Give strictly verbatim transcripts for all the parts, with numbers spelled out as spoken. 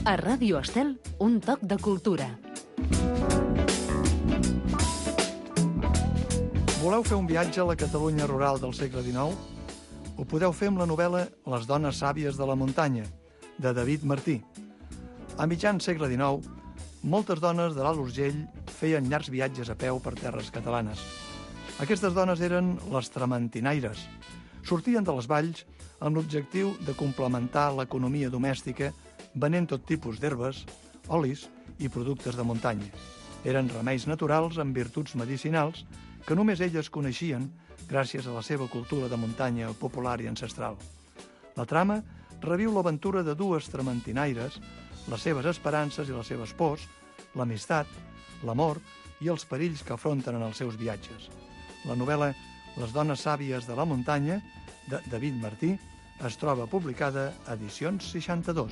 A Ràdio Estel, un toc de cultura. Voleu fer un viatge a la Catalunya rural del segle dinou? Ho podeu fer amb la novel·la Les dones sàvies de la muntanya, de David Martí. A mitjan segle dinou, moltes dones de l'Alt Urgell feien llargs viatges a peu per terres catalanes. Aquestes dones eren les trementinaires. Sortien de les valls amb l'objectiu de complementar l'economia domèstica venent tot tipus d'herbes, olis i productes de muntanya. Eren remeis naturals amb virtuts medicinals que només elles coneixien gràcies a la seva cultura de muntanya popular i ancestral. La trama reviu l'aventura de dues trementinaires, les seves esperances i les seves pors, l'amistat, l'amor i els perills que afronten en els seus viatges. La novel·la Les dones sàvies de la muntanya, de David Martí, es troba publicada a Edicions seixanta-dos.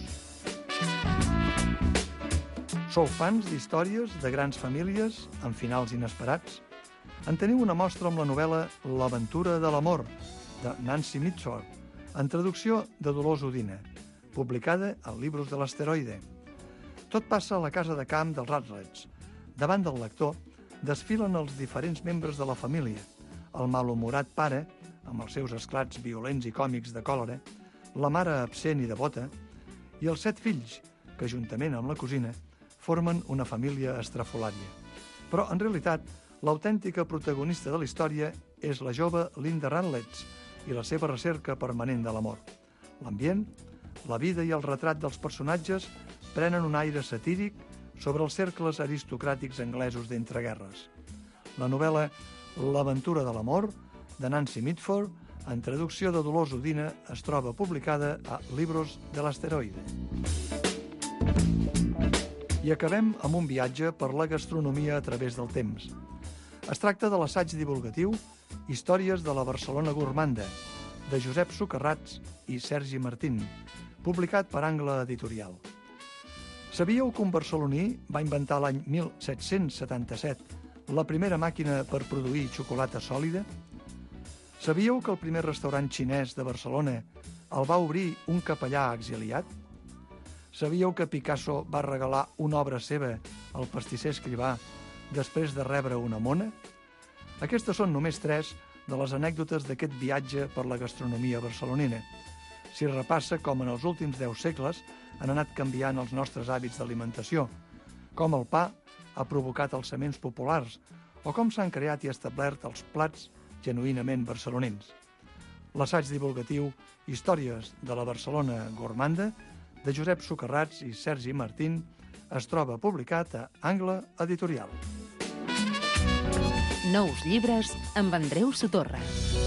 Sou fans d'històries de grans famílies amb finals inesperats? En teniu una mostra amb la novel·la L'aventura de l'amor, de Nancy Mitford, en traducció de Dolors Udina, publicada al Libros de l'Asteroide. Tot passa a la casa de camp dels Rutlets. Davant del lector desfilen els diferents membres de la família, el malhumorat pare, amb els seus esclats violents i còmics de còlera, la mare absent i devota, i els set fills, que juntament amb la cosina formen una família estrafolària. Però, en realitat, l'autèntica protagonista de la història és la jove Linda Rutledge i la seva recerca permanent de l'amor. L'ambient, la vida i el retrat dels personatges prenen un aire satíric sobre els cercles aristocràtics anglesos d'entreguerres. La novel·la L'aventura de l'amor, de Nancy Mitford, en traducció de Dolors Udina, es troba publicada a Libros de l'Asteroide. I acabem amb un viatge per la gastronomia a través del temps. Es tracta de l'assaig divulgatiu Històries de la Barcelona Gormanda, de Josep Socarrats i Sergi Martín, publicat per Angle Editorial. Sabíeu que un barceloní va inventar l'any mil set-cents setanta-set la primera màquina per produir xocolata sòlida? Sabíeu que el primer restaurant xinès de Barcelona el va obrir un capellà exiliat? Sabíeu que Picasso va regalar una obra seva al pastisser Escrivà després de rebre una mona? Aquestes són només tres de les anècdotes d'aquest viatge per la gastronomia barcelonina. S'hi repassa com en els últims deu segles han anat canviant els nostres hàbits d'alimentació, com el pa ha provocat alçaments populars o com s'han creat i establert els plats genuïnament barcelonins. L'assaig divulgatiu Històries de la Barcelona Gormanda, de Josep Socarrats i Sergi Martín, es troba publicat a Angle Editorial. Nous llibres amb Andreu Sotorra.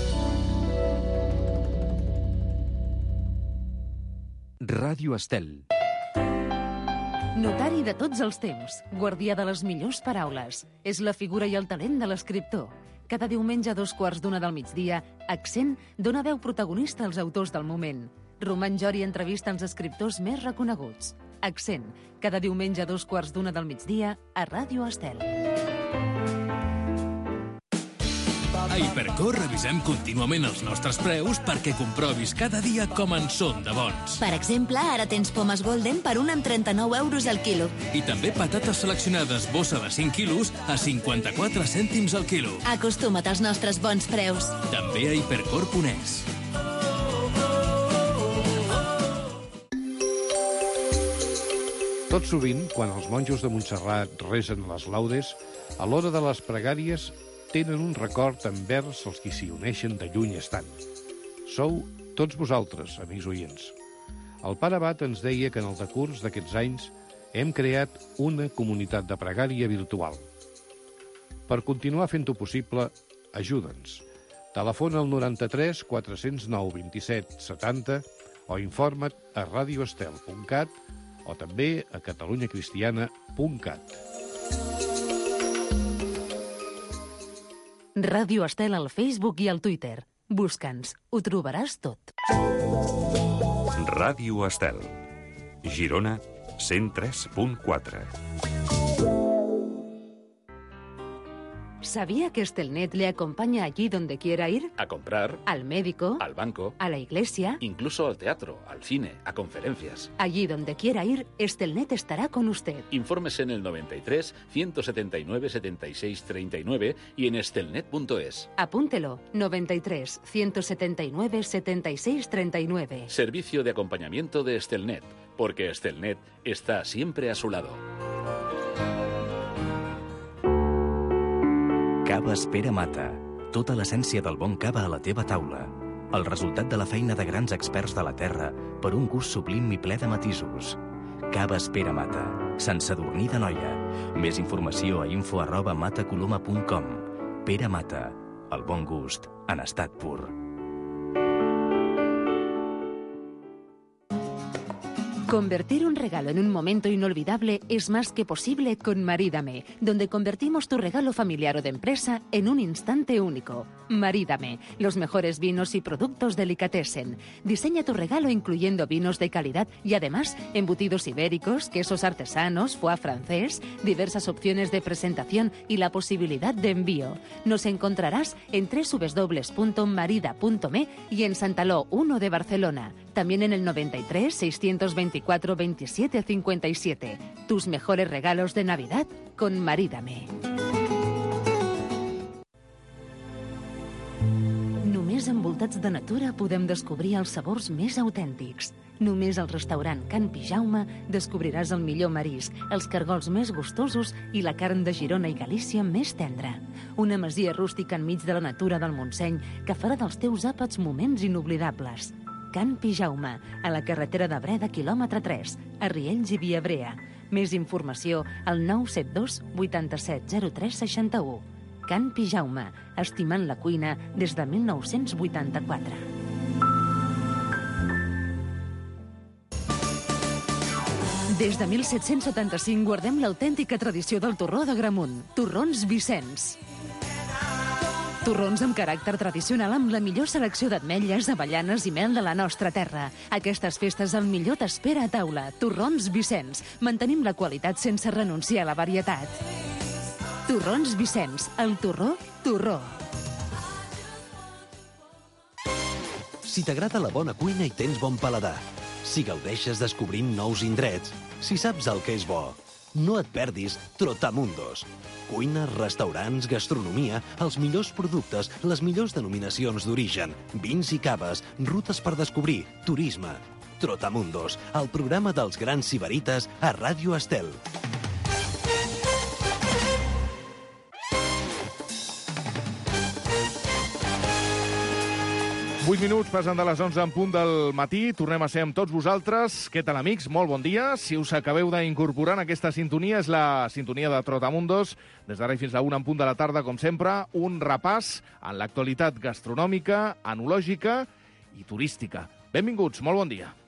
Ràdio Estel. Notari de tots els temps, guardià de les millors paraules. És la figura i el talent de l'escriptor. Cada diumenge a dos quarts d'una del migdia, Accent dona veu protagonista als autors del moment. Roman Jori entrevista els escriptors més reconeguts. Accent, cada diumenge a dos quarts d'una del migdia, a Ràdio Estel. A Hipercor revisem contínuament els nostres preus perquè comprovis cada dia com en són de bons. Per exemple, ara tens pomes Golden per un amb trenta-nou euros al quilo. I també patates seleccionades bossa de cinc quilos a cinquanta-quatre cèntims al quilo. Acostuma't als nostres bons preus. També a hipercor punt es. Tot sovint, quan els monjos de Montserrat resen les laudes, a l'hora de les pregàries tenen un record envers els qui s'hi uneixen de lluny estant. Sou tots vosaltres, amics oients. El pare Abat ens deia que en el decurs d'aquests anys hem creat una comunitat de pregària virtual. Per continuar fent-ho possible, ajuda'ns. Telefona al noranta-tres quatre zero nou vint-i-set setanta o informa't a radioestel punt cat o també a catalunyacristiana punt cat. Ràdio Estel al Facebook i al Twitter. Busca'ns, ho trobaràs tot. Ràdio Estel. Girona, cent tres punt quatre. ¿Sabía que Estelnet le acompaña allí donde quiera ir? A comprar, Al médico, al banco, a la iglesia. incluso al teatro, al cine, a conferencias. Allí donde quiera ir, Estelnet estará con usted. Informes en el noventa y tres, ciento setenta y nueve, setenta y seis, treinta y nueve y en estelnet punto es. Apúntelo, noventa y tres, ciento setenta y nueve, setenta y seis, treinta y nueve. Servicio de acompañamiento de Estelnet, porque Estelnet está siempre a su lado. Caves Pere Mata. Tota l'essència del bon cava a la teva taula. El resultat de la feina de grans experts de la terra per un gust sublim i ple de matisos. Caves Pere Mata. Sant Sadurní d'Anoia. Més informació a info arroba matacoloma punt com. Pere Mata. El bon gust en estat pur. Convertir un regalo en un momento inolvidable es más que posible con Marídame, donde convertimos tu regalo familiar o de empresa en un instante único. Marídame, los mejores vinos y productos delicatessen. Diseña tu regalo incluyendo vinos de calidad y además embutidos ibéricos, quesos artesanos, foie francés, diversas opciones de presentación y la posibilidad de envío. Nos encontrarás en doble u doble u doble u punto marida punto me y en Santaló uno de Barcelona. También en el noventa y tres, seiscientos veinticuatro, veintisiete, cincuenta y siete. Tus mejores regalos de Navidad con Marídame. Només envoltats de natura podem descobrir els sabors més autèntics. Només al restaurant Can Pijaume descobriràs el millor marisc, els cargols més gustosos i la carn de Girona i Galícia més tendra. Una masia rústica enmig de la natura del Montseny que farà dels teus àpats moments inoblidables. Can Pijaume, a la carretera de Breda, quilòmetre tres, a Riells i Viabrea. Més informació al nou set dos, vuitanta-set, zero tres, seixanta-u. Can Pijaume, estimant la cuina des de mil nou-cents vuitanta-quatre. Des de mil set-cents setanta-cinc guardem l'autèntica tradició del torró d'Agramunt. Torrons Vicenç. Torrons amb caràcter tradicional amb la millor selecció d'ametlles, avellanes i mel de la nostra terra. Aquestes festes el millor t'espera a taula. Torrons Vicenç. Mantenim la qualitat sense renunciar a la varietat. Torrons Vicenç. El torró, torró. Si t'agrada la bona cuina i tens bon paladar, si gaudeixes descobrint nous indrets, si saps el que és bo, no et perdis Trotamundos. Cuina, restaurants, gastronomia, els millors productes, les millors denominacions d'origen, vins i caves, rutes per descobrir, turisme. Trotamundos, el programa dels grans sibarites a Ràdio Estel. vuit minuts passen de les onze en punt del matí. Tornem a ser amb tots vosaltres. Què tal, amics? Molt bon dia. Si us acabeu d'incorporar en aquesta sintonia, és la sintonia de Trotamundos. Des d'ara i fins a una en punt de la tarda, com sempre, un repàs en l'actualitat gastronòmica, enològica i turística. Benvinguts, molt bon dia.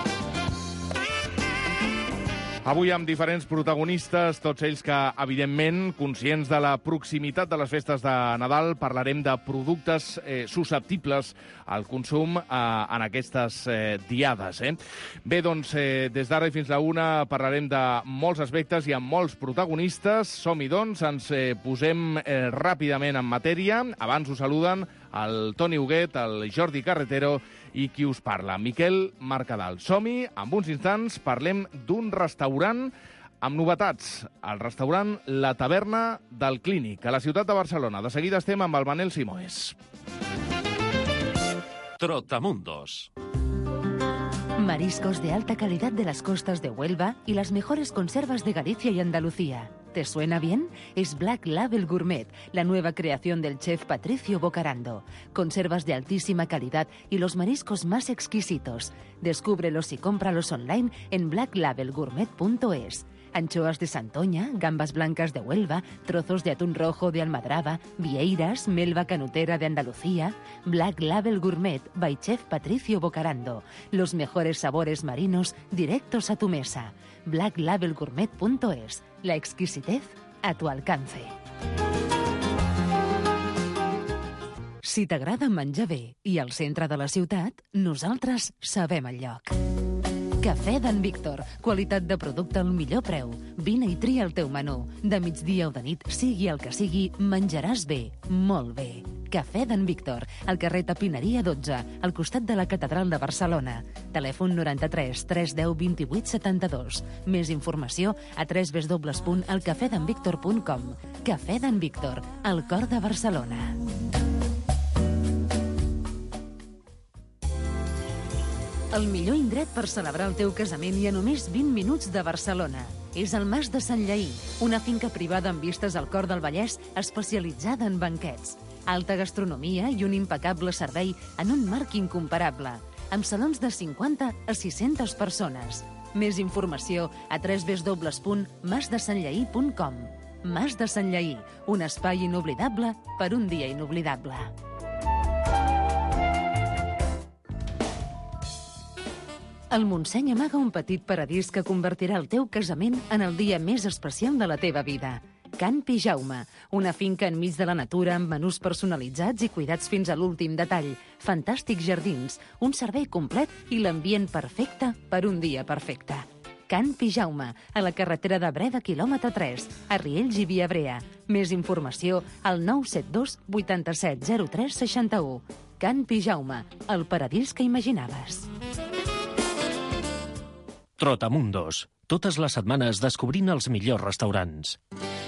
Avui amb diferents protagonistes, tots ells que, evidentment, conscients de la proximitat de les festes de Nadal, parlarem de productes eh, susceptibles al consum eh, en aquestes eh, diades. Eh? Bé, doncs, eh, des d'ara i fins a una parlarem de molts aspectes i amb molts protagonistes. Som-hi, doncs, ens eh, posem eh, ràpidament en matèria. Abans us saluden el Toni Huguet, el Jordi Carretero i qui us parla, Miquel Mercadal. Som-hi, en uns instants parlem d'un restaurant amb novetats. El restaurant La Taverna del Clínic, a la ciutat de Barcelona. De seguida estem amb el Manel Simoes. Trotamundos. Mariscos de alta calidad de las costas de Huelva y las mejores conservas de Galicia y Andalucía. ¿Te suena bien? Es Black Label Gourmet, la nueva creación del chef Patricio Bocarando. Conservas de altísima calidad y los mariscos más exquisitos. Descúbrelos y cómpralos online en black label gourmet punto es. Anchoas de Santoña, gambas blancas de Huelva, trozos de atún rojo de Almadraba, vieiras, melva canutera de Andalucía. Black Label Gourmet by Chef Patricio Bocarando. Los mejores sabores marinos directos a tu mesa. black label gourmet punto es. La exquisitez a tu alcance. Si t'agrada menjar bé i al centre de la ciutat, nosaltres sabem el lloc. Cafè d'en Víctor. Qualitat de producte al millor preu. Vine i tria el teu menú. De migdia o de nit, sigui el que sigui, menjaràs bé, molt bé. Cafè d'en Víctor, al carrer Tapineria dotze, al costat de la Catedral de Barcelona. Telèfon noranta-tres tres deu vint-i-vuit setanta-dos. Més informació a w w w punt el cafè d'en víctor punt com. Cafè d'en Víctor, al cor de Barcelona. El millor indret per celebrar el teu casament i a només vint minuts de Barcelona. És el Mas de Sant Lleí, una finca privada amb vistes al cor del Vallès especialitzada en banquets. Alta gastronomia i un impecable servei en un marc incomparable, amb salons de cinquanta a sis-centes persones. Més informació a w w w punt mas de sant lleí punt com. Mas de Sant Lleí, un espai inoblidable per un dia inoblidable. El Montseny amaga un petit paradís que convertirà el teu casament en el dia més especial de la teva vida. Can Pijaume, una finca enmig de la natura amb menús personalitzats i cuidats fins a l'últim detall, fantàstics jardins, un servei complet i l'ambient perfecte per un dia perfecte. Can Pijaume, a la carretera de Breda, quilòmetre tres, a Riells i Viabrea. Més informació al nou set dos vuitanta-set zero tres seixanta-u. Can Pijaume, el paradís que imaginaves. Trotamundos. Totes les setmanes descobrint els millors restaurants.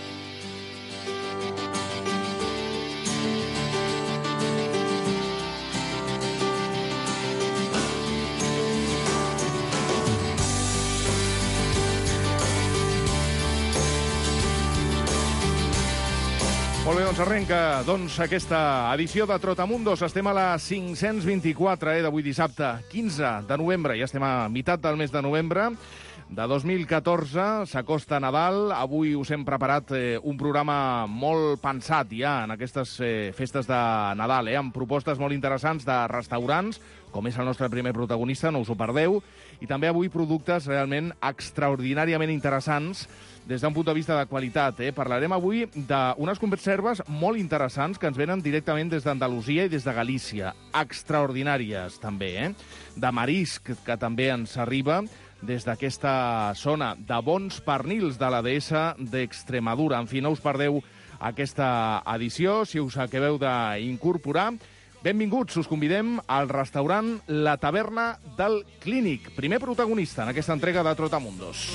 Molt bé, doncs arrenca doncs, aquesta edició de Trotamundos. Estem a la cinc-cents vint-i-quatre eh, d'avui dissabte, quinze de novembre. Ja estem a meitat del mes de novembre de dos mil catorze. S'acosta Nadal. Avui us hem preparat eh, un programa molt pensat ja en aquestes eh, festes de Nadal, eh, amb propostes molt interessants de restaurants, com és el nostre primer protagonista, no us ho perdeu, i també avui productes realment extraordinàriament interessants des d'un punt de vista de qualitat. Eh? Parlarem avui d'unes conserves molt interessants que ens venen directament des d'Andalusia i des de Galícia. Extraordinàries, també, eh? De marisc, que també ens arriba des d'aquesta zona, de bons pernils de la deessa d'Extremadura. En fi, no us perdeu aquesta edició, si us acabeu d'incorporar. Benvinguts, us convidem al restaurant La Taverna del Clínic. Primer protagonista en aquesta entrega de Trotamundos.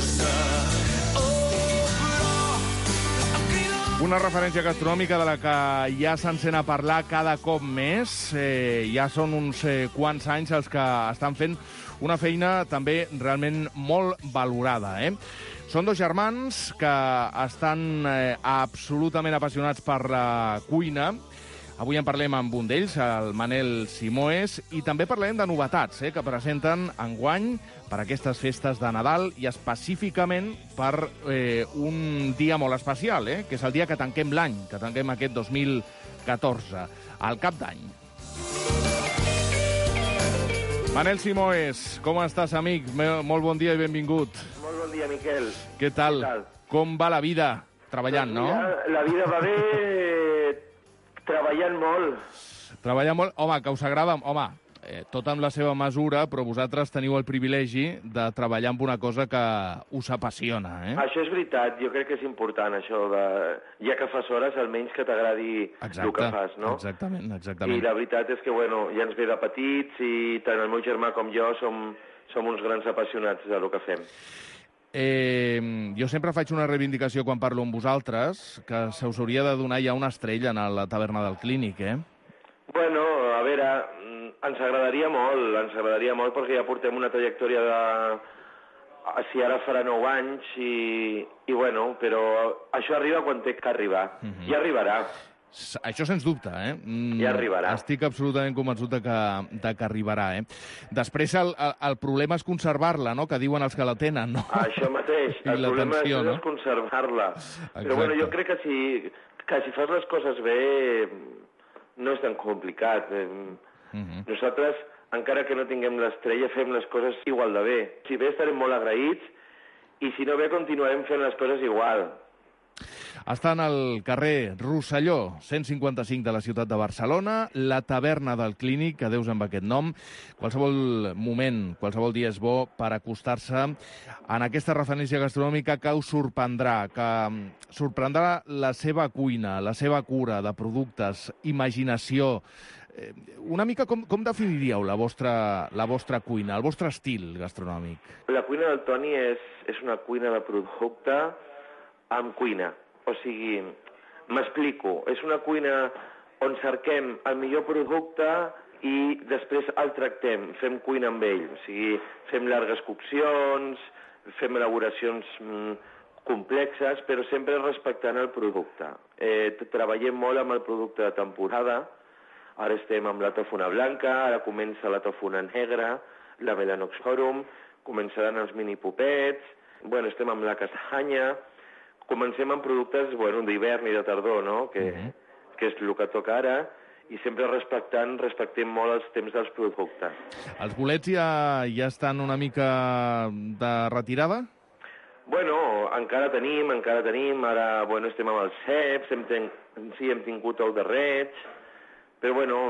Una referència gastronòmica de la que ja se'n sent a parlar cada cop més. Eh, ja són uns eh, quants anys els que estan fent una feina també realment molt valorada. Eh? Són dos germans que estan eh, absolutament apassionats per la cuina. Avui en parlem amb un d'ells, el Manel Simoes, i també parlarem de novetats eh, que presenten enguany per aquestes festes de Nadal i específicament per eh, un dia molt especial, eh, que és el dia que tanquem l'any, que tanquem aquest dos mil catorze, al cap d'any. Manel Simoes, com estàs, amic? Molt bon dia i benvingut. Molt bon dia, Miquel. Què tal? Què tal? Com va la vida? Treballant, doncs mira, no? La vida va bé, treballant molt. Treballant molt? Home, que us agrada... Home, eh, tot amb la seva mesura, però vosaltres teniu el privilegi de treballar amb una cosa que us apassiona, eh? Això és veritat, jo crec que és important, això de... Ja que fas hores, almenys que t'agradi el que fas, no? Exactament, exactament. I la veritat és que, bueno, ja ens ve de petits i tant el meu germà com jo som, som uns grans apassionats del que fem. Eh, jo sempre faig una reivindicació quan parlo amb vosaltres, que se us hauria de donar ja una estrella a la Taverna del Clínic, eh? Bueno, a veure, ens agradaria molt, ens agradaria molt perquè ja portem una trajectòria de... Si ara farà nou anys i, i bueno, però això arriba quan té que arribar. Uh-huh. Ja arribarà. Això sens dubte, eh? Ja arribarà. Estic absolutament convençut de que, de que arribarà, eh? Després el, el, el problema és conservar-la, no?, que diuen els que la tenen, no? Això mateix, el problema és, no? és conservar-la. Però bueno, jo crec que si, que si fas les coses bé no és tan complicat. Uh-huh. Nosaltres, encara que no tinguem l'estrella, fem les coses igual de bé. Si bé estarem molt agraïts i si no bé continuarem fent les coses igual. Estan al carrer Rosselló, cent cinquanta-cinc de la ciutat de Barcelona, la taverna del Clínic, que deus amb aquest nom. Qualsevol moment, qualsevol dia és bo per acostar-se en aquesta referència gastronòmica que us sorprendrà, que sorprendrà la seva cuina, la seva cura de productes, imaginació. Una mica com, com definiríeu la vostra, la vostra cuina, el vostre estil gastronòmic? La cuina del Toni és, és una cuina de producte amb cuina. O sigui, m'explico, és una cuina on cerquem el millor producte i després el tractem, fem cuina amb ell. O sigui, fem llargues coccions, fem elaboracions mm, complexes, però sempre respectant el producte. Eh, treballem molt amb el producte de temporada. Ara estem amb la tòfona blanca, ara comença la tòfona negra, la melanoxorum, començaran els mini popets, bueno, estem amb la castanya. Comencem amb productes bueno, d'hivern i de tardor, no? que, uh-huh. que és el que toca ara, i sempre respectant, respectem molt els temps dels productes. Els bolets ja, ja estan una mica de retirada? Bueno, encara tenim, encara tenim, ara bueno, estem amb els ceps, hem ten... sí, hem tingut el de reig, però bueno,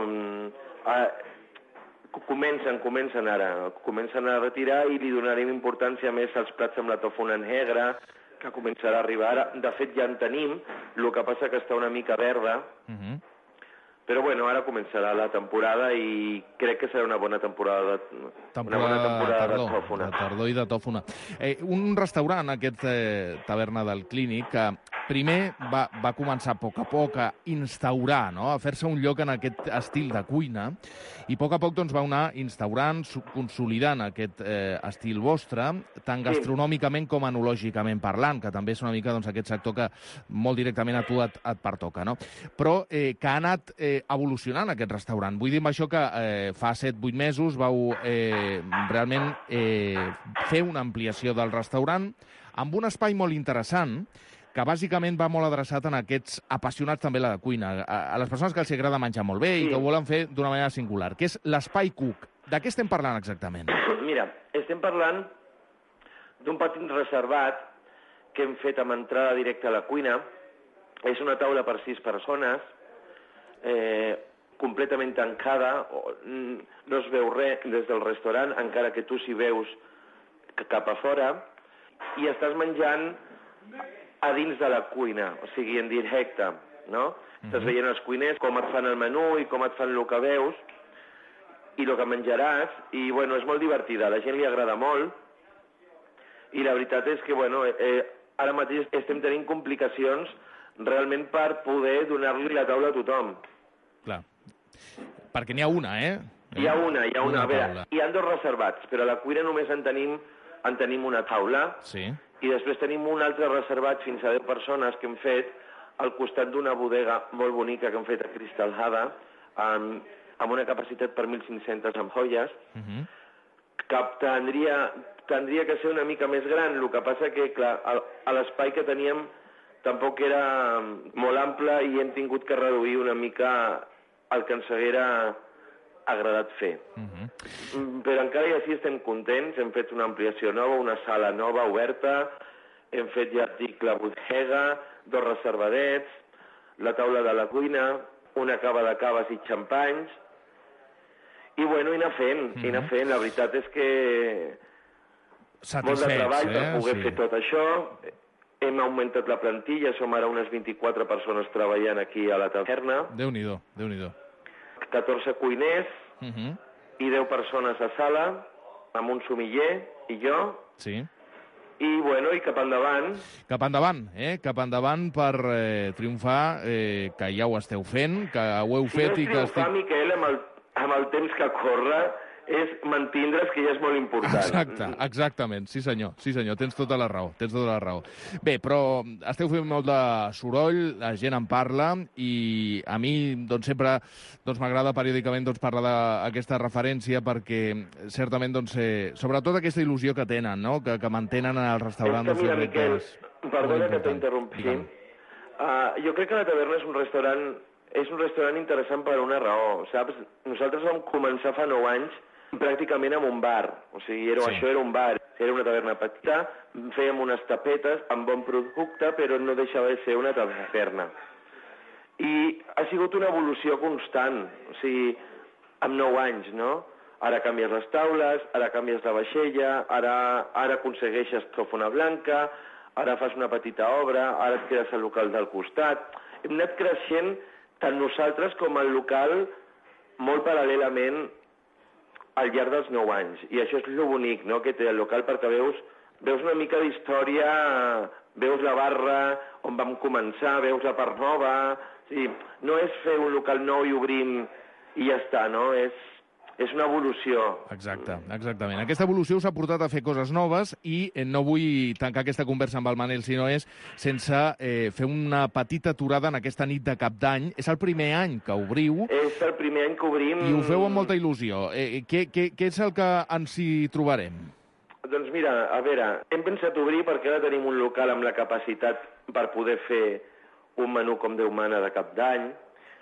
eh, comencen, comencen ara, comencen a retirar i li donarem importància més als plats amb la tòfona negra, que començarà a arribar ara. De fet, ja en tenim, el que passa que està una mica verda, uh-huh. però bueno, ara començarà la temporada i crec que serà una bona temporada de, temporada, una bona temporada de, tardor, de tòfona. De tardor i de tòfona. Eh, un restaurant, aquest eh, taverna del Clínic, que primer va, va començar a poc a poc a instaurar, no? a fer-se un lloc en aquest estil de cuina, i a poc a poc doncs, va anar instaurant, consolidant aquest eh, estil vostre, tant gastronòmicament com enològicament parlant, que també és una mica doncs, aquest sector que molt directament a tu et, et pertoca. No? Però eh, que ha anat eh, evolucionant aquest restaurant. Vull dir amb això que eh, fa set vuit mesos vau eh, realment eh, fer una ampliació del restaurant amb un espai molt interessant, que bàsicament va molt adreçat en aquests apassionats també la de cuina, a, a les persones que els agrada menjar molt bé i que ho volen fer d'una manera singular, que és l'Espai Cook. De què estem parlant exactament? Mira, estem parlant d'un petit reservat que hem fet amb entrada directa a la cuina. És una taula per sis persones, eh, completament tancada, no es veu res des del restaurant, encara que tu s'hi veus cap a fora, i estàs menjant a dins de la cuina, o sigui, en directe, no? Uh-huh. Estàs veient els cuiners, com et fan el menú i com et fan el que veus i el que menjaràs, i, bueno, és molt divertida, a la gent li agrada molt, i la veritat és que, bueno, eh, ara mateix estem tenint complicacions realment per poder donar-li la taula a tothom. Clar, perquè n'hi ha una, eh? Hi ha una, hi ha una. una a veure, hi ha dos reservats, però a la cuina només en tenim, en tenim una taula, sí. I després tenim un altre reservat fins a deu persones que hem fet al costat d'una bodega molt bonica que hem fet a Cristalhada, amb, amb una capacitat per mil cinc-centes ampolles, uh-huh. que tindria, tindria que ser una mica més gran. El que passa que, clar, a l'espai que teníem tampoc era molt ample i hem tingut que reduir una mica el que ens haguera agradat fer. Uh-huh. Però encara i així estem contents, hem fet una ampliació nova, una sala nova, oberta, hem fet, ja et dic, la bodega, dos reservadets, la taula de la cuina, una cava de caves i xampanys, i bueno, i anar fent, uh-huh. i anar fent. La veritat és que satisfets, molt de treball per eh? poder sí. fer tot això. Hem augmentat la plantilla, som ara unes vint-i-quatre persones treballant aquí a la taverna. Déu-n'hi-do, Déu-n'hi-do. catorze cuiners uh-huh. i deu persones a sala, amb un sumiller i jo. Sí. I, bueno, i cap endavant. Cap endavant, eh? Cap endavant per eh, triomfar, eh, que ja ho esteu fent, que ho heu si fet no i que... triomfar, estic... Miquel, amb el, amb el temps que corre, és mantindre's, que ja és molt important. Exacte, exactament, sí senyor, sí senyor, tens tota la raó, tens tota la raó. Bé, però esteu fent molt de soroll, la gent en parla, i a mi doncs, sempre doncs, m'agrada periòdicament doncs, parlar d'aquesta referència, perquè certament, doncs, eh, sobretot aquesta il·lusió que tenen, no? que, que mantenen en el restaurant... És que, mira, Miquel, perdona que t'interrompi, uh, jo crec que la taverna és un restaurant és un restaurant interessant per una raó, saps? Nosaltres vam començar fa nou anys pràcticament en un bar. O sigui, era, sí. Això era un bar, era una taverna petita, fèiem unes tapetes amb bon producte, però no deixava de ser una taverna. I ha sigut una evolució constant, o sigui, amb nou anys, no? Ara canvies les taules, ara canvies la vaixella, ara, ara aconsegueixes tòfona blanca, ara fas una petita obra, ara et quedes al local del costat. Hem anat creixent tant nosaltres com el local molt paral·lelament al llarg dels nou anys. I això és lo bonic, no?, que té el local, perquè veus, veus una mica d'història, veus la barra on vam començar, veus la part nova. O sigui, no és fer un local nou i obrim i ja està, no? És, és una evolució. Exacte, exactament. Aquesta evolució us ha portat a fer coses noves i no vull tancar aquesta conversa amb el Manel, si no és sense eh, fer una petita aturada en aquesta nit de Cap d'Any. És el primer any que obriu. És el primer any que obrim. I ho feu amb molta il·lusió. Eh, què, què, què és el que ens hi trobarem? Doncs mira, a veure, hem pensat obrir perquè ara tenim un local amb la capacitat per poder fer un menú com Déu mana de Cap d'Any.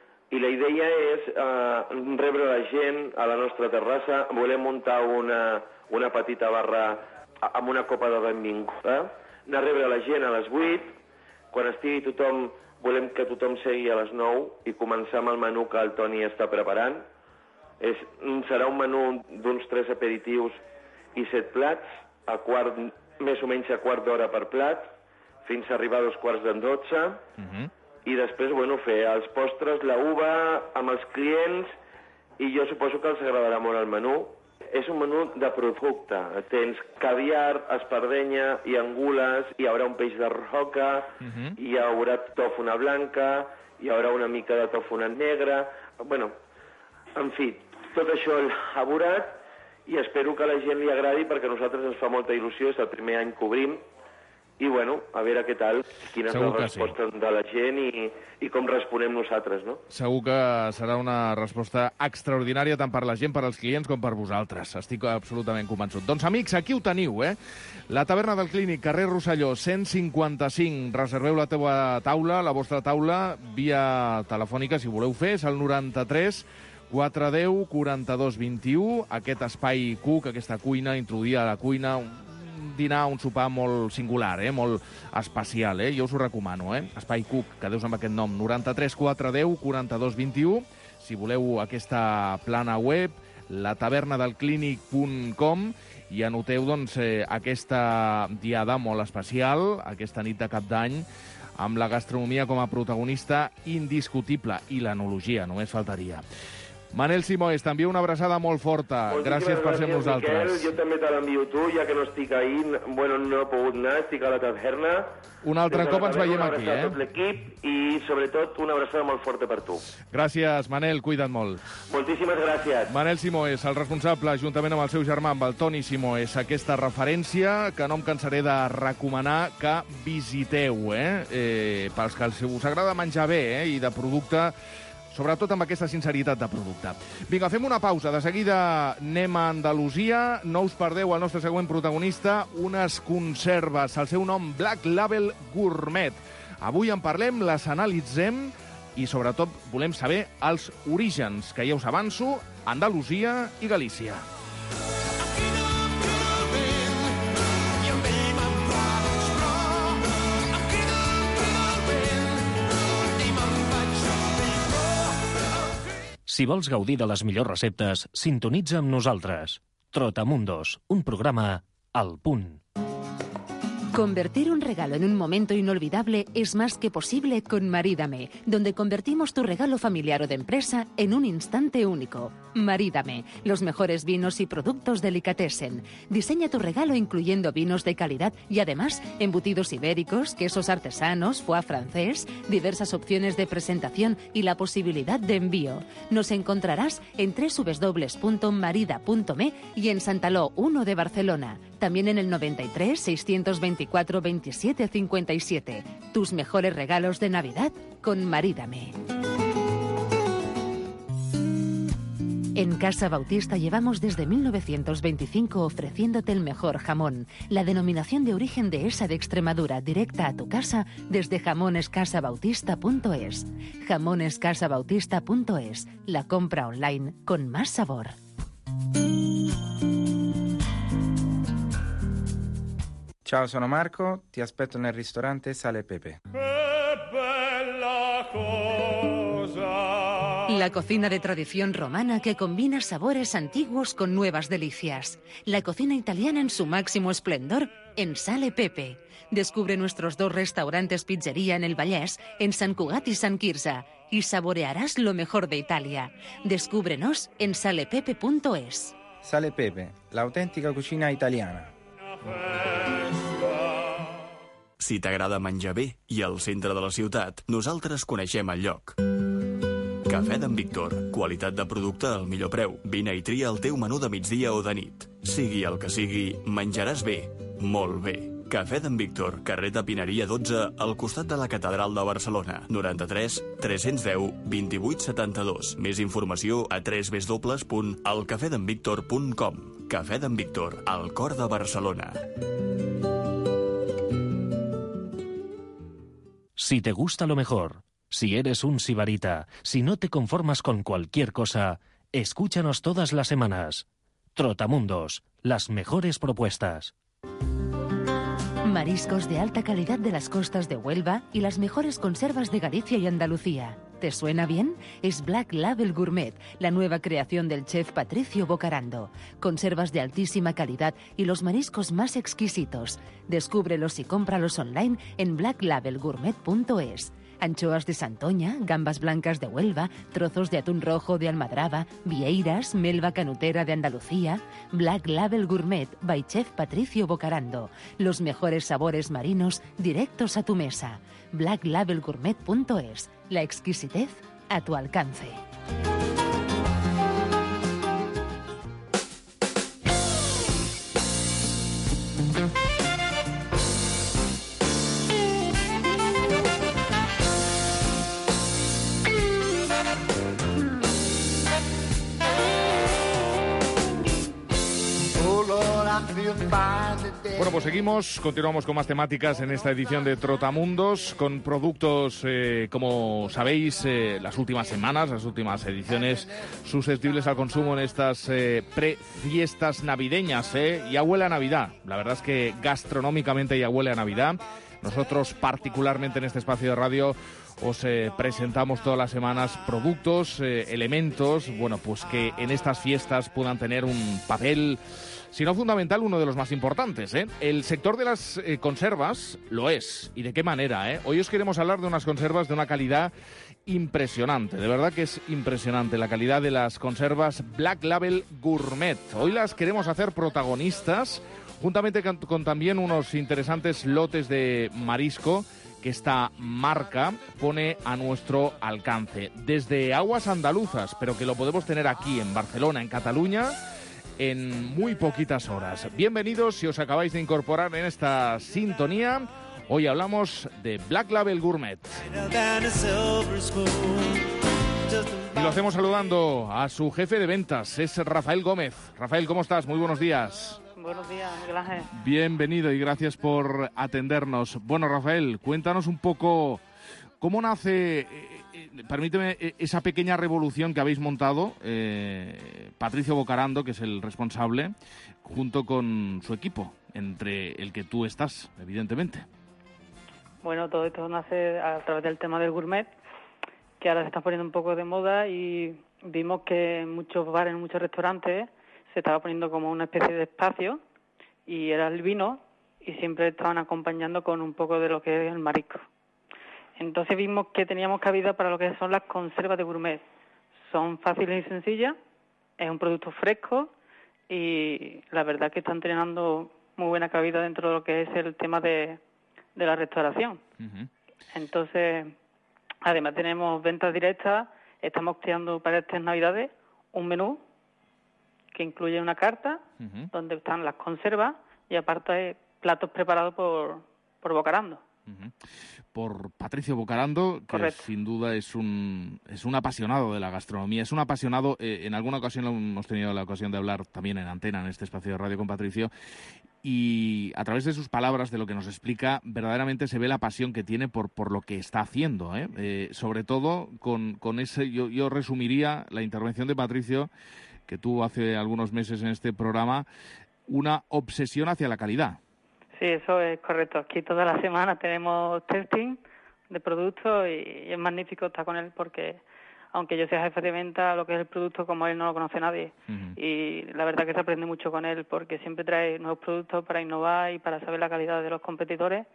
I la idea és eh, rebre la gent a la nostra terrassa. Volem muntar una, una petita barra amb una copa de benvinguda, anar a rebre la gent a les vuit. Quan estigui tothom, volem que tothom segui a les nou i començar amb el menú que el Toni està preparant. És, serà un menú d'uns tres aperitius i set plats, a quart, més o menys a quart d'hora per plat, fins a arribar a dos quarts d'en dotze. Uh-huh. I després, bueno, fer els postres, la uva, amb els clients, i jo suposo que els agradarà molt el menú. És un menú de producte. Tens caviar, espardenya i angules, hi haurà un peix de roca, uh-huh. hi haurà tòfona blanca, hi haurà una mica de tòfona negra. Bueno, en fi, tot això elaborat, i espero que a la gent li agradi, perquè a nosaltres ens fa molta il·lusió, és el primer any que obrim. I, bueno, a veure què tal, quina és la resposta sí. de la gent i, i com responem nosaltres, no? Segur que serà una resposta extraordinària tant per la gent, per als clients, com per vosaltres. Estic absolutament convençut. Doncs, amics, aquí ho teniu, eh? La Taverna del Clínic, carrer Rosselló, cent cinquanta-cinc. Reserveu la teva taula, la vostra taula, via telefònica, si voleu fer, és el noranta-tres quatre deu quaranta-dos vint-i-u. Aquest espai cook, aquesta cuina, introduir a la cuina, un dinar, un sopar molt singular, eh? Molt especial, eh? Jo us ho recomano, eh? Espai Cook, que deus amb aquest nom, noranta-tres quatre deu quaranta-dos vint-i-u. Si voleu aquesta plana web, la taverna del clínic punt com, i anoteu, doncs, eh, aquesta diada molt especial, aquesta nit de Cap d'Any, amb la gastronomia com a protagonista indiscutible, i l'enologia, només faltaria. Manel Simoes, t'envio una abraçada molt forta. Moltíssimes gràcies per ser amb nosaltres. Miquel, jo també te l'envio tu, ja que no estic ahí. Bueno, no he pogut anar, estic a la taverna. Un altre cop ens veiem aquí, eh? Una abraçada a tot l'equip i, sobretot, una abraçada molt forta per tu. Gràcies, Manel, cuida't molt. Moltíssimes gràcies. Manel Simoes, el responsable, juntament amb el seu germà, amb el Toni Simoes, aquesta referència que no em cansaré de recomanar que visiteu, eh? eh pels que us agrada menjar bé, eh? I de producte, sobretot amb aquesta sinceritat de producte. Vinga, fem una pausa. De seguida anem a Andalusia. No us perdeu el nostre següent protagonista, unes conserves. El seu nom, Black Label Gourmet. Avui en parlem, les analitzem i, sobretot, volem saber els orígens, que ja us avanço, Andalusia i Galícia. Si vols gaudir de les millors receptes, sintonitza amb nosaltres. Trotamundos, un programa al punt. Convertir un regalo en un momento inolvidable es más que posible con Marídame, donde convertimos tu regalo familiar o de empresa en un instante único. Marídame, los mejores vinos y productos delicatessen. Diseña tu regalo incluyendo vinos de calidad y además embutidos ibéricos, quesos artesanos, foie francés, diversas opciones de presentación y la posibilidad de envío. Nos encontrarás en doble u doble u doble u punto marida punto me y en Santaló uno de Barcelona. También en el noventa y tres, seiscientos veinticuatro, veintisiete cincuenta y siete. Tus mejores regalos de Navidad con Marídame. En Casa Bautista llevamos desde mil novecientos veinticinco ofreciéndote el mejor jamón, la denominación de origen de esa de Extremadura, directa a tu casa desde jamones casa bautista punto es. jamones casa bautista punto es, la compra online con más sabor. Ciao, sono Marco, ti aspetto nel ristorante Sale Pepe. La cocina de tradición romana que combina sabores antiguos con nuevas delicias. La cocina italiana en su máximo esplendor en Sale Pepe. Descubre nuestros dos restaurantes pizzería en el Vallès, en Sant Cugat y Sant Quirze, y saborearás lo mejor de Italia. Descúbrenos en salepepe punto es. Sale Pepe, la auténtica cocina italiana. Si t'agrada menjar bé i al centre de la ciutat, nosaltres coneixem el lloc. Cafè d'en Víctor. Qualitat de producte al millor preu. Vine i tria el teu menú de migdia o de nit. Sigui el que sigui, menjaràs bé. Molt bé. Cafè d'en Víctor, carrer de Pineria dotze, al costat de la Catedral de Barcelona. noranta-tres tres-cents deu vint-i-vuit setanta-dos. Més informació a w w w punt el cafè d'en víctor punt com. Cafè d'en Víctor, al cor de Barcelona. Si te gusta lo mejor, si eres un sibarita, si no te conformas con cualquier cosa, escúchanos todas las semanas. Trotamundos, las mejores propuestas. Mariscos de alta calidad de las costas de Huelva y las mejores conservas de Galicia y Andalucía. ¿Te suena bien? Es Black Label Gourmet, la nueva creación del chef Patricio Bocarando. Conservas de altísima calidad y los mariscos más exquisitos. Descúbrelos y cómpralos online en black label gourmet punto es. Anchoas de Santoña, gambas blancas de Huelva, trozos de atún rojo de Almadraba, vieiras, melva canutera de Andalucía. Black Label Gourmet by Chef Patricio Bocarando. Los mejores sabores marinos directos a tu mesa. black label gourmet punto es. La exquisitez a tu alcance. Bueno, pues seguimos, continuamos con más temáticas en esta edición de Trotamundos, con productos, eh, como sabéis, eh, las últimas semanas, las últimas ediciones, susceptibles al consumo en estas eh, pre-fiestas navideñas. Eh. Ya huele a Navidad, la verdad es que gastronómicamente ya huele a Navidad. Nosotros, particularmente en este espacio de radio, os eh, presentamos todas las semanas productos, eh, elementos, bueno, pues que en estas fiestas puedan tener un papel, si no fundamental, uno de los más importantes, ¿eh? El sector de las eh, conservas lo es. ¿Y de qué manera, eh? Hoy os queremos hablar de unas conservas de una calidad impresionante. De verdad que es impresionante la calidad de las conservas Black Label Gourmet. Hoy las queremos hacer protagonistas, juntamente con, con también unos interesantes lotes de marisco que esta marca pone a nuestro alcance. Desde aguas andaluzas, pero que lo podemos tener aquí en Barcelona, en Cataluña, en muy poquitas horas. Bienvenidos si os acabáis de incorporar en esta sintonía. Hoy hablamos de Black Label Gourmet. Y lo hacemos saludando a su jefe de ventas, es Rafael Gómez. Rafael, ¿cómo estás? Muy buenos días. Buenos días, Miguel Ángel. Bienvenido y gracias por atendernos. Bueno, Rafael, cuéntanos un poco cómo nace, eh, eh, permíteme, eh, esa pequeña revolución que habéis montado, eh, Patricio Bocarando, que es el responsable, junto con su equipo, entre el que tú estás, evidentemente. Bueno, todo esto nace a través del tema del gourmet, que ahora se está poniendo un poco de moda, y vimos que en muchos bares, en muchos restaurantes, se estaba poniendo como una especie de espacio, y era el vino, y siempre estaban acompañando con un poco de lo que es el marisco. Entonces vimos que teníamos cabida para lo que son las conservas de gourmet. Son fáciles y sencillas, es un producto fresco, y la verdad que están teniendo muy buena cabida dentro de lo que es el tema de, de la restauración. Uh-huh. Entonces, además tenemos ventas directas, estamos creando para estas Navidades un menú que incluye una carta, uh-huh, donde están las conservas y aparte platos preparados por, por Bocarando. Uh-huh. Por Patricio Bocarando, que correcto, sin duda es un es un apasionado de la gastronomía, es un apasionado, eh, en alguna ocasión hemos tenido la ocasión de hablar también en antena, en este espacio de radio con Patricio, y a través de sus palabras, de lo que nos explica, verdaderamente se ve la pasión que tiene por, por lo que está haciendo, ¿eh? Eh, sobre todo con, con ese, yo, yo resumiría la intervención de Patricio, que tuvo hace algunos meses en este programa, una obsesión hacia la calidad. Sí, eso es correcto. Aquí toda la semana tenemos testing de productos y es magnífico estar con él porque, aunque yo sea jefe de venta, lo que es el producto, como él no lo conoce nadie. Uh-huh. Y la verdad que se aprende mucho con él porque siempre trae nuevos productos para innovar y para saber la calidad de los competidores.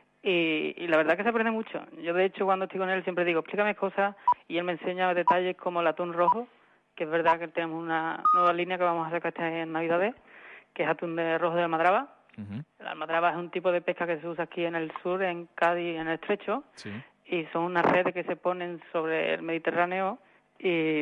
Y, y la verdad que se aprende mucho. Yo, de hecho, cuando estoy con él siempre digo, explícame cosas, y él me enseña detalles como el atún rojo, que es verdad que tenemos una nueva línea que vamos a sacar este en Navidades, que es atún de rojo de almadraba. Uh-huh. La almadraba es un tipo de pesca que se usa aquí en el sur, en Cádiz, en el Estrecho, sí. Y son unas redes que se ponen sobre el Mediterráneo y,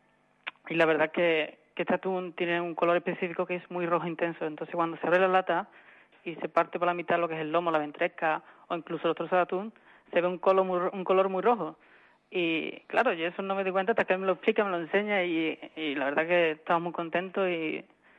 y la verdad que, que este atún tiene un color específico que es muy rojo intenso. Entonces, cuando se abre la lata y se parte por la mitad lo que es el lomo, la ventresca o incluso los trozos de atún, se ve un color muy, un color muy rojo. Y claro, yo eso no me di cuenta hasta que él me lo explica, me lo enseña y, y la verdad que estamos muy contentos y...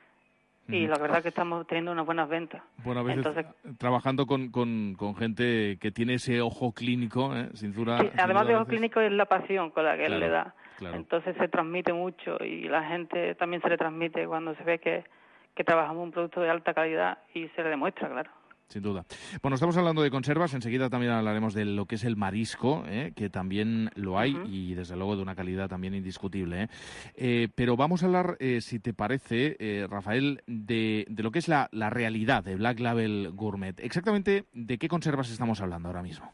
Y la verdad que estamos teniendo unas buenas ventas. Bueno, a veces Entonces, trabajando con, con, con gente que tiene ese ojo clínico, ¿eh? sin duda. Sí, sin además duda de ojo veces... clínico es la pasión con la que claro, él le da. Claro. Entonces se transmite mucho y la gente también se le transmite cuando se ve que, que trabajamos un producto de alta calidad y se le demuestra, claro. Sin duda. Bueno, estamos hablando de conservas, enseguida también hablaremos de lo que es el marisco, ¿eh? que también lo hay, uh-huh. y desde luego de una calidad también indiscutible. ¿eh? Eh, pero vamos a hablar, eh, si te parece, eh, Rafael, de, de lo que es la, la realidad de Black Label Gourmet. Exactamente, ¿de qué conservas estamos hablando ahora mismo?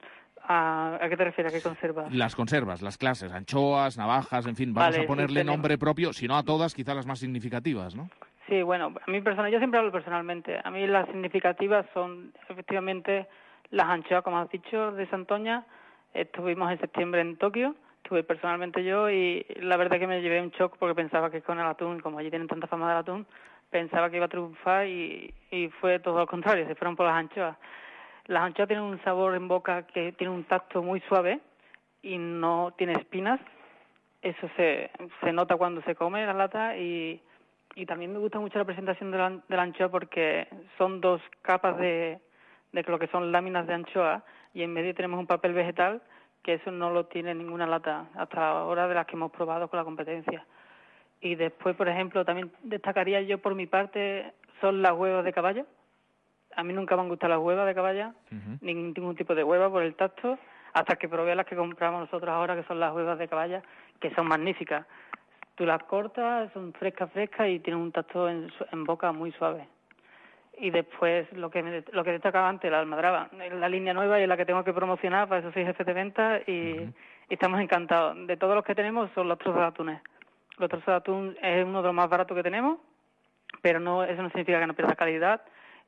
¿A, ¿A qué te refieres? ¿A qué conservas? Las conservas, las clases, anchoas, navajas, en fin, vamos vale, a ponerle sí, nombre propio, si no a todas, quizás las más significativas, ¿no? Sí, bueno, a mí personal, yo siempre hablo personalmente. A mí las significativas son efectivamente las anchoas, como has dicho, de Santoña. Estuvimos en septiembre en Tokio, estuve personalmente yo y la verdad que me llevé un shock porque pensaba que con el atún, como allí tienen tanta fama del atún, pensaba que iba a triunfar y, y fue todo lo contrario, se fueron por las anchoas. Las anchoas tienen un sabor en boca que tiene un tacto muy suave y no tiene espinas. Eso se, se nota cuando se come la lata y... Y también me gusta mucho la presentación de la, de la anchoa porque son dos capas de, de lo que son láminas de anchoa y en medio tenemos un papel vegetal que eso no lo tiene ninguna lata hasta ahora de las que hemos probado con la competencia. Y después, por ejemplo, también destacaría yo por mi parte son las huevas de caballo. A mí nunca me han gustado las huevas de caballo, uh-huh. ningún, ningún tipo de hueva por el tacto, hasta que probé las que compramos nosotros ahora, que son las huevas de caballo, que son magníficas. Tú las cortas, son frescas, frescas y tienen un tacto en, en boca muy suave. Y después, lo que me, lo que destacaba antes, la almadraba, la línea nueva y es la que tengo que promocionar, para eso soy jefe de venta y, uh-huh. y estamos encantados. De todos los que tenemos son los trozos de atunes. Los trozos de atún es uno de los más baratos que tenemos, pero no eso no significa que no pierda calidad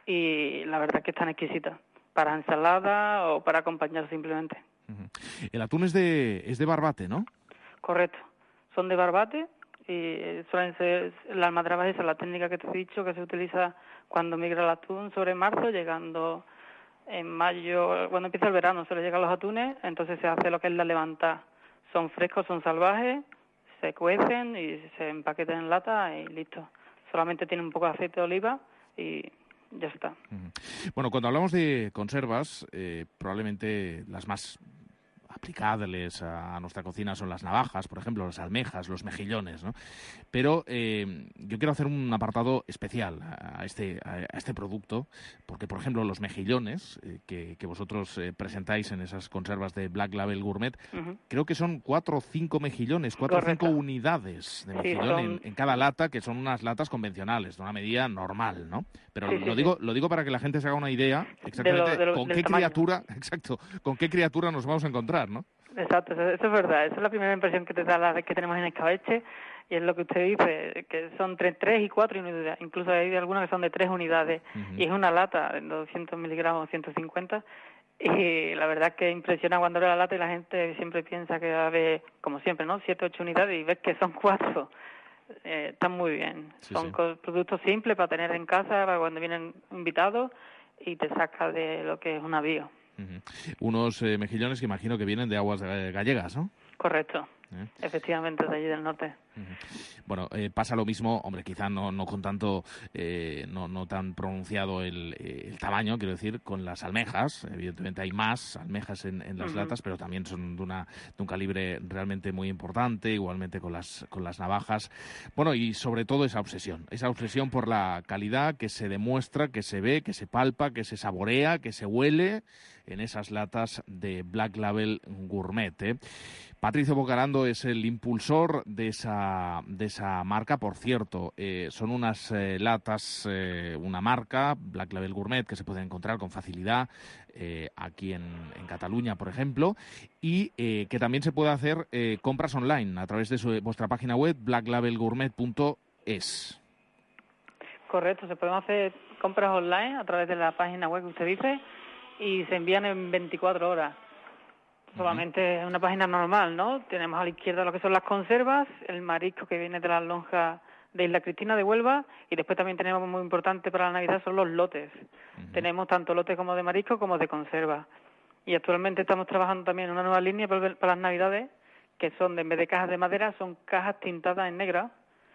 y la verdad es que están exquisitas, para ensalada o para acompañar simplemente. Uh-huh. El atún es de, es de barbate, ¿no? Correcto, son de barbate. Y suelen ser, la almadraba esa, la técnica que te he dicho, que se utiliza cuando migra el atún sobre marzo, llegando en mayo, cuando empieza el verano, se le llegan los atunes, entonces se hace lo que es la levantada. Son frescos, son salvajes, se cuecen y se empaquetan en lata y listo. Solamente tiene un poco de aceite de oliva y ya está. Bueno, cuando hablamos de conservas, eh, probablemente las más aplicables a nuestra cocina son las navajas, por ejemplo, las almejas, los mejillones, ¿no? Pero eh, yo quiero hacer un apartado especial a este, a este producto, porque, por ejemplo, los mejillones eh, que, que vosotros eh, presentáis en esas conservas de Black Label Gourmet, uh-huh. creo que son cuatro o cinco mejillones, cuatro o cinco unidades de mejillón sí, son... en, en cada lata, que son unas latas convencionales, de una medida normal, ¿no? Pero sí, lo, sí, digo, sí. lo digo para que la gente se haga una idea exactamente de lo, de lo, con qué tamaño. criatura, exacto, con qué criatura nos vamos a encontrar, ¿no? Exacto, eso, eso es verdad. Esa es la primera impresión que te da la vez que tenemos en escabeche y es lo que usted dice, que son entre tres y cuatro unidades. Incluso hay algunas que son de tres unidades uh-huh. y es una lata de doscientos miligramos, ciento cincuenta y la verdad es que impresiona cuando ve la lata y la gente siempre piensa que va a haber, como siempre, ¿no? Siete, ocho unidades y ves que son cuatro. Eh, están muy bien. Sí, son sí. productos simples para tener en casa, para cuando vienen invitados y te saca de lo que es un avío. Uh-huh. Unos eh, mejillones que imagino que vienen de aguas eh, gallegas, ¿no? Correcto, ¿Eh? efectivamente, de allí del norte. Bueno, eh, pasa lo mismo, hombre, quizá no, no con tanto, eh, no, no tan pronunciado el, eh, el tamaño, quiero decir, con las almejas. Evidentemente hay más almejas en, en las uh-huh. latas, pero también son de, una, de un calibre realmente muy importante, igualmente con las, con las navajas. Bueno, y sobre todo esa obsesión, esa obsesión por la calidad que se demuestra, que se ve, que se palpa, que se saborea, que se huele en esas latas de Black Label Gourmet, ¿eh? Patricio Bocarando es el impulsor de esa, de esa marca. Por cierto, eh, son unas eh, latas, eh, una marca, Black Label Gourmet, que se puede encontrar con facilidad eh, aquí en, en Cataluña, por ejemplo, y eh, que también se puede hacer eh, compras online a través de su, vuestra página web, black label gourmet punto es. Correcto, se pueden hacer compras online a través de la página web que usted dice y se envían en veinticuatro horas. Solamente es una página normal, ¿no? Tenemos a la izquierda lo que son las conservas, el marisco que viene de las lonjas de Isla Cristina de Huelva, y después también tenemos, muy importante para la Navidad, son los lotes. Uh-huh. Tenemos tanto lotes como de marisco como de conserva. Y actualmente estamos trabajando también en una nueva línea para, para las Navidades, que son, de, en vez de cajas de madera, son cajas tintadas en negra,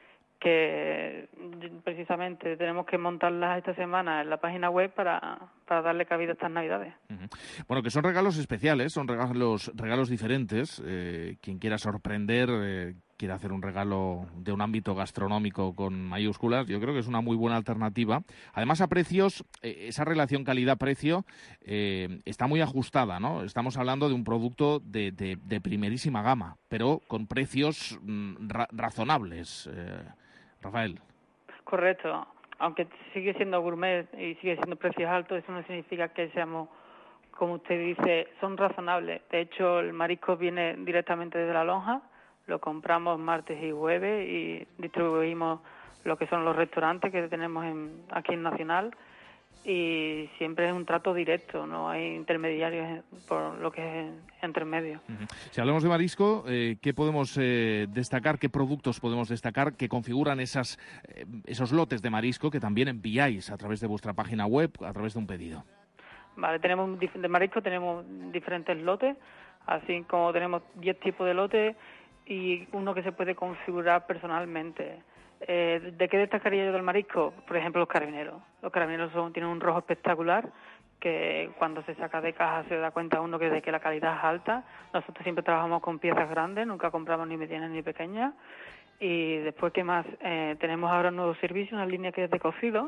que precisamente tenemos que montarlas esta semana en la página web para, para darle cabida a estas Navidades. Uh-huh. Bueno, que son regalos especiales, son regalos regalos diferentes. Eh, quien quiera sorprender, eh, quiera hacer un regalo de un ámbito gastronómico con mayúsculas, yo creo que es una muy buena alternativa. Además, a precios, eh, esa relación calidad-precio eh, está muy ajustada, ¿no? Estamos hablando de un producto de, de, de primerísima gama, pero con precios mm, ra- razonables. Eh, Rafael. Correcto. Aunque sigue siendo gourmet y sigue siendo precios altos, eso no significa que seamos, como usted dice, son razonables. De hecho, el marisco viene directamente desde la lonja, lo compramos martes y jueves y distribuimos lo que son los restaurantes que tenemos en, aquí en Nacional, y siempre es un trato directo, no hay intermediarios por lo que es entre medio. Uh-huh. Si hablamos de marisco, eh, ¿qué podemos eh, destacar, qué productos podemos destacar que configuran esas, eh, esos lotes de marisco que también enviáis a través de vuestra página web, a través de un pedido? Vale, tenemos de marisco tenemos diferentes lotes, así como tenemos diez tipos de lotes y uno que se puede configurar personalmente. Eh, ¿De qué destacaría yo del marisco? Por ejemplo, los carabineros. Los carabineros son, tienen un rojo espectacular que cuando se saca de caja se da cuenta uno que de que la calidad es alta. Nosotros siempre trabajamos con piezas grandes, nunca compramos ni medianas ni pequeñas. Y después, ¿qué más? Eh, tenemos ahora un nuevo servicio, una línea que es de cocido.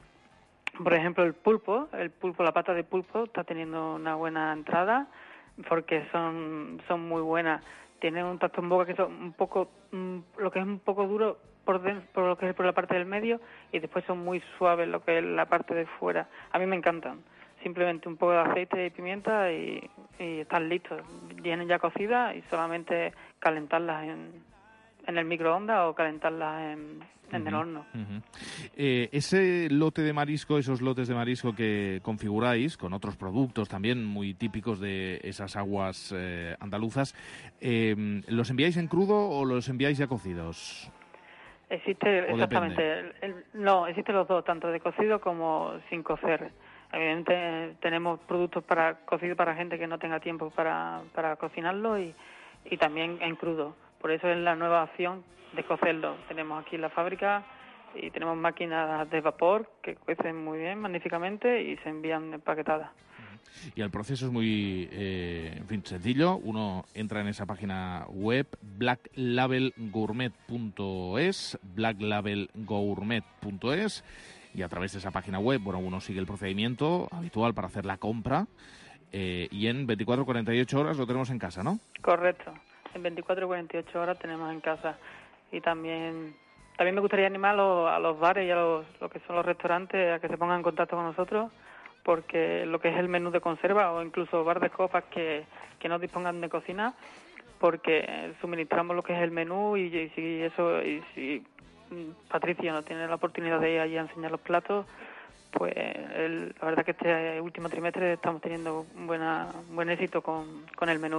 Por ejemplo, el pulpo, el pulpo, la pata de pulpo está teniendo una buena entrada porque son, son muy buenas. Tienen un tacto en boca que son un poco, mm, lo que es un poco duro por dentro, por lo que es por la parte del medio, y después son muy suaves lo que es la parte de fuera. A mí me encantan. Simplemente un poco de aceite y pimienta y, y están listos. Vienen ya cocidas y solamente calentarlas en, en el microondas o calentarlas en, en uh-huh. el horno. Uh-huh. Eh, ese lote de marisco, esos lotes de marisco que configuráis con otros productos también muy típicos de esas aguas eh, andaluzas, eh, ¿los enviáis en crudo o los enviáis ya cocidos? Existe, exactamente, el, el, no, existen los dos, tanto de cocido como sin cocer. Evidentemente tenemos productos para cocido para gente que no tenga tiempo para, para cocinarlo y, y también en crudo. Por eso es la nueva opción de cocerlo. Tenemos aquí en la fábrica y tenemos máquinas de vapor que cuecen muy bien, magníficamente, y se envían empaquetadas. Y el proceso es muy, eh, en fin, sencillo. Uno entra en esa página web, black label gourmet punto es, black label gourmet punto es, y a través de esa página web, bueno, uno sigue el procedimiento habitual para hacer la compra, eh, y en veinticuatro a cuarenta y ocho horas lo tenemos en casa, ¿no? Correcto. En veinticuatro a cuarenta y ocho horas tenemos en casa. Y también también me gustaría animar a los, a los bares y a los, lo que son los restaurantes a que se pongan en contacto con nosotros, porque lo que es el menú de conserva o incluso bar de copas que, que no dispongan de cocina, porque suministramos lo que es el menú y, y si eso y si Patricia no tiene la oportunidad de ir allí a enseñar los platos, pues el, la verdad que este último trimestre estamos teniendo un buena, buen éxito con, con el menú.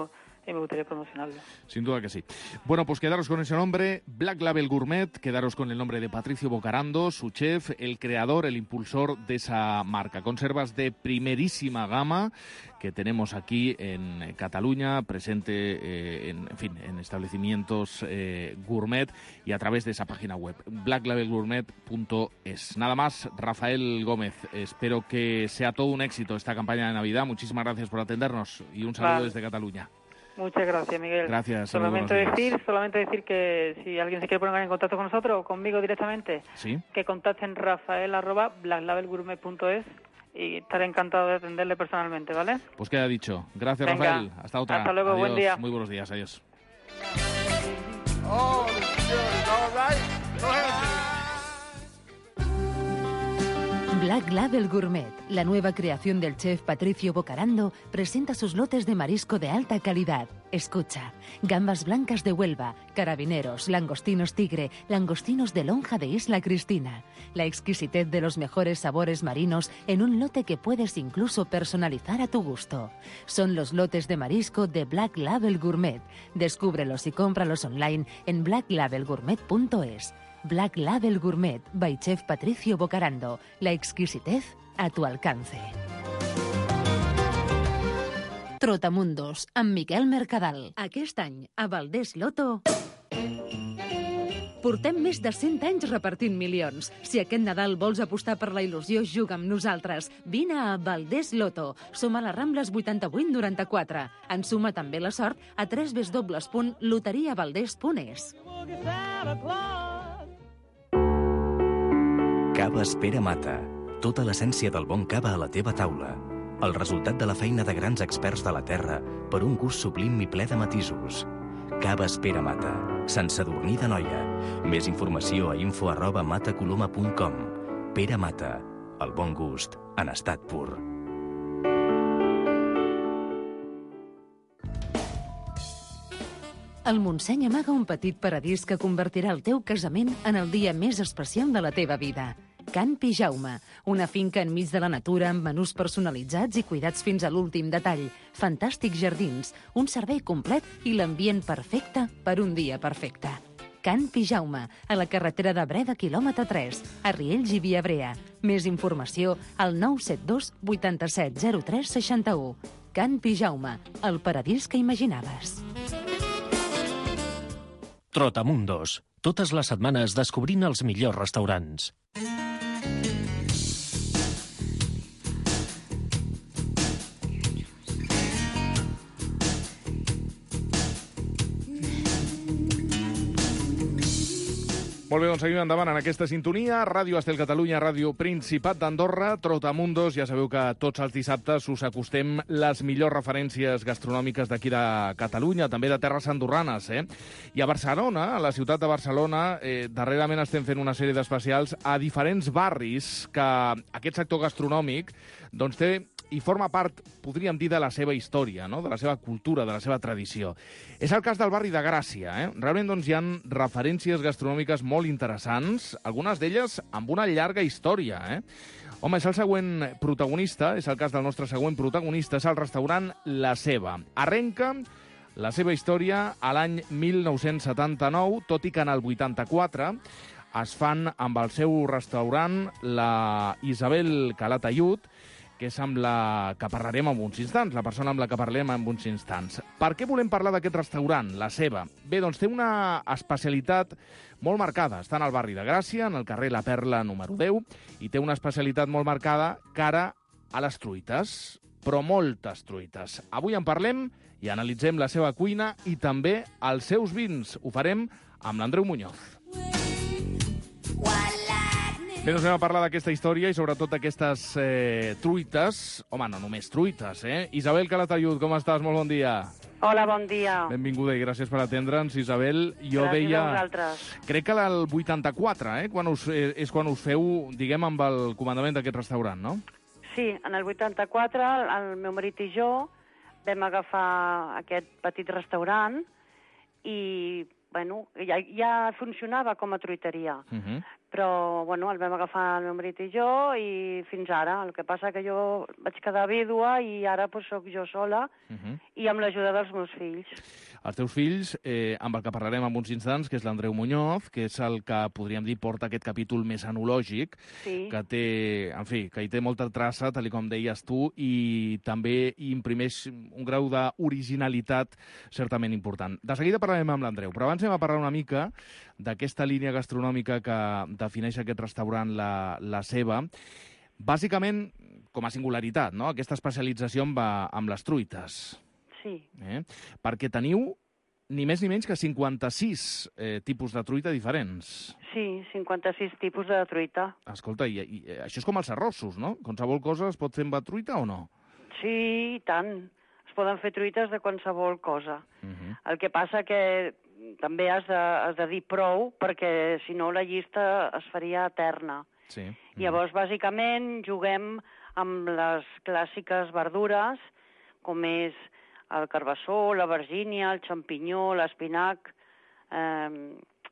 y me gustaría promocionarlo. Sin duda que sí. Bueno, pues quedaros con ese nombre, Black Label Gourmet, quedaros con el nombre de Patricio Bocarando, su chef, el creador, el impulsor de esa marca. Conservas de primerísima gama que tenemos aquí en Cataluña, presente eh, en, en fin, en establecimientos eh, gourmet y a través de esa página web, black label gourmet punto es. Nada más, Rafael Gómez, espero que sea todo un éxito esta campaña de Navidad. Muchísimas gracias por atendernos y un saludo vale. desde Cataluña. Muchas gracias, Miguel. Gracias. Solamente decir, solamente decir que si alguien se quiere poner en contacto con nosotros o conmigo directamente, ¿sí? que contacten rafael arroba black label gourmet punto es y estaré encantado de atenderle personalmente, ¿vale? Pues queda dicho. Gracias, Venga. Rafael. Hasta otra. Hasta luego, adiós. Buen día. Muy buenos días, adiós. Oh, all right. Go ahead. Black Label Gourmet, la nueva creación del chef Patricio Bocarando, presenta sus lotes de marisco de alta calidad. Escucha, gambas blancas de Huelva, carabineros, langostinos tigre, langostinos de lonja de Isla Cristina. La exquisitez de los mejores sabores marinos en un lote que puedes incluso personalizar a tu gusto. Son los lotes de marisco de Black Label Gourmet. Descúbrelos y cómpralos online en black label gourmet punto es. Black Label Gourmet by Chef Patricio Bocarando. La exquisitez a tu alcance. Trotamundos, amb Miquel Mercadal. Aquest any, a Valdés Loto... Portem més de cent anys repartint milions. Si aquest Nadal vols apostar per la il·lusió, juga amb nosaltres. Vine a Valdés Loto. Som a les Rambles vuitanta-vuit noranta-quatre. En suma també la sort a w w w punt loteria valdés punt es. Cava Espera Mata. Tota l'essència del bon cava a la teva taula. El resultat de la feina de grans experts de la terra per un gust sublim i ple de matisos. Cava Espera Mata. Sant Sadurní d'Anoia. Més informació a info arroba matacoloma punt com. Pere Mata. El bon gust en estat pur. El Montseny amaga un petit paradís que convertirà el teu casament en el dia més especial de la teva vida. Can Pijaume, una finca enmig de la natura amb menús personalitzats i cuidats fins a l'últim detall, fantàstics jardins, un servei complet i l'ambient perfecte per un dia perfecte. Can Pijaume, a la carretera de Breda, quilòmetre tres, a Riells i Viabrea. Més informació al nou set dos vuitanta-set zero tres seixanta-u. Can Pijaume, el paradís que imaginaves. Trotamundos. Totes les setmanes descobrint els millors restaurants. Molt bé, doncs seguim endavant en aquesta sintonia. Ràdio Estel Catalunya, Ràdio Principat d'Andorra, Trotamundos. Ja sabeu que tots els dissabtes us acostem les millors referències gastronòmiques d'aquí de Catalunya, també de terres andorranes. Eh? I a Barcelona, a la ciutat de Barcelona, eh, darrerament estem fent una sèrie d'especials a diferents barris que aquest sector gastronòmic doncs, té i forma part, podríem dir, de la seva història, no? De la seva cultura, de la seva tradició. És el cas del barri de Gràcia. Eh? Realment doncs, hi ha referències gastronòmiques molt interessants, algunes d'elles amb una llarga història. Eh? Home, és el següent protagonista, és el cas del nostre següent protagonista, és el restaurant La Ceba. Arrenca la seva història a l'any mil nou-cents setanta-nou, tot i que en el vuitanta-quatre es fan amb el seu restaurant la Isabel Calatayud, que és amb la que parlarem en uns instants, la persona amb la que parlem en uns instants. Per què volem parlar d'aquest restaurant, La Ceba? Bé, doncs té una especialitat molt marcada. Està en el barri de Gràcia, en el carrer La Perla número deu, i té una especialitat molt marcada cara a les truites, però moltes truites. Avui en parlem i analitzem la seva cuina i també els seus vins. Ho farem amb l'Andreu Muñoz. Bé, doncs anem a parlar d'aquesta història i sobretot d'aquestes eh, truites. Home, no només truites, eh? Isabel Calatayud, com estàs? Molt bon dia. Hola, bon dia. Benvinguda i gràcies per atendre'ns, Isabel. Jo gràcies veia... a vosaltres. Crec que el vuitanta-quatre, eh? Quan us, eh, és quan us feu, diguem, amb el comandament d'aquest restaurant, no? Sí, en el vuitanta-quatre el meu marit i jo vam agafar aquest petit restaurant i, bueno, ja, ja funcionava com a truiteria. Uh-huh. però, bueno, el vam agafar el meu marit i jo i fins ara. El que passa que jo vaig quedar vídua i ara pues, soc jo sola Uh -huh. i amb l'ajuda dels meus fills. Els teus fills, eh, amb el que parlarem en uns instants, que és l'Andreu Muñoz, que és el que, podríem dir, porta aquest capítol més enològic, sí. que té, en fi, que hi té molta traça, tal com deies tu, i també hi imprimeix un grau d'originalitat certament important. De seguida parlarem amb l'Andreu, però abans anem a parlar una mica d'aquesta línia gastronòmica que defineix aquest restaurant la, la seva. Bàsicament, com a singularitat, no? Aquesta especialització amb, amb les truites. Sí. Eh? Perquè teniu ni més ni menys que cinquanta-sis eh, tipus de truita diferents. Sí, cinquanta-sis tipus de truita. Escolta, i, i això és com els arrossos, no? Qualsevol cosa es pot fer amb truita o no? Sí, i tant. Es poden fer truites de qualsevol cosa. Uh -huh. El que passa que també has de, has de dir prou, perquè si no la llista es faria eterna. Sí. Uh -huh. Llavors, bàsicament, juguem amb les clàssiques verdures, com és el carbassó, la vergínia, el xampinyó, l'espinac, eh,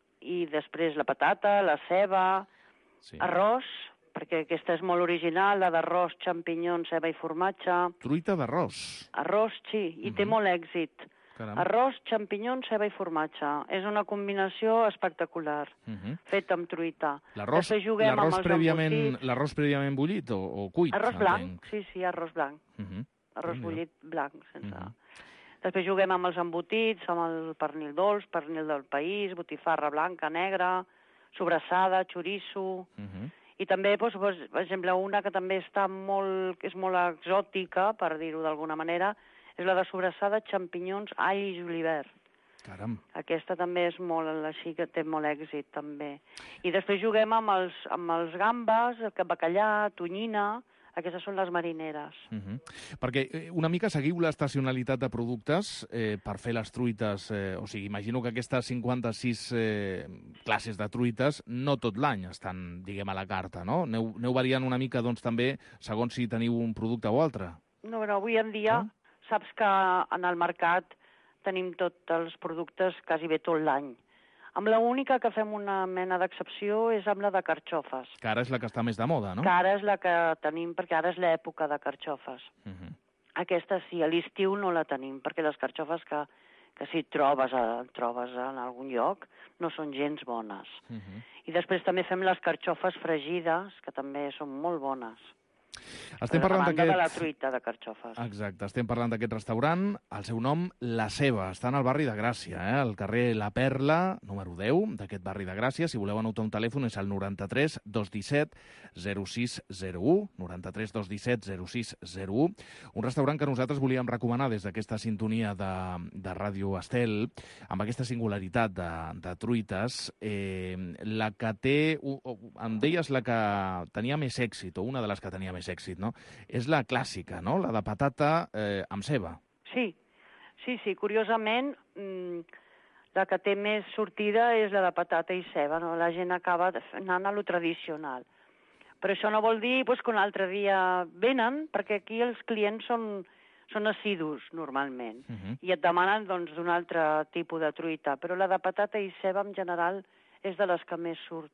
i després la patata, la ceba, sí. arròs, perquè aquesta és molt original, la d'arròs, xampinyons, ceba i formatge. Truita d'arròs. Arròs, sí, i uh -huh. té molt èxit. Caram. Arròs, xampinyons, ceba i formatge. És una combinació espectacular, uh -huh. feta amb truita. L'arròs prèviament, l'arròs prèviament bullit o, o cuit? Arròs blanc, sí, sí, arròs blanc. Uh -huh. Arròs bullit blanc, sense... Uh Mhm. -huh. Després juguem amb els embotits, amb el pernil dolç, pernil del país, botifarra blanca, negra, sobrassada, xoriço... Uh -huh. I també, doncs, per exemple, una que també està molt, que és molt exòtica, per dir-ho d'alguna manera, és la de sobrassada, xampinyons, all i julivert. Caram. Aquesta també és molt així, que té molt èxit, també. I després juguem amb els, amb els gambes, el bacallà, tonyina... Aquestes són les marineres. Uh -huh. Perquè una mica seguiu l'estacionalitat de productes eh, per fer les truites. Eh, o sigui, imagino que aquestes cinquanta-sis eh, classes de truites no tot l'any estan, diguem, a la carta, no? Aneu, aneu variant una mica, doncs, també, segons si teniu un producte o altre. No, però avui en dia, no? Saps que en el mercat tenim tots els productes quasi bé tot l'any. Amb l'única que fem una mena d'excepció és amb la de carxofes. Que ara és la que està més de moda, no? Que ara és la que tenim, perquè ara és l'època de carxofes. Uh -huh. Aquesta sí, a l'estiu no la tenim, perquè les carxofes que, que si trobes, a, trobes en algun lloc no són gens bones. Uh -huh. I després també fem les carxofes fregides, que també són molt bones. Estem parlant d'aquest... de la truita de carxofes. Exacte, estem parlant d'aquest restaurant, el seu nom, La Ceba, està en el barri de Gràcia, eh? al carrer La Perla, número deu, d'aquest barri de Gràcia. Si voleu anotar un telèfon és el noranta-tres dos disset zero sis zero u, noranta-tres dos disset zero sis zero u, un restaurant que nosaltres volíem recomanar des d'aquesta sintonia de, de Ràdio Estel, amb aquesta singularitat de, de truites, eh, la que té, o, o, em deies la que tenia més èxit, o una de les que tenia més èxit, no? És la clàssica, no? La de patata eh, amb ceba. Sí, sí, sí. Curiosament, mmm, la que té més sortida és la de patata i ceba, no? La gent acaba anant a lo tradicional. Però això no vol dir pues, que un altre dia venen, perquè aquí els clients són, són assidus, normalment, uh -huh. i et demanen doncs, d'un altre tipus de truita. Però la de patata i ceba, en general, és de les que més surt.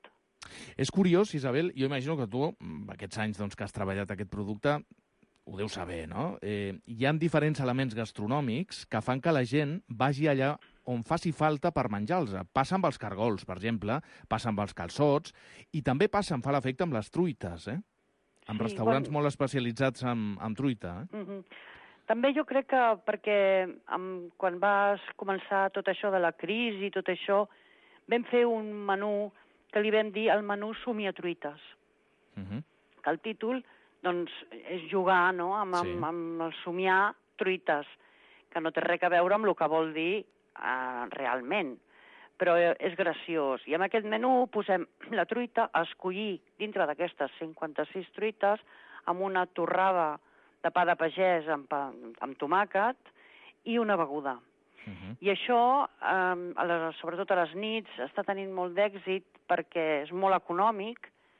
És curiós, Isabel, jo imagino que tu, aquests anys doncs, que has treballat aquest producte, ho deus saber, no? Eh, hi ha diferents elements gastronòmics que fan que la gent vagi allà on faci falta per menjar-los. Passa amb els cargols, per exemple, passa amb els calçots, i també passa, em fa l'efecte, amb les truites, eh? Amb sí, restaurants quan... molt especialitzats en, en truita. Eh? Uh -huh. També jo crec que perquè amb, quan vas començar tot això de la crisi i tot això, vam fer un menú que li vam dir el menú somiatruites. Uh -huh. Que el títol, doncs, és jugar, no?, amb, sí. amb, amb el somiar truites, que no té res a veure amb el que vol dir uh, realment, però és graciós. I en aquest menú posem la truita a escollir dintre d'aquestes cinquanta-sis truites amb una torrada de pa de pagès amb, pa, amb tomàquet i una beguda. Uh -huh. I això, eh, a les, sobretot a les nits, està tenint molt d'èxit perquè és molt econòmic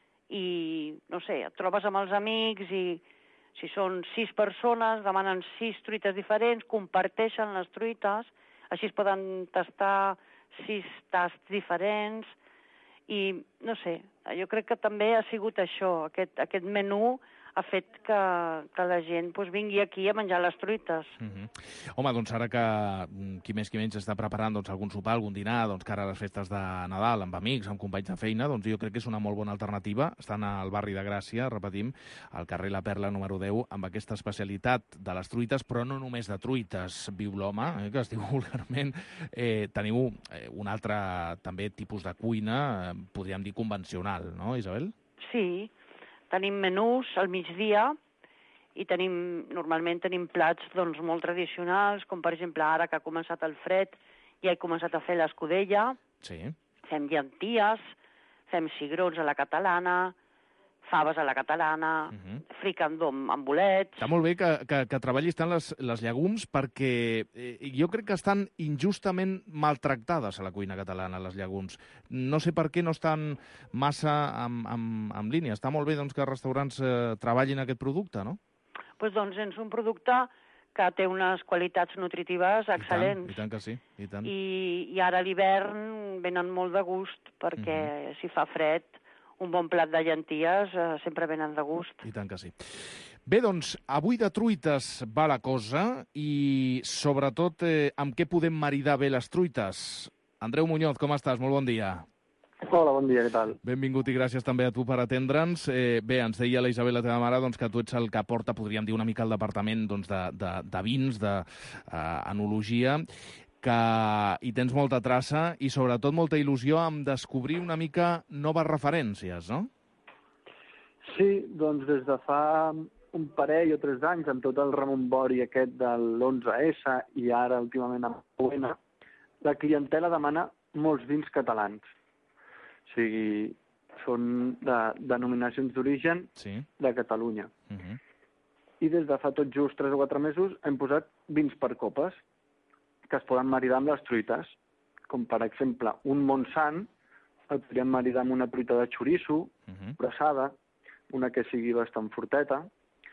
i, no sé, et trobes amb els amics i si són sis persones, demanen sis truites diferents, comparteixen les truites, així es poden tastar sis tasts diferents I, no sé, jo crec que també ha sigut això, aquest, aquest menú ha fet que, que la gent pues, vingui aquí a menjar les truites. Mm-hmm. Home, doncs ara que qui més qui menys està preparant doncs, algun sopar, algun dinar, doncs que ara les festes de Nadal, amb amics, amb companys de feina, doncs jo crec que és una molt bona alternativa. Estan al barri de Gràcia, repetim, al carrer La Perla número deu, amb aquesta especialitat de les truites, però no només de truites, viu l'home, eh, que es diu vulgarment. Eh, teniu eh, un altre també tipus de cuina, eh, podríem dir convencional, no, Isabel? Sí, tenim menús al migdia i tenim, normalment tenim plats doncs, molt tradicionals, com per exemple ara que ha començat el fred, ja he començat a fer l'escudella, sí. Fem llenties, fem cigrons a la catalana, faves a la catalana, uh-huh. fricandó amb bolets... Està molt bé que, que, que treballis tant les, les llegums perquè eh, jo crec que estan injustament maltractades a la cuina catalana, les llegums. No sé per què no estan massa en, en, en línia. Està molt bé doncs, que els restaurants eh, treballin aquest producte, no? Pues, doncs és un producte que té unes qualitats nutritives excel·lents. I tant, i tant que sí. I, tant. I, i ara a l'hivern venen molt de gust perquè uh-huh. si fa fred un bon plat de llenties eh, sempre venen de gust. I tant que sí. Bé, doncs, avui de truites va la cosa i, sobretot, eh, amb què podem maridar bé les truites? Andreu Muñoz, com estàs? Molt bon dia. Hola, bon dia, què tal? Benvingut i gràcies també a tu per atendre'ns. Eh, bé, ens deia la Isabel, la teva mare, doncs, que tu ets el que porta, podríem dir, una mica el departament doncs, de, de, de vins, d'enologia, uh, que hi tens molta traça i, sobretot, molta il·lusió amb descobrir una mica noves referències, no? Sí, doncs des de fa un parell o tres anys, amb tot el rebombori aquest de l'onze essa i ara, últimament, amb l'u ena, la clientela demana molts vins catalans. O sigui, són de denominacions d'origen sí. de Catalunya. Uh-huh. I des de fa tot just tres o quatre mesos hem posat vins per copes, que es poden maridar amb les truites, com per exemple un Montsant el podríem maridar amb una truita de xoriço, uh-huh. braçada, una que sigui bastant forteta,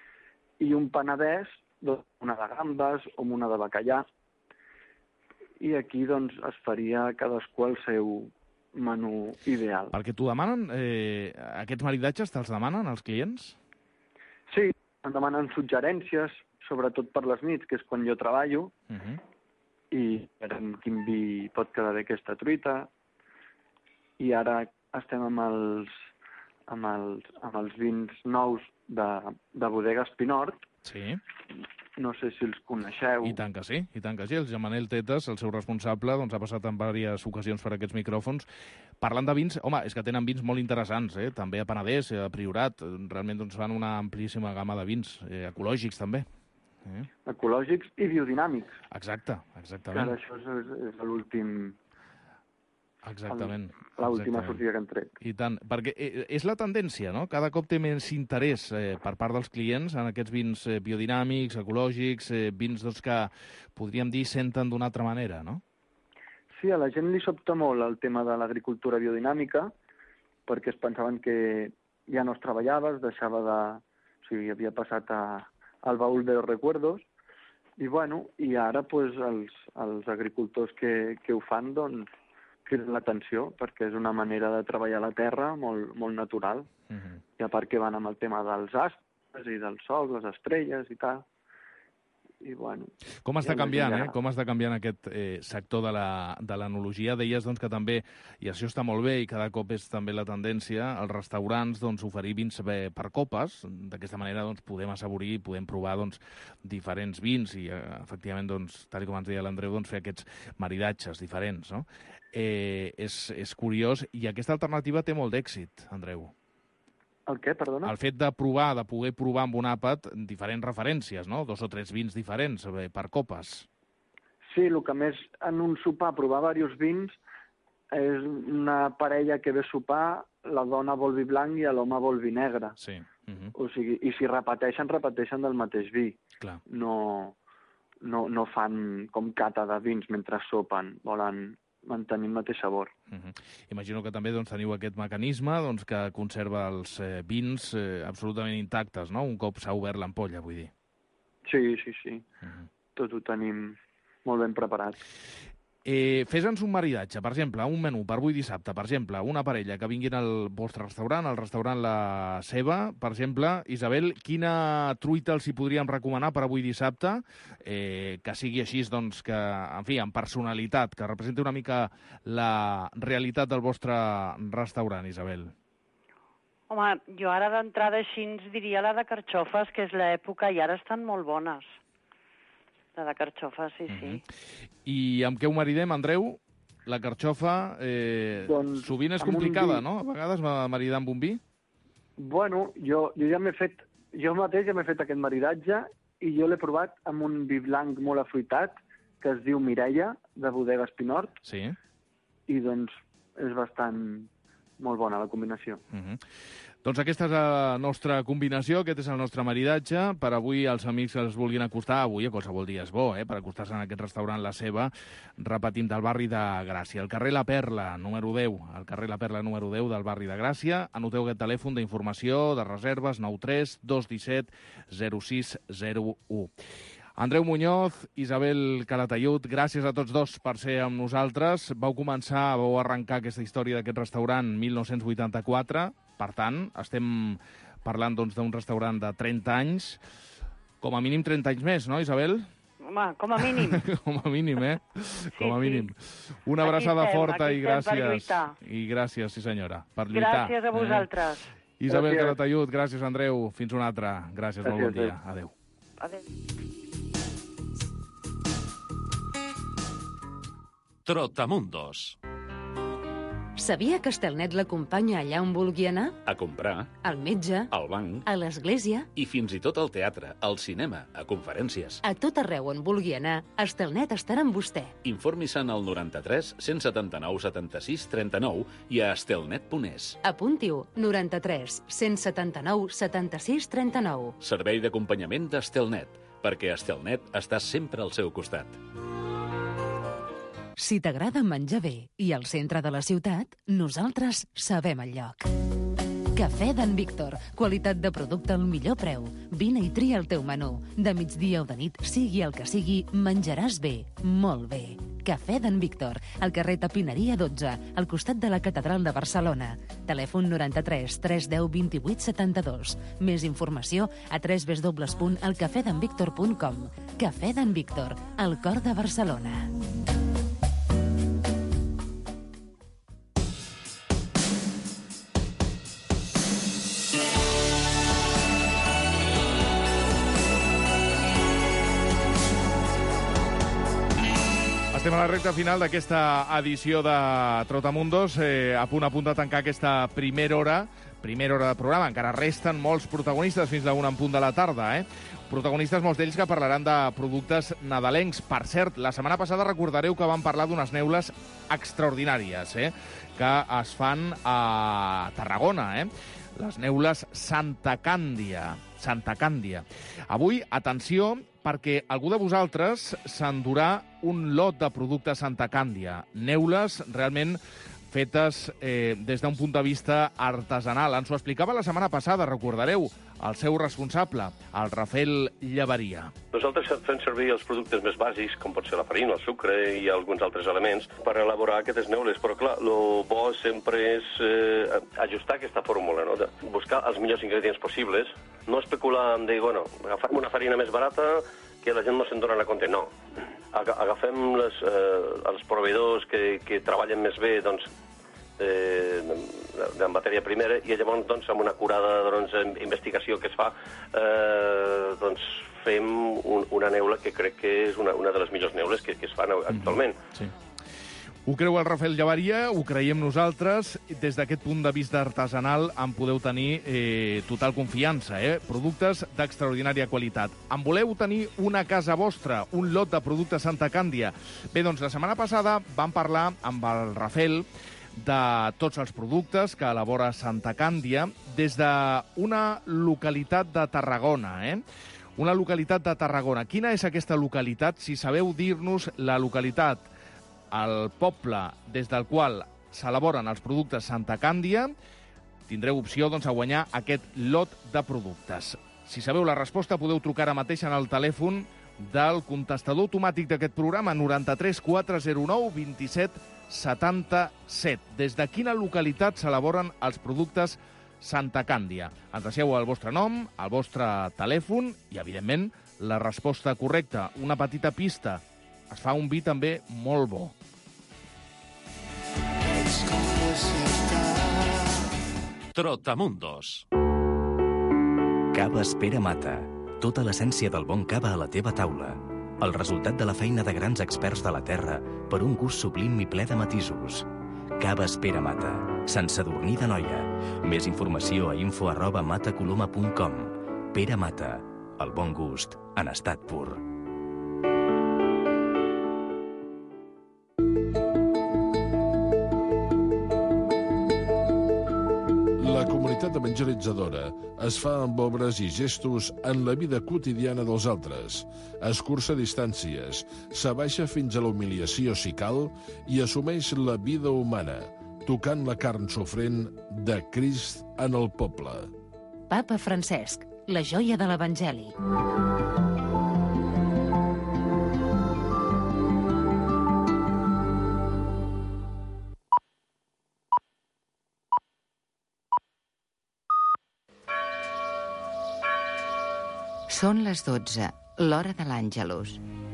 i un Penedès, doncs, una de gambes o una de bacallà. I aquí doncs, es faria cadascú el seu menú ideal. Perquè t'ho demanen, eh, aquests maridatges te'ls demanen els clients? Sí, em demanen suggerències, sobretot per les nits, que és quan jo treballo, uh-huh. i veurem quin vi pot quedar bé aquesta truita. I ara estem amb els, amb els, amb els vins nous de, de Bodega Espinort. Sí. No sé si els coneixeu. I tant que sí, i tant que sí. El Gemanel Tetes, el seu responsable, doncs, ha passat en diverses ocasions per aquests micròfons. Parlant de vins, home, és que tenen vins molt interessants, eh? També a Penedès, a Priorat. Realment doncs, fan una amplíssima gamma de vins, eh, ecològics també. Eh? Ecològics i biodinàmics. Exacte, exactament. Que això és, és l'últim... Exactament. L'última sortida que hem tret. I tant, perquè és la tendència, no? Cada cop té més interès eh, per part dels clients en aquests vins eh, biodinàmics, ecològics, eh, vins doncs, que podríem dir senten d'una altra manera, no? Sí, a la gent li sobta molt el tema de l'agricultura biodinàmica, perquè es pensaven que ja no es treballava, es deixava de... O sigui, havia passat a al baúl de recuerdos, i bueno, i ara pues, els, els agricultors que, que ho fan doncs, criden l'atenció, perquè és una manera de treballar la terra molt, molt natural. Uh-huh. I a part que van amb el tema dels astres i del sol, les estrelles i tal. I bueno... Com està canviant, eh? Com està canviant aquest eh, sector de l'enologia? Deies doncs, que també, i això està molt bé, i cada cop és també la tendència, als restaurants doncs, oferir vins bé per copes. D'aquesta manera doncs, podem assaborir, podem provar doncs, diferents vins i, eh, efectivament, doncs, tal com ens deia l'Andreu, doncs, fer aquests maridatges diferents. No? Eh, és, és curiós, i aquesta alternativa té molt d'èxit, Andreu. El què, perdona? El fet de provar, de poder provar amb un àpat diferents referències, no? Dos o tres vins diferents eh, per copes. Sí, el que més en un sopar provar diversos vins és una parella que ve a sopar, la dona vol vi blanc i l'home vol vi negre. Sí. Uh-huh. O sigui, i si repeteixen, repeteixen del mateix vi. Clar. No, no, no fan com cata de vins mentre sopen, volen mantenir el mateix sabor. Uh-huh. Imagino que també doncs, teniu aquest mecanisme doncs, que conserva els eh, vins eh, absolutament intactes, no? Un cop s'ha obert l'ampolla, vull dir. Sí, sí, sí. Uh-huh. Tot ho tenim molt ben preparat. Eh, Fes-nos un maridatge, per exemple, un menú per avui dissabte, per exemple, una parella que vinguin al vostre restaurant, al restaurant La Seva, per exemple. Isabel, quina truita els hi podríem recomanar per avui dissabte, eh, que sigui així, doncs, que, en fi, amb personalitat, que representi una mica la realitat del vostre restaurant, Isabel? Home, jo ara d'entrada així ens diria la de carxofes, que és l'època, i ara estan molt bones. La de carxofa, sí, sí. Uh-huh. I amb què ho maridem, Andreu? La carxofa eh, doncs, sovint és complicada, no? A vegades maridar amb un vi? Bueno, jo, jo ja m'he fet, jo mateix ja m'he fet aquest maridatge i jo l'he provat amb un vi blanc molt afruitat que es diu Mireia, de Bodega Espinort. Sí. I doncs és bastant molt bona la combinació. Uh-huh. Doncs aquesta és la nostra combinació, aquest és el nostre maridatge. Per avui, els amics que els vulguin acostar, avui a qualsevol dia és bo, eh, per acostar-se en aquest restaurant La Seva, repetint, del barri de Gràcia. El carrer La Perla, número deu, el carrer La Perla, número deu del barri de Gràcia. Anoteu aquest telèfon d'informació, de reserves, nou tres dos un set zero sis zero u. Andreu Muñoz, Isabel Calatayud, gràcies a tots dos per ser amb nosaltres. Vau començar, vau arrencar aquesta història d'aquest restaurant mil nou-cents vuitanta-quatre. Per tant, estem parlant doncs, d'un restaurant de trenta anys, com a mínim trenta anys més, no, Isabel? Home, com a mínim. Com a mínim, eh? Sí, com a mínim. Sí. Una abraçada aquí estem, forta aquí i gràcies. I gràcies, sí senyora, per lluitar. Gràcies a vosaltres. Eh? Isabel gràcies. Calatayud, gràcies, Andreu. Fins una altra. Gràcies, gràcies molt bon dia. Adéu. Adéu. Trotamundos. Sabia que Estelnet l'acompanya allà on vulgui anar? A comprar, Al metge, al banc a l'església, i fins i tot al teatre, al cinema, a conferències. a tot arreu on vulgui anar, Estelnet estarà amb vostè. Informi-se'n al noranta-tres cent setanta-nou setanta-sis trenta-nou i a estelnet punt es. Apunti-ho, noranta-tres cent setanta-nou setanta-sis trenta-nou. Servei d'acompanyament d'Estelnet, perquè Estelnet està sempre al seu costat. Si t'agrada menjar bé i al centre de la ciutat, nosaltres sabem el lloc. Cafè d'en Víctor. Qualitat de producte al millor preu. Vine i tria el teu menú. De migdia o de nit, sigui el que sigui, menjaràs bé, molt bé. Cafè d'en Víctor, al carrer Tapineria dotze, al costat de la Catedral de Barcelona. Telèfon noranta-tres tres deu vint-i-vuit setanta-dos. Més informació a w w w punt el cafè d'en víctor punt com. Cafè d'en Víctor, al cor de Barcelona. Estem a la recta final d'aquesta edició de Trotamundos, eh, a punt a punt de tancar aquesta primera hora, primera hora de programa. Encara resten molts protagonistes fins a una en punt de la tarda, eh? Protagonistes, molts d'ells que parlaran de productes nadalencs. Per cert, la setmana passada recordareu que vam parlar d'unes neules extraordinàries, eh? Que es fan a Tarragona, eh? Les neules Santa Càndia. Santa Càndia. Avui, atenció, perquè algú de vosaltres s'endurà un lot de productes Santa Càndia. Neules realment fetes eh, des d'un punt de vista artesanal. Ens ho explicava la setmana passada, recordareu, el seu responsable, el Rafael Llaveria. Nosaltres fem servir els productes més bàsics, com pot ser la farina, el sucre i alguns altres elements, per elaborar aquestes neules. Però, clar, el bo sempre és eh, ajustar aquesta fórmula, no? De buscar els millors ingredients possibles, no especular en dir, bueno, agafem una farina més barata que la gent no se'n dona compte. No. Agafem les, eh, els proveïdors que, que treballen més bé, doncs, eh, de matèria primera, i llavors, doncs, amb una acurada doncs, investigació que es fa, eh, doncs, fem un, una neula que crec que és una, una de les millors neules que, que es fan actualment. Sí. Ho creu el Rafael Llaveria, ho creiem nosaltres. Des d'aquest punt de vista artesanal en podeu tenir eh, total confiança, eh? Productes d'extraordinària qualitat. En voleu tenir una casa vostra, un lot de productes Santa Càndia? Bé, doncs la setmana passada vam parlar amb el Rafael de tots els productes que elabora Santa Càndia des d'una localitat de Tarragona, eh? Una localitat de Tarragona. Quina és aquesta localitat? Si sabeu dir-nos la localitat, el poble des del qual s'elaboren els productes Santa Càndia, tindreu opció doncs, a guanyar aquest lot de productes. Si sabeu la resposta, podeu trucar ara mateix en el telèfon del contestador automàtic d'aquest programa, noranta-tres quatre zero nou vint set setanta-set. Des de quina localitat s'elaboren els productes Santa Càndia? Ens deixeu el vostre nom, el vostre telèfon i, evidentment, la resposta correcta. Una petita pista. Es fa un vi també molt bo. Trotamundos. Cava Espera Mata. Tota l'essència del bon cava a la teva taula. El resultat de la feina de grans experts de la terra per un gust sublim i ple de matisos. Cava Espera Mata. Sant Sadurní d'Anoia. Més informació a info arroba matacoloma punt com. Pere Mata. El bon gust en estat pur. La comunitat evangelitzadora es fa amb obres i gestos en la vida quotidiana dels altres, escurça distàncies, s'abaixa fins a la humiliació si cal i assumeix la vida humana, tocant la carn sofrent de Crist en el poble. Papa Francesc, la joia de l'Evangeli. Són les dotze, l'hora de l'Àngelus.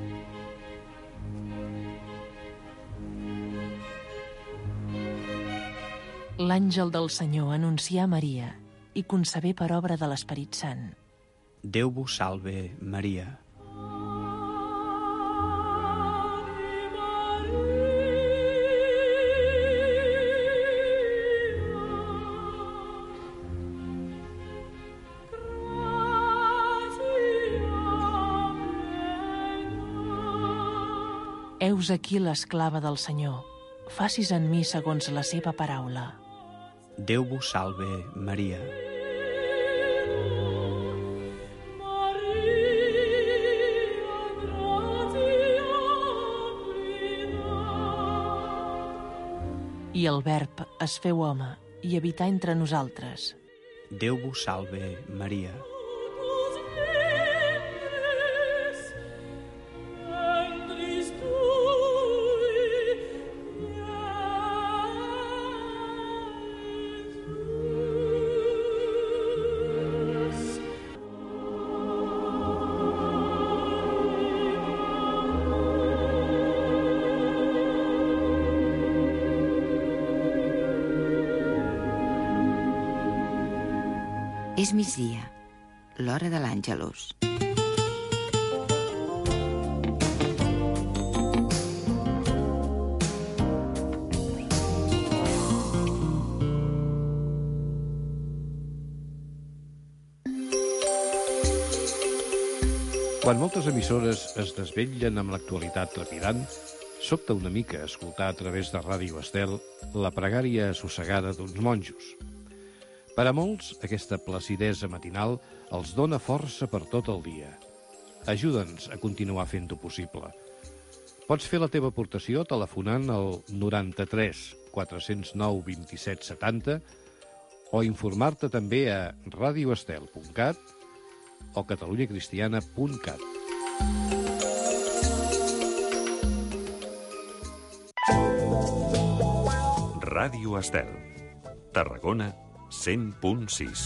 L'àngel del Senyor anuncià a Maria i concebé per obra de l'Esperit Sant. Déu vos salve, Maria. Heus aquí l'esclava del Senyor. Facis en mi segons la seva paraula. Déu vos salve, Maria. I el Verb es feu home i habità entre nosaltres. Déu vos salve, Maria. És migdia, l'hora de l'Àngelus. Quan moltes emissores es desvetllen amb l'actualitat trepidant, sobta una mica escoltar a través de Ràdio Estel la pregària assossegada d'uns monjos. Per a molts, aquesta placidesa matinal els dona força per tot el dia. Ajuda'ns a continuar fent-ho possible. Pots fer la teva aportació telefonant al noranta-tres quatre zero nou vint set setanta o informar-te també a radioestel punt cat o catalunyacristiana punt cat. Ràdio Estel. Tarragona cent punt sis.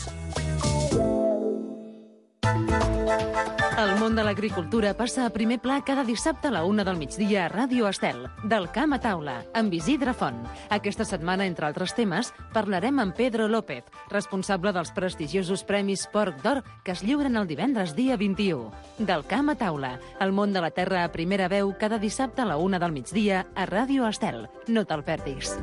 El món de l'agricultura passa a primer pla cada dissabte a la una del migdia a Ràdio Estel, del camp a taula, amb Isidre Font. Aquesta setmana, entre altres temes, parlarem amb Pedro López, responsable dels prestigiosos Premis Porc d'Or que es lliuren el divendres dia vint-i-u. Del camp a taula, el món de la terra a primera veu cada dissabte a la una del migdia a Ràdio Estel. No te'l perdis.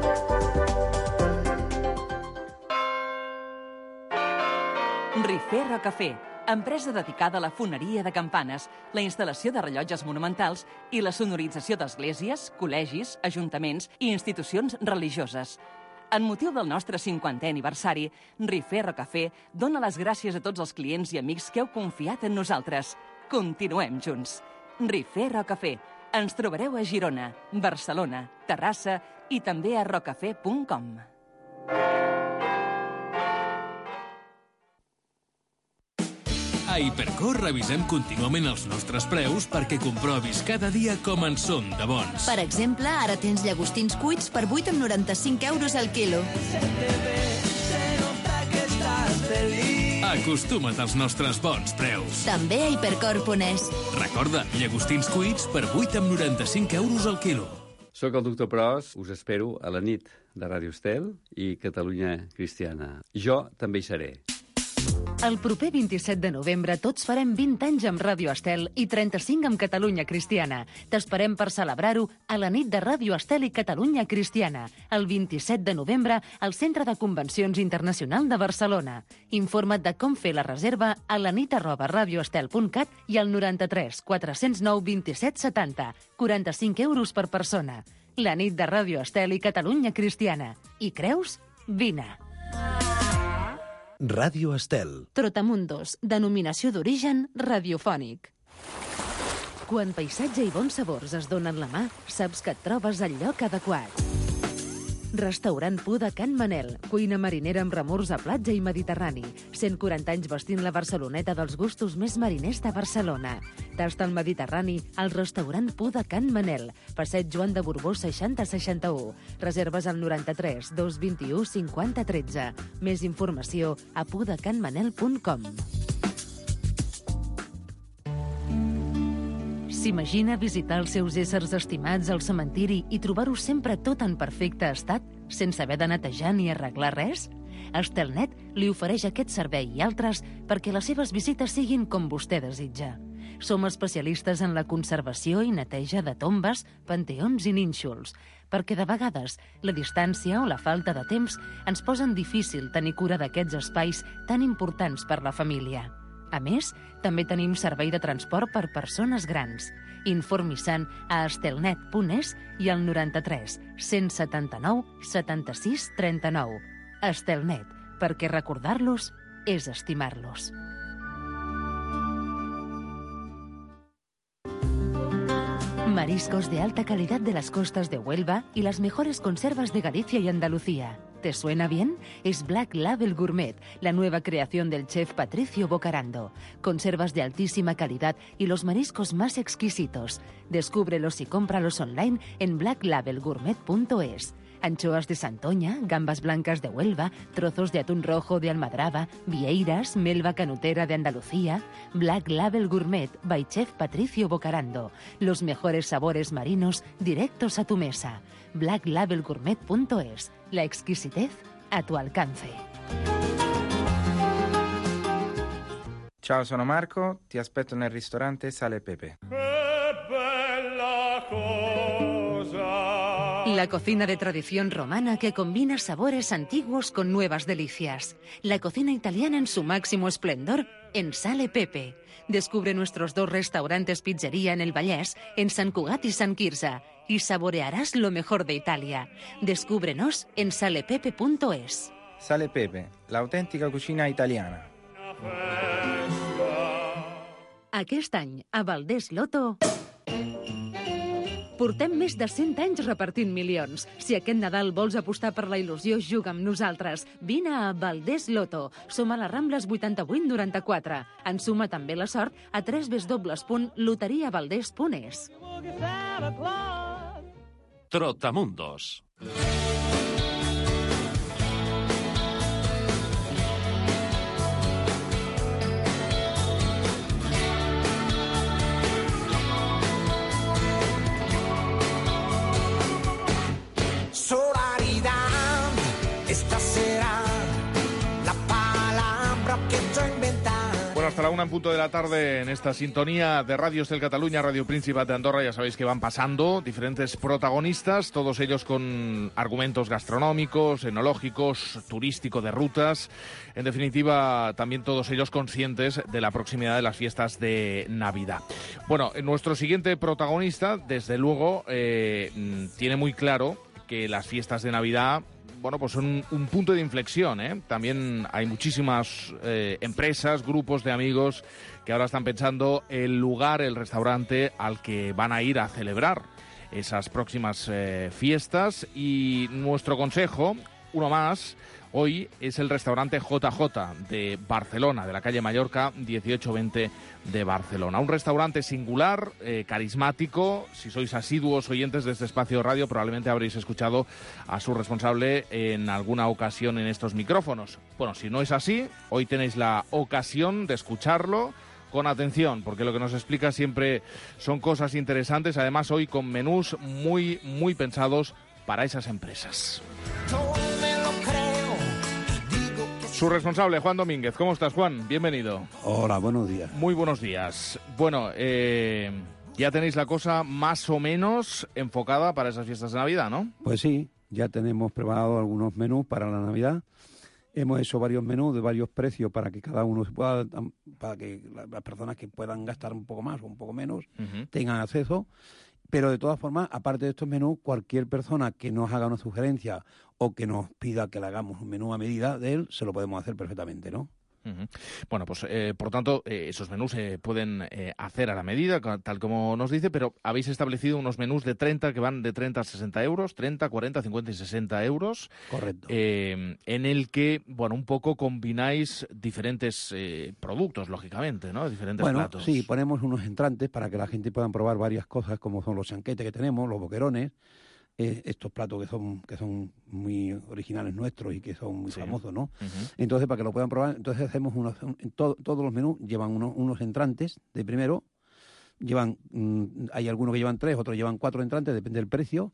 Rifé Rocafé, empresa dedicada a la foneria de campanes, la instal·lació de rellotges monumentals i la sonorització d'esglésies, col·legis, ajuntaments i institucions religioses. En motiu del nostre cinquantè aniversari, Rifé Rocafé dona les gràcies a tots els clients i amics que heu confiat en nosaltres. Continuem junts. Rifé Rocafé. Ens trobareu a Girona, Barcelona, Terrassa i també a rocafé punt com. A Hipercor revisem contínuament els nostres preus perquè comprovis cada dia com en són de bons. Per exemple, ara tens llagostins cuits per vuit coma noranta-cinc euros al quilo. Acostuma't als nostres bons preus. També a hipercor punt es. Recorda, llagostins cuits per vuit coma noranta-cinc euros al quilo. Soc el doctor Pros, us espero a la nit de Ràdio Estel i Catalunya Cristiana. Jo també hi seré. El proper vint-i-set de novembre tots farem vint anys amb Ràdio Estel i trenta-cinc amb Catalunya Cristiana. T'esperem per celebrar-ho a la nit de Ràdio Estel i Catalunya Cristiana, el vint-i-set de novembre al Centre de Convencions Internacional de Barcelona. Informa't de com fer la reserva a la nit arroba radioestel punt cat i al noranta-tres quatre-cents nou vint-i-set setanta, quaranta-cinc euros per persona. La nit de Ràdio Estel i Catalunya Cristiana. Hi creus? Vine. Ràdio Estel. Trotamundos, denominació d'origen radiofònic. Quan paisatge i bons sabors es donen la mà, saps que et trobes al lloc adequat. Restaurant Pu de Can Manel, cuina marinera amb remors a platja i mediterrani. cent quaranta anys vestint la Barceloneta dels gustos més mariners de Barcelona. Tasta el Mediterrani al restaurant Pu de Can Manel, passeig Joan de Borbó seixanta seixanta-u. Reserves al noranta-tres dos vint-i-u cinquanta tretze. Més informació a pudecanmanel punt com. S'imagina visitar els seus éssers estimats al cementiri i trobar-ho sempre tot en perfecte estat, sense haver de netejar ni arreglar res? Estelnet li ofereix aquest servei i altres perquè les seves visites siguin com vostè desitja. Som especialistes en la conservació i neteja de tombes, panteons i nínxols, perquè de vegades la distància o la falta de temps ens posen difícil tenir cura d'aquests espais tan importants per la família. A més, també tenim servei de transport per persones grans. Informi-se'n a estelnet punt es i al noranta-tres cent setanta-nou setanta-sis trenta-nou. Estelnet, perquè recordar-los és estimar-los. Mariscos de alta calidad de las costas de Huelva y las mejores conservas de Galicia y Andalucía. ¿Te suena bien? Es Black Label Gourmet, la nueva creación del chef Patricio Bocarando. Conservas de altísima calidad y los mariscos más exquisitos. Descúbrelos y cómpralos online en black label gourmet punto es. Anchoas de Santoña, gambas blancas de Huelva, trozos de atún rojo de Almadraba, vieiras, melva canutera de Andalucía. Black Label Gourmet by Chef Patricio Bocarando. Los mejores sabores marinos directos a tu mesa. black label gourmet punto es. La exquisitez a tu alcance. Ciao, sono Marco, ti aspetto nel ristorante Sale Pepe. La cocina de tradición romana que combina sabores antiguos con nuevas delicias. La cocina italiana en su máximo esplendor en Sale Pepe. Descubre nuestros dos restaurantes pizzería en el Vallès, en Sant Cugat y Sant Quirze, y saborearás lo mejor de Italia. Descúbrenos en sale pepe punto es. Sale Pepe, la auténtica cocina italiana. Aquest any, a Valdés Loto... Portem més de cent anys repartint milions. Si aquest Nadal vols apostar per la il·lusió, juga amb nosaltres. Vine a Valdés Loto. Som a les Rambles vuitanta-vuit noranta-quatre. Ensuma també la sort a w w w punt loteria valdés punt es. Trotamundos. Solaridad, esta será la palabra que yo inventar. Bueno, hasta la una en punto de la tarde en esta sintonía de Radios del Cataluña, Radio Principat de Andorra. Ya sabéis que van pasando diferentes protagonistas, todos ellos con argumentos gastronómicos, enológicos, turístico de rutas. En definitiva, también todos ellos conscientes de la proximidad de las fiestas de Navidad. Bueno, nuestro siguiente protagonista, desde luego, eh, tiene muy claro que las fiestas de Navidad, bueno, pues son un, un punto de inflexión, ¿eh? También hay muchísimas eh, empresas, grupos de amigos que ahora están pensando el lugar, el restaurante al que van a ir a celebrar esas próximas eh, fiestas. Y nuestro consejo uno más. Hoy es el restaurante J J de Barcelona, de la calle Mallorca dieciocho veinte de Barcelona. Un restaurante singular, eh, carismático. Si sois asiduos oyentes de este espacio de radio, probablemente habréis escuchado a su responsable en alguna ocasión en estos micrófonos. Bueno, si no es así, hoy tenéis la ocasión de escucharlo con atención, porque lo que nos explica siempre son cosas interesantes, además hoy con menús muy, muy pensados para esas empresas. Su responsable, Juan Domínguez. ¿Cómo estás, Juan? Bienvenido. Hola, buenos días. Muy buenos días. Bueno, eh, ya tenéis la cosa más o menos enfocada para esas fiestas de Navidad, ¿no? Pues sí, ya tenemos preparado algunos menús para la Navidad. Hemos hecho varios menús de varios precios para que cada uno se pueda, para que las personas que puedan gastar un poco más o un poco menos uh-huh. tengan acceso. Pero de todas formas, aparte de estos menús, cualquier persona que nos haga una sugerencia o que nos pida que le hagamos un menú a medida de él, se lo podemos hacer perfectamente, ¿no? Uh-huh. Bueno, pues eh, por tanto, eh, esos menús se pueden eh, hacer a la medida, tal como nos dice, pero habéis establecido unos menús de treinta que van de treinta a sesenta euros, treinta, cuarenta, cincuenta y sesenta euros. Correcto. Eh, en el que, bueno, un poco combináis diferentes eh, productos, lógicamente, ¿no? Diferentes bueno, platos. Sí, ponemos unos entrantes para que la gente pueda probar varias cosas, como son los chanquetes que tenemos, los boquerones, Eh, estos platos que son que son muy originales nuestros y que son muy sí. famosos, ¿no? Uh-huh. Entonces, para que lo puedan probar, entonces hacemos unos, un, to, todos los menús llevan unos, unos entrantes de primero, llevan mmm, hay algunos que llevan tres, otros llevan cuatro entrantes, depende del precio,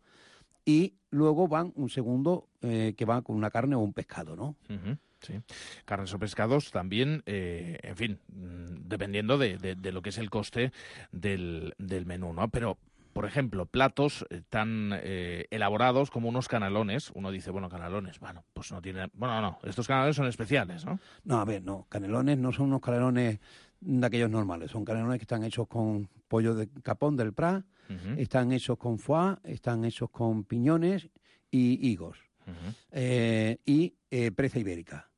y luego van un segundo eh, que va con una carne o un pescado, ¿no? Uh-huh. Sí, carnes o pescados también, eh, en fin, dependiendo de, de, de lo que es el coste del, del menú, ¿no? Pero por ejemplo, platos tan eh, elaborados como unos canelones. Uno dice, bueno, canelones, bueno, pues no tiene... Bueno, no, estos canelones son especiales, ¿no? No, a ver, no, canelones no son unos canelones de aquellos normales. Son canelones que están hechos con pollo de capón del Prat, uh-huh. están hechos con foie, están hechos con piñones y higos. Uh-huh. Eh, y eh, pereza ibérica.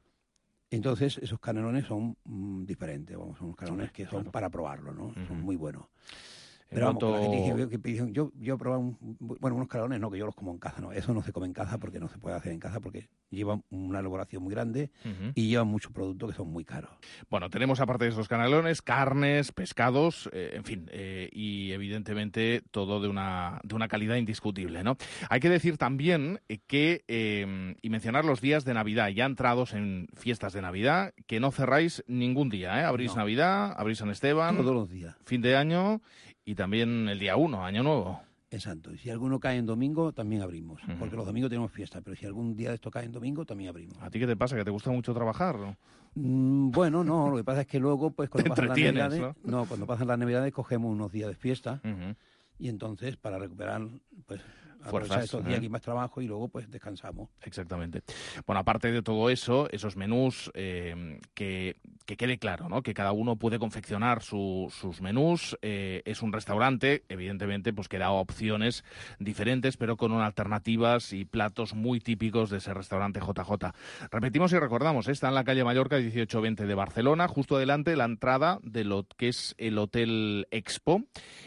Entonces, esos canelones son mm, diferentes. Vamos, son unos canelones sí, que son claro. para probarlo, ¿no? Uh-huh. Son muy buenos. Pero vamos, cuanto... la gente dice, que, que, yo, yo he probado un, bueno, unos canelones, no, que yo los como en casa, no, eso no se come en casa porque no se puede hacer en casa porque llevan una elaboración muy grande uh-huh. y llevan muchos productos que son muy caros. Bueno, tenemos aparte de esos canelones, carnes, pescados, eh, en fin, eh, y evidentemente todo de una, de una calidad indiscutible, ¿no? Hay que decir también que, eh, y mencionar los días de Navidad, ya entrados en fiestas de Navidad, que no cerráis ningún día, ¿eh? Abrís no. Navidad, abrís San Esteban. Todos los días. Fin de año. Y también el día uno, Año Nuevo. Exacto. Y si alguno cae en domingo, también abrimos. Uh-huh. Porque los domingos tenemos fiesta, pero si algún día de esto cae en domingo, también abrimos. ¿A ti qué te pasa? ¿Que te gusta mucho trabajar? ¿No? Mm, bueno, no. Lo que pasa es que luego, pues cuando pasan las Navidades... ¿no? no, cuando pasan las Navidades cogemos unos días de fiesta. Uh-huh. Y entonces, para recuperar, pues... fuerzas, estos días ¿eh? Aquí más trabajo y luego pues descansamos. Exactamente. Bueno, aparte de todo eso, esos menús, eh, que, que quede claro, ¿no? Que cada uno puede confeccionar su, sus menús. Eh, es un restaurante, evidentemente, pues que da opciones diferentes, pero con unas alternativas y platos muy típicos de ese restaurante J J. Repetimos y recordamos, ¿eh? Está en la calle Mallorca dieciocho veinte de Barcelona, justo delante de la entrada de lo que es el Hotel Expo.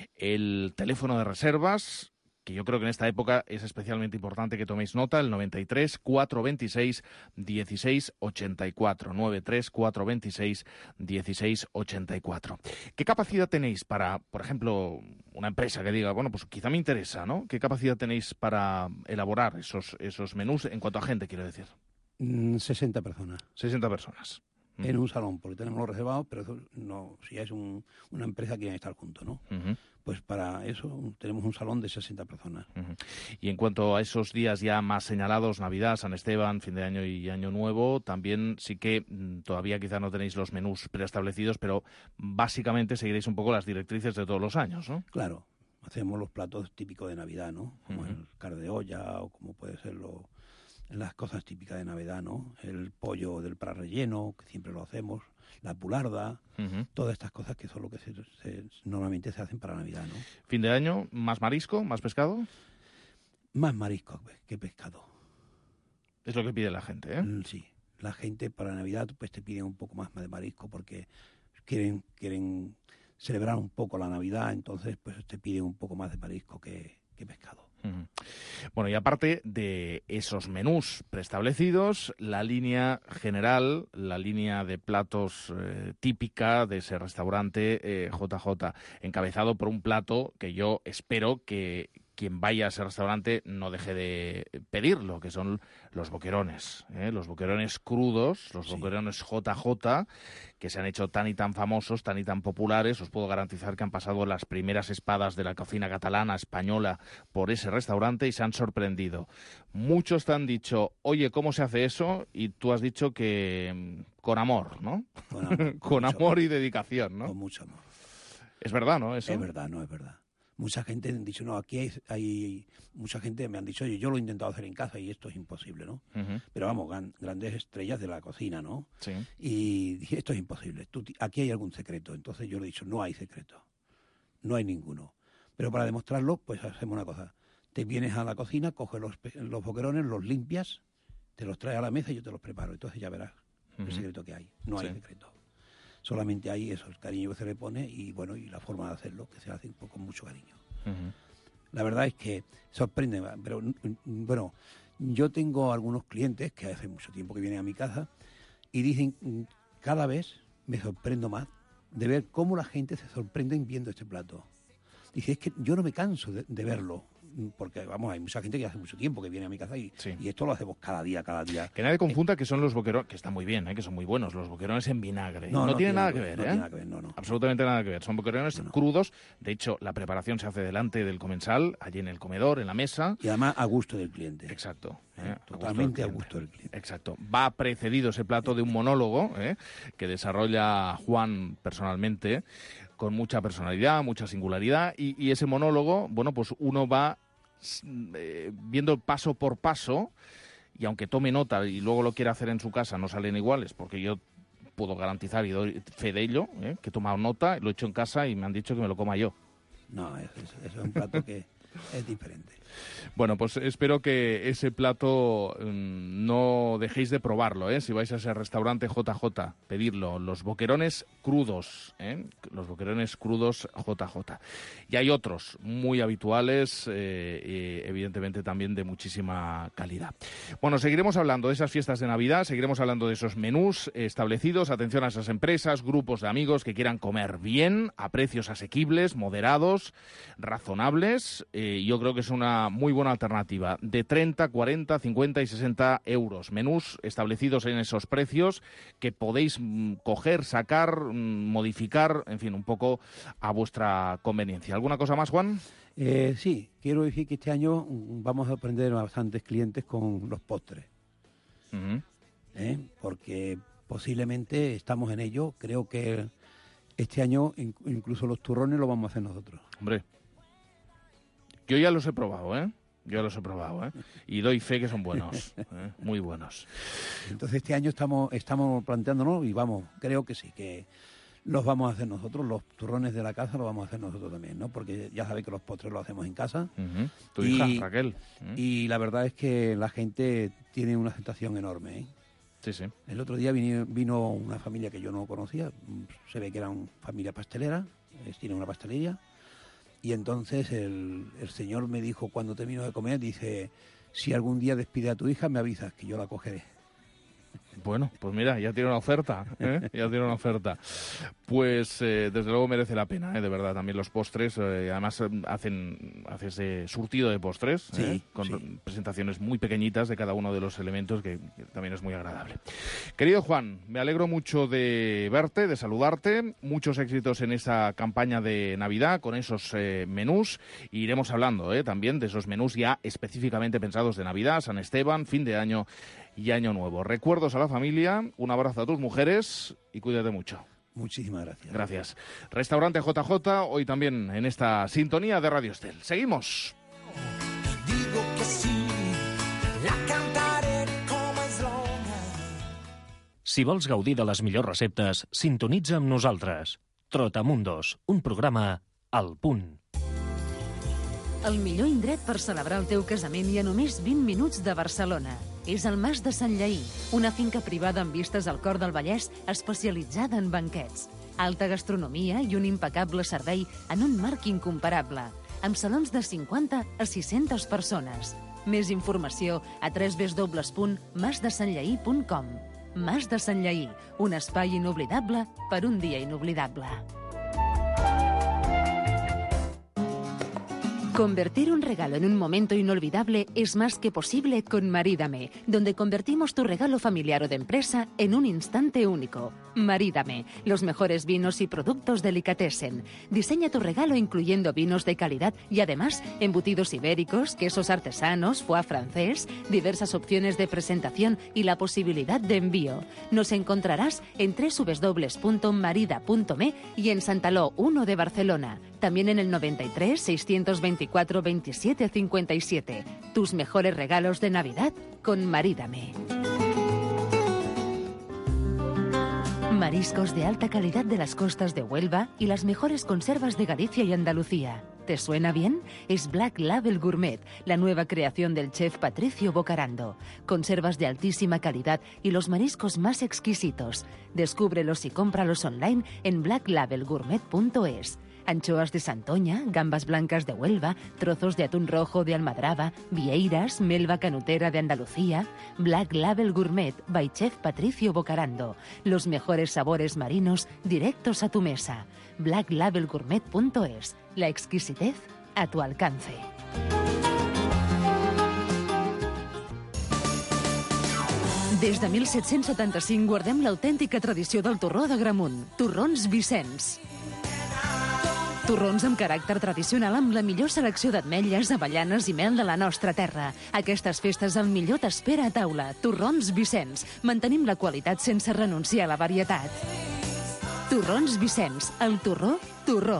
El teléfono de reservas, que yo creo que en esta época es especialmente importante que toméis nota, el noventa y tres, cuatrocientos veintiséis, dieciséis ochenta y cuatro, noventa y tres, cuatrocientos veintiséis, dieciséis ochenta y cuatro. ¿Qué capacidad tenéis para, por ejemplo, una empresa que diga, bueno, pues quizá me interesa, ¿no? ¿Qué capacidad tenéis para elaborar esos, esos menús en cuanto a gente, quiero decir? Mm, sesenta personas. sesenta personas. En un salón, porque tenemos los reservados, pero eso no, si es un, una empresa quieren estar juntos, ¿no? Uh-huh. Pues para eso tenemos un salón de sesenta personas. Uh-huh. Y en cuanto a esos días ya más señalados, Navidad, San Esteban, fin de año y Año Nuevo, también sí que mmm, todavía quizá no tenéis los menús preestablecidos, pero básicamente seguiréis un poco las directrices de todos los años, ¿no? Claro, hacemos los platos típicos de Navidad, ¿no? Como uh-huh. el carne de olla o como puede ser lo... las cosas típicas de Navidad, ¿no? El pollo del Prat relleno, que siempre lo hacemos, la pularda, uh-huh. todas estas cosas que son lo que se, se, normalmente se hacen para Navidad, ¿no? Fin de año, ¿más marisco, más pescado? Más marisco que pescado. Es lo que pide la gente, ¿eh? Sí, la gente para Navidad pues te pide un poco más de marisco porque quieren quieren celebrar un poco la Navidad, entonces pues te piden un poco más de marisco que, que pescado. Uh-huh. Bueno, y aparte de esos menús preestablecidos, la línea general, la línea de platos eh, típica de ese restaurante eh, J J, encabezado por un plato que yo espero que quien vaya a ese restaurante no deje de pedirlo, que son los boquerones, ¿eh? Los boquerones crudos, los sí. boquerones J J, que se han hecho tan y tan famosos, tan y tan populares. Os puedo garantizar que han pasado las primeras espadas de la cocina catalana, española, por ese restaurante y se han sorprendido. Muchos te han dicho, oye, ¿cómo se hace eso? Y tú has dicho que con amor, ¿no? Con amor, con con amor, amor y dedicación, ¿no? Con mucho amor. Es verdad, ¿no? Eso. Es verdad, no es verdad. Mucha gente me han dicho, no, aquí hay, hay... Mucha gente me han dicho, oye, yo lo he intentado hacer en casa y esto es imposible, ¿no? Uh-huh. Pero vamos, gran, grandes estrellas de la cocina, ¿no? Sí. Y dije, esto es imposible, Tú, aquí hay algún secreto. Entonces yo le he dicho, no hay secreto, no hay ninguno. Pero para demostrarlo, pues hacemos una cosa. Te vienes a la cocina, coges los, los boquerones, los limpias, te los traes a la mesa y yo te los preparo. Entonces ya verás uh-huh. el secreto que hay. No sí. hay secreto. Solamente hay eso, el cariño que se le pone y bueno y la forma de hacerlo, que se hace con mucho cariño. Uh-huh. La verdad es que sorprende, pero bueno, yo tengo algunos clientes que hace mucho tiempo que vienen a mi casa y dicen, cada vez me sorprendo más de ver cómo la gente se sorprende viendo este plato. Dice, es que yo no me canso de, de verlo. Porque, vamos, hay mucha gente que hace mucho tiempo que viene a mi casa y, sí. y esto lo hacemos cada día, cada día. Que nadie confunda eh, que son los boquerones, que están muy bien, ¿eh? Que son muy buenos, los boquerones en vinagre. No, no, no tiene nada que ver, no ¿eh? Tiene nada que ver, no, no. Absolutamente nada que ver. Son boquerones no, no. crudos. De hecho, la preparación se hace delante del comensal, allí en el comedor, en la mesa. Y además a gusto del cliente. Exacto. ¿eh? Totalmente a gusto del cliente. Exacto. Va precedido ese plato de un monólogo ¿eh? que desarrolla Juan personalmente, con mucha personalidad, mucha singularidad. Y, y ese monólogo, bueno, pues uno va Eh, viendo paso por paso, y aunque tome nota y luego lo quiera hacer en su casa, no salen iguales, porque yo puedo garantizar y doy fe de ello, ¿eh? que he tomado nota, lo he hecho en casa y me han dicho que me lo coma yo. No, eso es, eso es un plato que es diferente. Bueno, pues espero que ese plato mmm, no dejéis de probarlo, ¿eh? Si vais a ese restaurante J J, pedirlo, los boquerones crudos, ¿eh? Los boquerones crudos J J. Y hay otros muy habituales, eh, y evidentemente también de muchísima calidad. Bueno, seguiremos hablando de esas fiestas de Navidad, seguiremos hablando de esos menús establecidos. Atención a esas empresas, grupos de amigos que quieran comer bien, a precios asequibles, moderados, razonables. Eh, yo creo que es una muy buena alternativa, de treinta, cuarenta, cincuenta y sesenta euros. Menús establecidos en esos precios que podéis mm, coger, sacar, mm, modificar, en fin, un poco a vuestra conveniencia. ¿Alguna cosa más, Juan? Eh, sí, quiero decir que este año vamos a aprender a bastantes clientes con los postres. Uh-huh. ¿Eh? Porque posiblemente estamos en ello. Creo que este año incluso los turrones los vamos a hacer nosotros. Hombre, yo ya los he probado, ¿eh? Yo los he probado, ¿eh? Y doy fe que son buenos, ¿eh? Muy buenos. Entonces este año estamos estamos planteándonos y vamos, creo que sí, que los vamos a hacer nosotros, los turrones de la casa los vamos a hacer nosotros también, ¿no? Porque ya sabéis que los postres los hacemos en casa. Uh-huh. Tu y, hija, Raquel. Uh-huh. Y la verdad es que la gente tiene una aceptación enorme, ¿eh? Sí, sí. El otro día vino, vino una familia que yo no conocía, se ve que era una familia pastelera, tiene una pastelería. Y entonces el, el señor me dijo, cuando termino de comer, dice, si algún día despide a tu hija, me avisas, que yo la cogeré. Bueno, pues mira, ya tiene una oferta, ¿eh? Ya tiene una oferta. Pues eh, desde luego merece la pena, ¿eh? De verdad, también los postres, eh, además hacen hace ese surtido de postres, ¿eh? Sí, con sí. presentaciones muy pequeñitas de cada uno de los elementos, que, que también es muy agradable. Querido Juan, me alegro mucho de verte, de saludarte, muchos éxitos en esa campaña de Navidad con esos eh, menús, y iremos hablando ¿eh? también de esos menús ya específicamente pensados de Navidad, San Esteban, fin de año y Año Nuevo. Recuerdos a la familia, un abrazo a tus mujeres y cuídate mucho. Muchísimas gracias. Gracias. Restaurante J J, hoy también en esta sintonía de Radio Estel. Seguimos. Digo que sí, la cantaré com és l'ona. Si vols gaudir de les millors receptes, sintonitza amb nosaltres. Trotamundos, un programa al punt. El millor indret per celebrar el teu casament i a només vint minuts de Barcelona. És el Mas de Sant Lleí, una finca privada amb vistes al cor del Vallès especialitzada en banquets. Alta gastronomia i un impecable servei en un marc incomparable. amb salons de cinquanta a sis-centes persones. Més informació a w w w punt mas de sant lleí punt com. Mas de Sant Lleí, un espai inoblidable per un dia inoblidable. Convertir un regalo en un momento inolvidable es más que posible con Marídame, donde convertimos tu regalo familiar o de empresa en un instante único. Marídame, los mejores vinos y productos delicatessen. Diseña tu regalo incluyendo vinos de calidad y además embutidos ibéricos, quesos artesanos, foie francés, diversas opciones de presentación y la posibilidad de envío. Nos encontrarás en w w w punto marida punto me y en Santaló uno de Barcelona. También en el noventa y tres, seiscientos veinticuatro, veintisiete cincuenta y siete. Tus mejores regalos de Navidad con Marídame. Mariscos de alta calidad de las costas de Huelva y las mejores conservas de Galicia y Andalucía. ¿Te suena bien? Es Black Label Gourmet, la nueva creación del chef Patricio Bocarando. Conservas de altísima calidad y los mariscos más exquisitos. Descúbrelos y cómpralos online en black label gourmet punto es. Anchoas de Santoña, gambas blancas de Huelva, trozos de atún rojo de Almadraba, vieiras, melva canutera de Andalucía. Black Label Gourmet by Chef Patricio Bocarando. Los mejores sabores marinos directos a tu mesa. black label gourmet punto es. La exquisitez a tu alcance. Des de mil set-cents setanta-cinc guardem l'autèntica tradició del torró d'Agramunt. Torrons Vicenç. Torrons amb caràcter tradicional amb la millor selecció d'ametlles, avellanes i mel de la nostra terra. Aquestes festes el millor t'espera a taula. Torrons Vicenç. Mantenim la qualitat sense renunciar a la varietat. Torrons Vicenç. El torró, torró.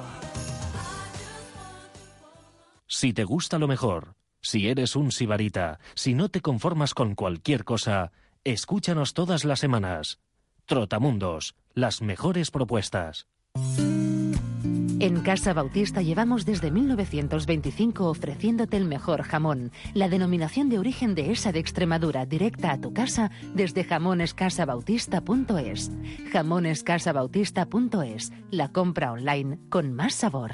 Si te gusta lo mejor, si eres un sibarita, si no te conformas con cualquier cosa, escúchanos todas las semanas. Trotamundos, las mejores propuestas. En Casa Bautista llevamos desde mil novecientos veinticinco ofreciéndote el mejor jamón, la denominación de origen de esa de Extremadura, directa a tu casa desde jamones casa bautista punto es. jamones casa bautista punto es, la compra online con más sabor.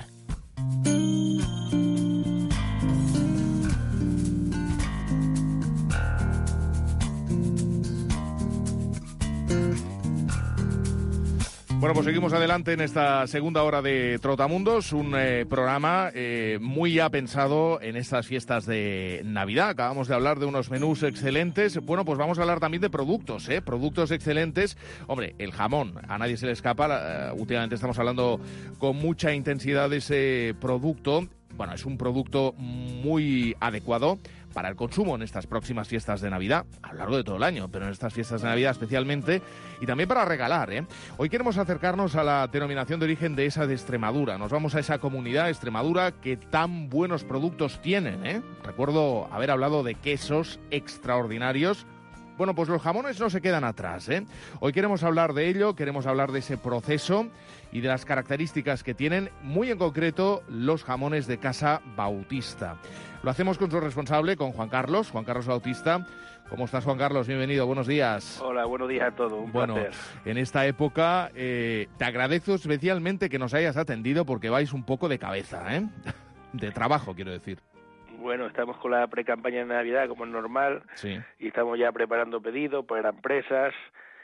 Bueno, pues seguimos adelante en esta segunda hora de Trotamundos, un eh, programa eh, muy ya pensado en estas fiestas de Navidad. Acabamos de hablar de unos menús excelentes. Bueno, pues vamos a hablar también de productos, ¿eh? Productos excelentes. Hombre, el jamón, a nadie se le escapa. Uh, últimamente estamos hablando con mucha intensidad de ese producto. Bueno, es un producto muy adecuado para el consumo en estas próximas fiestas de Navidad, a lo largo de todo el año, pero en estas fiestas de Navidad especialmente, y también para regalar, ¿eh? Hoy queremos acercarnos a la denominación de origen de esa de Extremadura. Nos vamos a esa comunidad Extremadura que tan buenos productos tienen, ¿eh? Recuerdo haber hablado de quesos extraordinarios. Bueno, pues los jamones no se quedan atrás, ¿eh? Hoy queremos hablar de ello, queremos hablar de ese proceso y de las características que tienen, muy en concreto, los jamones de Casa Bautista. Lo hacemos con su responsable, con Juan Carlos, Juan Carlos Bautista. ¿Cómo estás, Juan Carlos? Bienvenido, buenos días. Hola, buenos días a todos, un bueno, placer. En esta época eh, te agradezco especialmente que nos hayas atendido porque vais un poco de cabeza, ¿eh? De trabajo, quiero decir. Bueno, estamos con la pre-campaña de Navidad, como es normal, sí. Y estamos ya preparando pedidos para empresas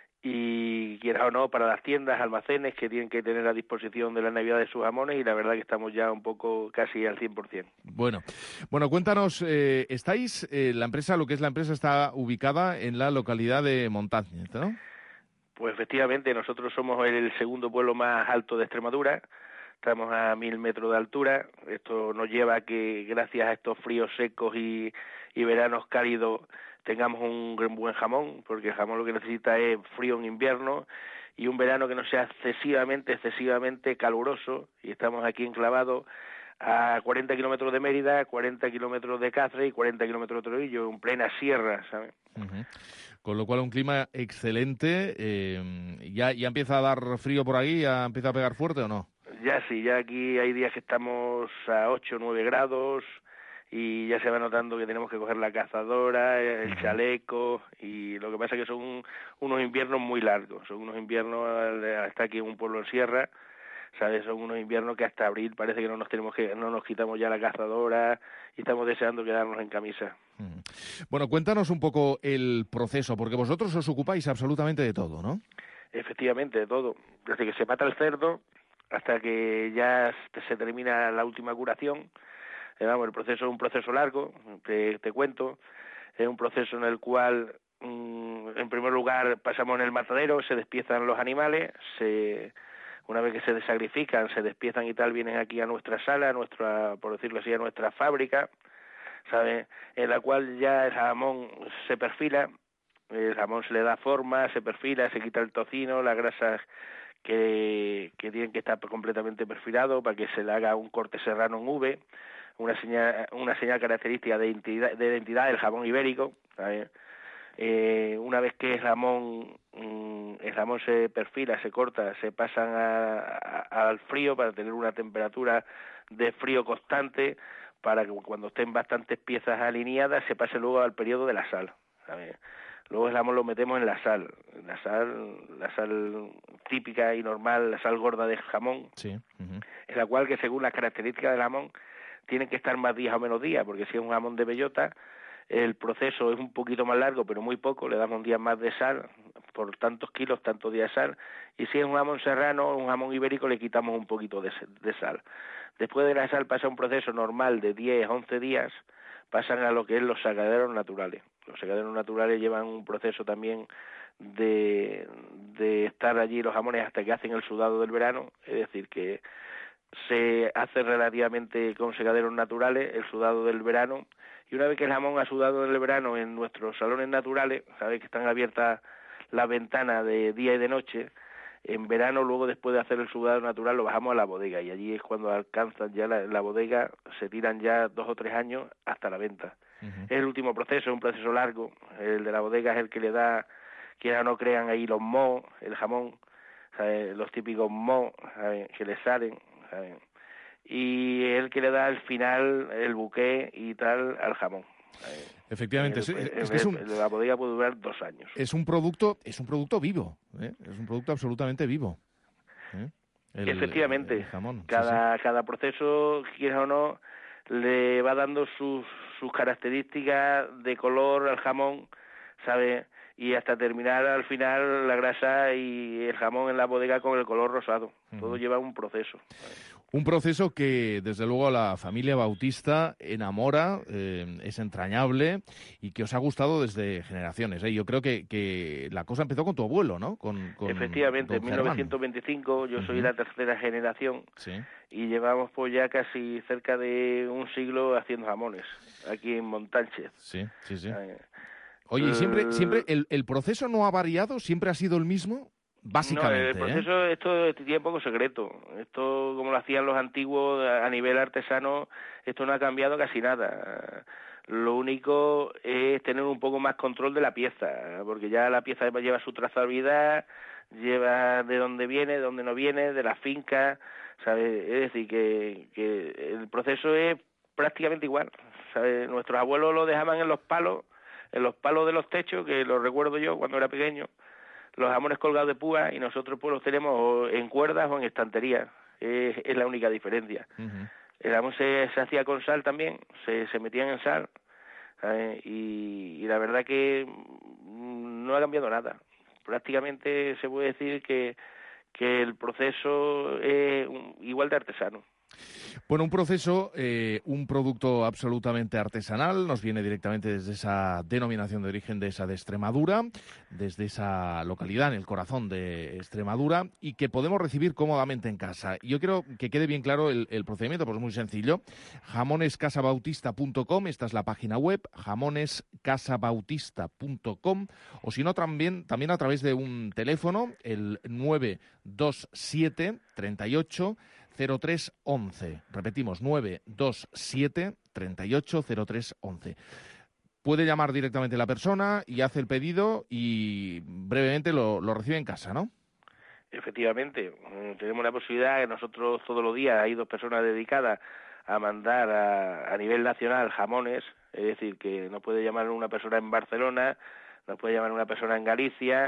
y, quieras o no, para las tiendas, almacenes que tienen que tener a disposición de la Navidad de sus jamones, y la verdad que estamos ya un poco casi al cien por ciento. Bueno, bueno, cuéntanos, eh, estáis, eh, la empresa, lo que es la empresa, está ubicada en la localidad de Montáñez, ¿no? Pues efectivamente, nosotros somos el segundo pueblo más alto de Extremadura. Estamos a mil metros de altura. Esto nos lleva a que, gracias a estos fríos secos y, y veranos cálidos, tengamos un buen jamón, porque el jamón lo que necesita es frío en invierno y un verano que no sea excesivamente, excesivamente caluroso. Y estamos aquí enclavados a cuarenta kilómetros de Mérida, cuarenta kilómetros de Cáceres y cuarenta kilómetros de Trujillo, en plena sierra, ¿sabes? Uh-huh. Con lo cual un clima excelente. Eh, ¿ya, ¿Ya empieza a dar frío por ahí? ¿Ya empieza a pegar fuerte o no? Ya sí, ya aquí hay días que estamos a ocho o nueve grados y ya se va notando que tenemos que coger la cazadora, el chaleco, y lo que pasa es que son unos inviernos muy largos, son unos inviernos, hasta aquí en un pueblo en sierra, ¿sabes? Son unos inviernos que hasta abril parece que no nos tenemos que no nos quitamos ya la cazadora y estamos deseando quedarnos en camisa. Bueno, cuéntanos un poco el proceso, porque vosotros os ocupáis absolutamente de todo, ¿no? Efectivamente, de todo. Desde que se mata el cerdo hasta que ya se termina la última curación. Eh, vamos, el proceso es un proceso largo, te, te cuento. Es un proceso en el cual, mmm, en primer lugar, pasamos en el matadero, se despiezan los animales, se... Una vez que se desacrifican, se despiezan y tal, vienen aquí a nuestra sala, a nuestra, por decirlo así, a nuestra fábrica, ¿sabes? En la cual ya el jamón se perfila, el jamón se le da forma, se perfila, se quita el tocino, las grasas que, que tienen que estar completamente perfilados para que se le haga un corte serrano en V, una señal, una señal característica de identidad, de identidad del jamón ibérico, ¿sabes? Eh, una vez que el jamón el jamón se perfila, se corta, se pasan a, a, al frío para tener una temperatura de frío constante, para que cuando estén bastantes piezas alineadas se pase luego al periodo de la sal, ¿sabes? Luego el jamón lo metemos en la sal, la sal, la sal típica y normal, la sal gorda del jamón, sí. Uh-huh. En la cual que según las características del jamón tienen que estar más días o menos días, porque si es un jamón de bellota el proceso es un poquito más largo, pero muy poco, le damos un día más de sal, por tantos kilos, tantos días de sal, y si es un jamón serrano o un jamón ibérico le quitamos un poquito de, de sal. Después de la sal pasa un proceso normal de diez, once días, pasan a lo que es los secaderos naturales. Los secaderos naturales llevan un proceso también de, de estar allí los jamones hasta que hacen el sudado del verano, es decir, que se hace relativamente con secaderos naturales el sudado del verano, y una vez que el jamón ha sudado en el verano en nuestros salones naturales, sabéis que están abiertas las ventanas de día y de noche, en verano luego después de hacer el sudado natural lo bajamos a la bodega y allí es cuando alcanzan ya la, la bodega, se tiran ya dos o tres años hasta la venta. Uh-huh. Es el último proceso, es un proceso largo, el de la bodega es el que le da, quieran o no crean ahí los mohos, el jamón, ¿sabes? Los típicos mohos, ¿sabes? Que le salen, ¿sabes? Y es el que le da al final el buqué y tal al jamón. Efectivamente, el, es, el, es que es un, el, la bodega puede durar dos años. Es un producto, es un producto vivo, ¿eh? Es un producto absolutamente vivo. ¿eh? El, Efectivamente, el jamón, cada sí, sí. cada proceso, quiera o no, le va dando sus sus características de color al jamón, ¿sabes? Y hasta terminar al final la grasa y el jamón en la bodega con el color rosado. Uh-huh. Todo lleva un proceso. Un proceso que, desde luego, a la familia Bautista enamora, eh, es entrañable y que os ha gustado desde generaciones. ¿eh? Yo creo que, que la cosa empezó con tu abuelo, ¿no? Con, con Efectivamente, en mil novecientos veinticinco yo uh-huh. soy la tercera generación sí. y llevamos pues ya casi cerca de un siglo haciendo jamones aquí en Montánchez. Sí, sí, sí. Eh, Oye, ¿y siempre, siempre el, el proceso no ha variado? ¿Siempre ha sido el mismo? Básicamente, no, el proceso, ¿eh? Esto tiene poco secreto. Esto, como lo hacían los antiguos a nivel artesano, esto no ha cambiado casi nada. Lo único es tener un poco más control de la pieza, porque ya la pieza lleva su trazabilidad, lleva de dónde viene, de dónde no viene, de la finca, ¿sabes? Es decir, que, que el proceso es prácticamente igual, ¿sabes? Nuestros abuelos lo dejaban en los palos, en los palos de los techos, que lo recuerdo yo cuando era pequeño, los jamones colgados de púa, y nosotros pues los tenemos en cuerdas o en estanterías. Es, es la única diferencia. Uh-huh. El jamón se, se hacía con sal también, se, se metían en sal, ¿sabes? Y, y la verdad que no ha cambiado nada. Prácticamente se puede decir que, que el proceso es un, igual de artesano. Bueno, un proceso, eh, un producto absolutamente artesanal, nos viene directamente desde esa denominación de origen de esa de Extremadura, desde esa localidad en el corazón de Extremadura, y que podemos recibir cómodamente en casa. Y yo quiero que quede bien claro el, el procedimiento, pues es muy sencillo. jamones casa bautista punto com, esta es la página web, jamones casa bautista punto com, o si no también, también a través de un teléfono, el nueve dos siete, treinta y ocho, cero tres once. Repetimos, nueve dos siete, treinta y ocho, cero tres once. Puede llamar directamente la persona y hace el pedido y brevemente lo, lo recibe en casa, ¿no? Efectivamente. Tenemos la posibilidad que nosotros todos los días hay dos personas dedicadas a mandar a, a nivel nacional jamones, es decir, que nos puede llamar una persona en Barcelona, nos puede llamar una persona en Galicia,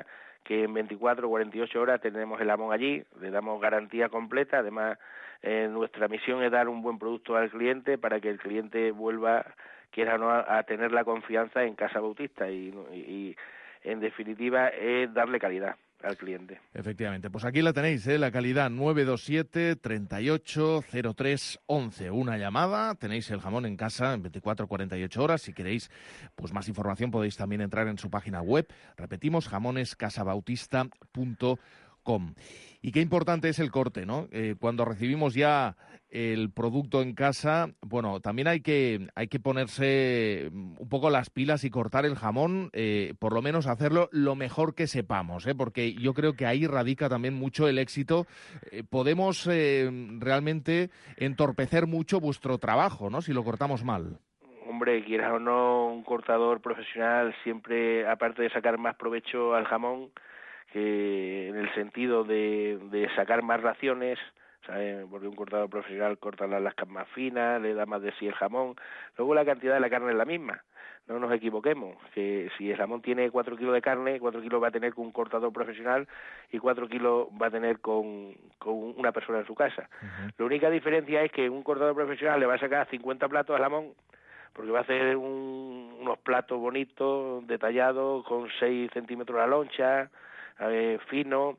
que en veinticuatro o cuarenta y ocho horas tenemos el jamón allí, le damos garantía completa. Además, eh, nuestra misión es dar un buen producto al cliente para que el cliente vuelva, quiera o no, a, a tener la confianza en Casa Bautista y, y, y en definitiva es darle calidad al cliente. Efectivamente, pues aquí la tenéis, ¿eh? La calidad nueve dos siete, treinta y ocho, cero tres, once. Una llamada, tenéis el jamón en casa en veinticuatro o cuarenta y ocho horas. Si queréis pues más información podéis también entrar en su página web. Repetimos, jamones casa bautista punto com. Y qué importante es el corte, ¿no? Eh, cuando recibimos ya el producto en casa, bueno, también hay que hay que ponerse un poco las pilas y cortar el jamón, eh, por lo menos hacerlo lo mejor que sepamos, ¿eh? Porque yo creo que ahí radica también mucho el éxito. Eh, podemos eh, realmente entorpecer mucho vuestro trabajo, ¿no? Si lo cortamos mal. Hombre, quieras o no, un cortador profesional siempre, aparte de sacar más provecho al jamón, que en el sentido de, de sacar más raciones, ¿sabes? Porque un cortador profesional corta las lascas más finas, le da más de sí el jamón. Luego la cantidad de la carne es la misma, no nos equivoquemos, que si el jamón tiene cuatro kilos de carne, cuatro kilos va a tener con un cortador profesional y cuatro kilos va a tener con, con una persona en su casa. Uh-huh. La única diferencia es que un cortador profesional le va a sacar cincuenta platos al jamón, porque va a hacer un, unos platos bonitos, detallados, con seis centímetros la loncha, eh, fino,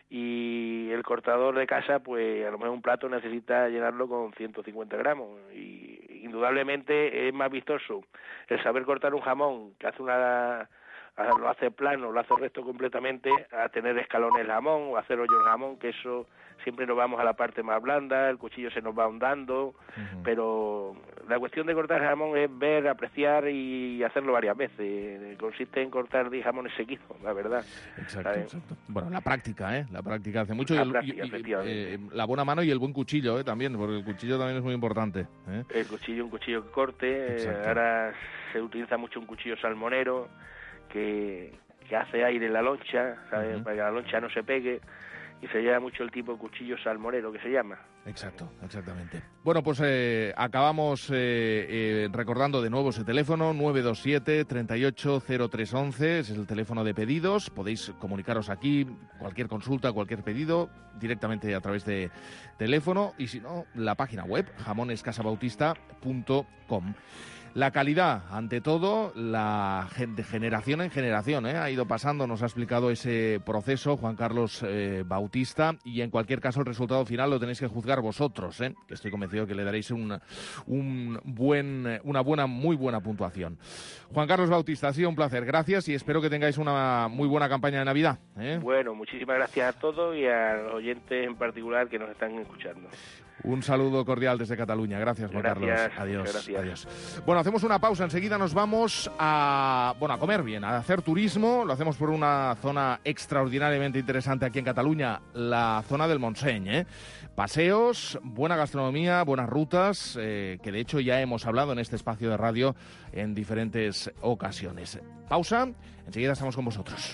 y el cortador de casa, pues a lo mejor un plato necesita llenarlo con ciento cincuenta gramos, y indudablemente es más vistoso el saber cortar un jamón, que hace una lo hace plano, lo hace recto completamente, a tener escalones el jamón o hacer hoyo el jamón, que eso siempre nos vamos a la parte más blanda, el cuchillo se nos va ahondando, uh-huh. Pero la cuestión de cortar jamón es ver, apreciar y hacerlo varias veces. Consiste en cortar diez jamones seguidos, la verdad. Exacto, exacto. Bueno, la práctica, ¿eh? La práctica hace mucho. La, y el, práctica, y, y, eh, la buena mano y el buen cuchillo, ¿eh? También, porque el cuchillo también es muy importante, ¿eh? El cuchillo, un cuchillo que corte. Eh, ahora se utiliza mucho un cuchillo salmonero, que, que hace aire en la loncha, ¿sabes? Uh-huh. Para que la loncha no se pegue, y se llama mucho el tipo de cuchillo salmonero que se llama. Exacto, exactamente. Bueno, pues eh, acabamos eh, eh, recordando de nuevo ese teléfono, nueve dos siete, treinta y ocho, cero tres once, ese es el teléfono de pedidos. Podéis comunicaros aquí, cualquier consulta, cualquier pedido, directamente a través de teléfono, y si no, la página web, jamones casa bautista punto com. La calidad, ante todo, la de generación en generación, ¿eh? Ha ido pasando, nos ha explicado ese proceso Juan Carlos eh, Bautista, y en cualquier caso el resultado final lo tenéis que juzgar vosotros, ¿eh? Que estoy convencido que le daréis un, un buen, una buena, muy buena puntuación. Juan Carlos Bautista, ha sido un placer, gracias, y espero que tengáis una muy buena campaña de Navidad, ¿eh? Bueno, muchísimas gracias a todos y a los oyentes en particular que nos están escuchando. Un saludo cordial desde Cataluña. Gracias, Juan gracias, Carlos. Adiós, gracias. Adiós. Bueno, hacemos una pausa. Enseguida nos vamos a, bueno, a comer bien, a hacer turismo. Lo hacemos por una zona extraordinariamente interesante aquí en Cataluña, la zona del Montseny, ¿eh? Paseos, buena gastronomía, buenas rutas, eh, que de hecho ya hemos hablado en este espacio de radio en diferentes ocasiones. Pausa. Enseguida estamos con vosotros.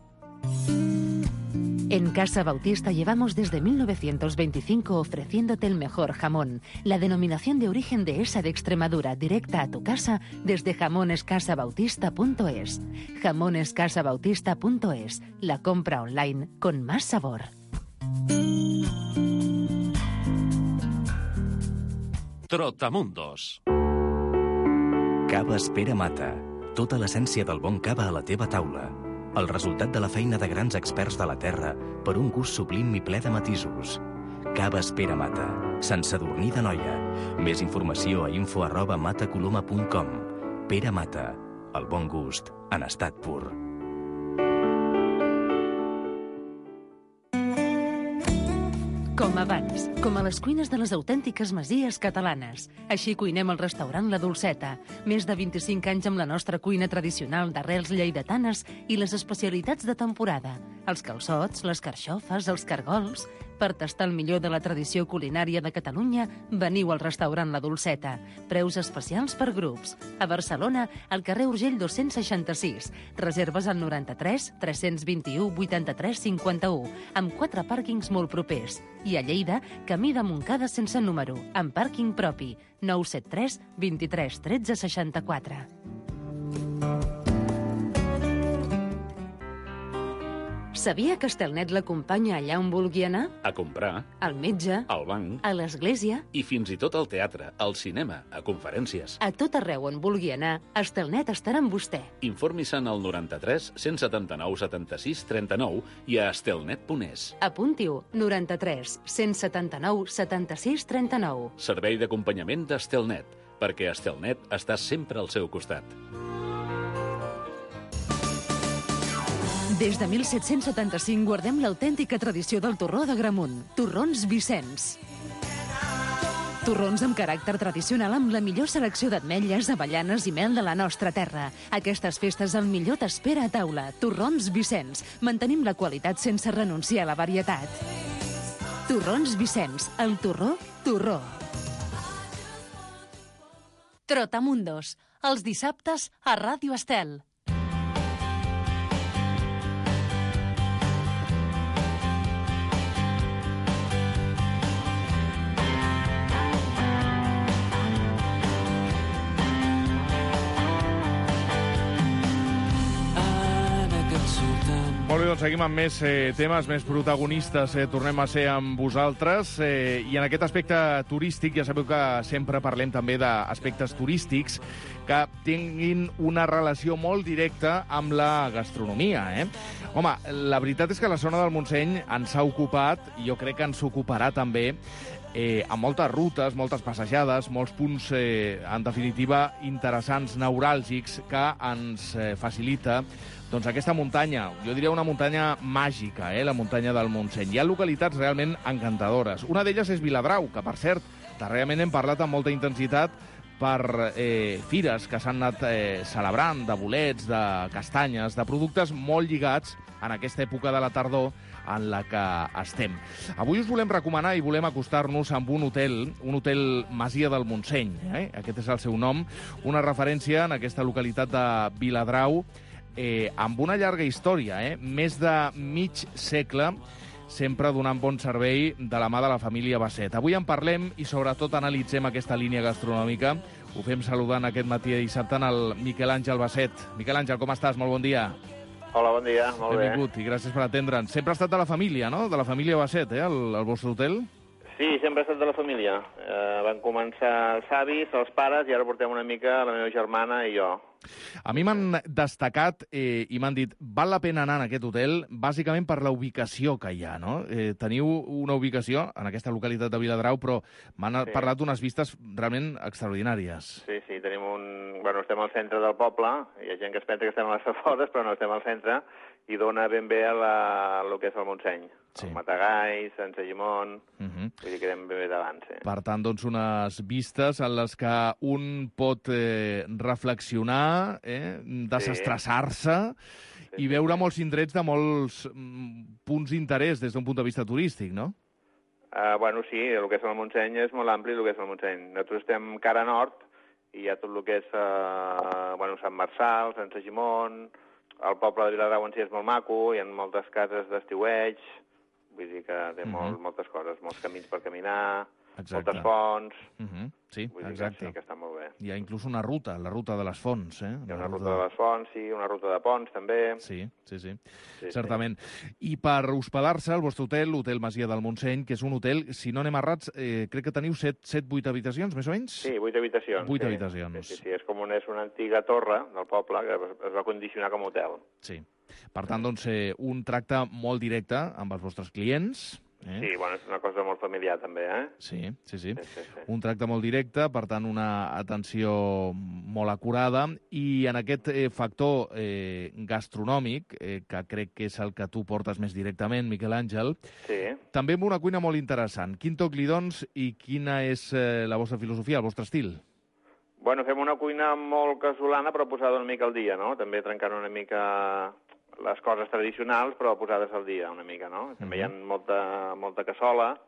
En Casa Bautista llevamos desde mil novecientos veinticinco ofreciéndote el mejor jamón, la denominación de origen de esa de Extremadura, directa a tu casa desde jamones casa bautista punto es. jamones casa bautista punto es, la compra online con más sabor. Trotamundos. Cava Pere Mata. Tota l'essència del bon cava a la teva taula. El resultat de la feina de grans experts de la terra per un gust sublim i ple de matisos. Caves Pere Mata. Sant Sadurní d'Anoia. Més informació a info arroba matacoloma punt com. Pere Mata. El bon gust en estat pur. Com abans, com a les cuines de les autèntiques masies catalanes. Així cuinem al restaurant La Dolceta. Més de vint-i-cinc anys amb la nostra cuina tradicional d'arrels lleidatanes i les especialitats de temporada. Els calçots, les carxofes, els cargols... Per tastar el millor de la tradició culinària de Catalunya, veniu al restaurant La Dolceta. Preus especials per grups. A Barcelona, al carrer Urgell dos-cents seixanta-sis. Reserves al noranta-tres tres-cents vint-i-u vuitanta-tres cinquanta-u, amb quatre pàrquings molt propers. I a Lleida, camí de Montcada sense número, amb pàrquing propi. nou set tres vint-i-tres tretze seixanta-quatre. Sabia que Estelnet l'acompanya allà on vulgui anar? A comprar, Al metge, al banc a l'església, i fins i tot al teatre, al cinema, a conferències. a tot arreu on vulgui anar, Estelnet estarà amb vostè. Informi-se'n al noranta-tres cent setanta-nou setanta-sis trenta-nou i a estelnet punt es. Apunti-ho, noranta-tres cent setanta-nou setanta-sis trenta-nou. Servei d'acompanyament d'Estelnet, perquè Estelnet està sempre al seu costat. Des de disset setanta-cinc guardem l'autèntica tradició del torró d'Agramunt. Torrons Vicenç. Torrons amb caràcter tradicional amb la millor selecció d'ametlles, avellanes i mel de la nostra terra. Aquestes festes el millor t'espera a taula. Torrons Vicenç. Mantenim la qualitat sense renunciar a la varietat. Torrons Vicenç. El torró, torró. Trotamundos, els dissabtes a Ràdio Estel. Molt bé, doncs seguim amb més eh, temes, més protagonistes. Eh, tornem a ser amb vosaltres. Eh, I en aquest aspecte turístic, ja sabeu que sempre parlem també d'aspectes turístics que tinguin una relació molt directa amb la gastronomia. Eh? Home, la veritat és que la zona del Montseny ens ha ocupat, i jo crec que ens ocuparà també, eh, amb moltes rutes, moltes passejades, molts punts, eh, en definitiva, interessants, neuràlgics, que ens eh, facilita doncs aquesta muntanya, jo diria una muntanya màgica, eh, la muntanya del Montseny. Hi ha localitats realment encantadores. Una d'elles és Viladrau, que, per cert, darrerament hem parlat amb molta intensitat per eh, fires que s'han anat eh, celebrant, de bolets, de castanyes, de productes molt lligats en aquesta època de la tardor en la que estem. Avui us volem recomanar i volem acostar-nos amb un hotel, un hotel Masia del Montseny, eh? Aquest és el seu nom, una referència en aquesta localitat de Viladrau, Eh, amb una llarga història, eh? més de mig segle, sempre donant bon servei de la mà de la família Basset. Avui en parlem i sobretot analitzem aquesta línia gastronòmica. Ho fem saludant aquest matí de dissabte el Miquel Àngel Basset. Miquel Àngel, com estàs? Molt bon dia. Hola, bon dia. Molt bé. Benvingut i gràcies per atendre'ns. Sempre ha estat de la família, no? De la família Basset, eh? El, el vostre hotel? Sí, sempre ha estat de la família. Eh, van començar els avis, els pares, i ara portem una mica la meva germana i jo. A mi m'han destacat eh, i m'han dit val la pena anar en aquest hotel bàsicament per la ubicació que hi ha, no? Eh, teniu una ubicació en aquesta localitat de Viladrau, però m'han sí. parlat d'unes vistes realment extraordinàries. Sí, sí, tenim un... Bueno, estem al centre del poble, hi ha gent que es pensa que estem a les afores, però no, estem al centre, i dona ben bé a la... el que és el Montseny. Sí. El Matagalls, Sant Segimon, uh -huh. vull dir que anem ben bé davant, sí. Per tant, doncs, unes vistes en les que un pot eh, reflexionar, eh, desestressar-se sí. i veure sí. molts indrets de molts mm, punts d'interès des d'un punt de vista turístic, no? Uh, bueno, sí, el que és el Montseny és molt ampli, el que és el Montseny. Nosaltres estem cara nord i hi ha tot el que és uh, bueno, Sant Marçal, Sant Segimon, el poble de Viladrau en si és molt maco, hi ha moltes cases d'estiueig, vull dir que té uh -huh. molt, moltes coses, molts camins per caminar, exacte. Moltes fonts... Uh -huh. Sí, vull exacte. Que sí, que està molt bé. Hi ha inclús una ruta, la ruta de les fonts, eh? Hi ha una ruta de les fonts, sí, una ruta de ponts, també. Sí, sí, sí, sí certament. Sí. I per hospedar-se, el vostre hotel, l'Hotel Masia del Montseny, que és un hotel, si no anem errats, eh, crec que teniu set, set, vuit habitacions, més o menys? Sí, vuit habitacions. Vuit sí. habitacions. Sí, sí, sí, és com una, és una antiga torre del poble que es va condicionar com a hotel. Sí. Per tant, doncs, eh, un tracte molt directe amb els vostres clients. Eh? Sí, bueno, és una cosa molt familiar, també, eh? Sí, sí, sí. sí, sí, sí. Un tracte molt directe, per tant, una atenció molt acurada, i en aquest eh, factor eh, gastronòmic, eh, que crec que és el que tu portes més directament, Miquel Àngel, sí. també amb una cuina molt interessant. Quin toc li dons i quina és eh, la vostra filosofia, el vostre estil? Bueno, fem una cuina molt casolana, però posada una mica al dia, no? També trencant una mica les coses tradicionals, però posades al dia una mica, no? Uh-huh. També hi ha molta, molta cassola,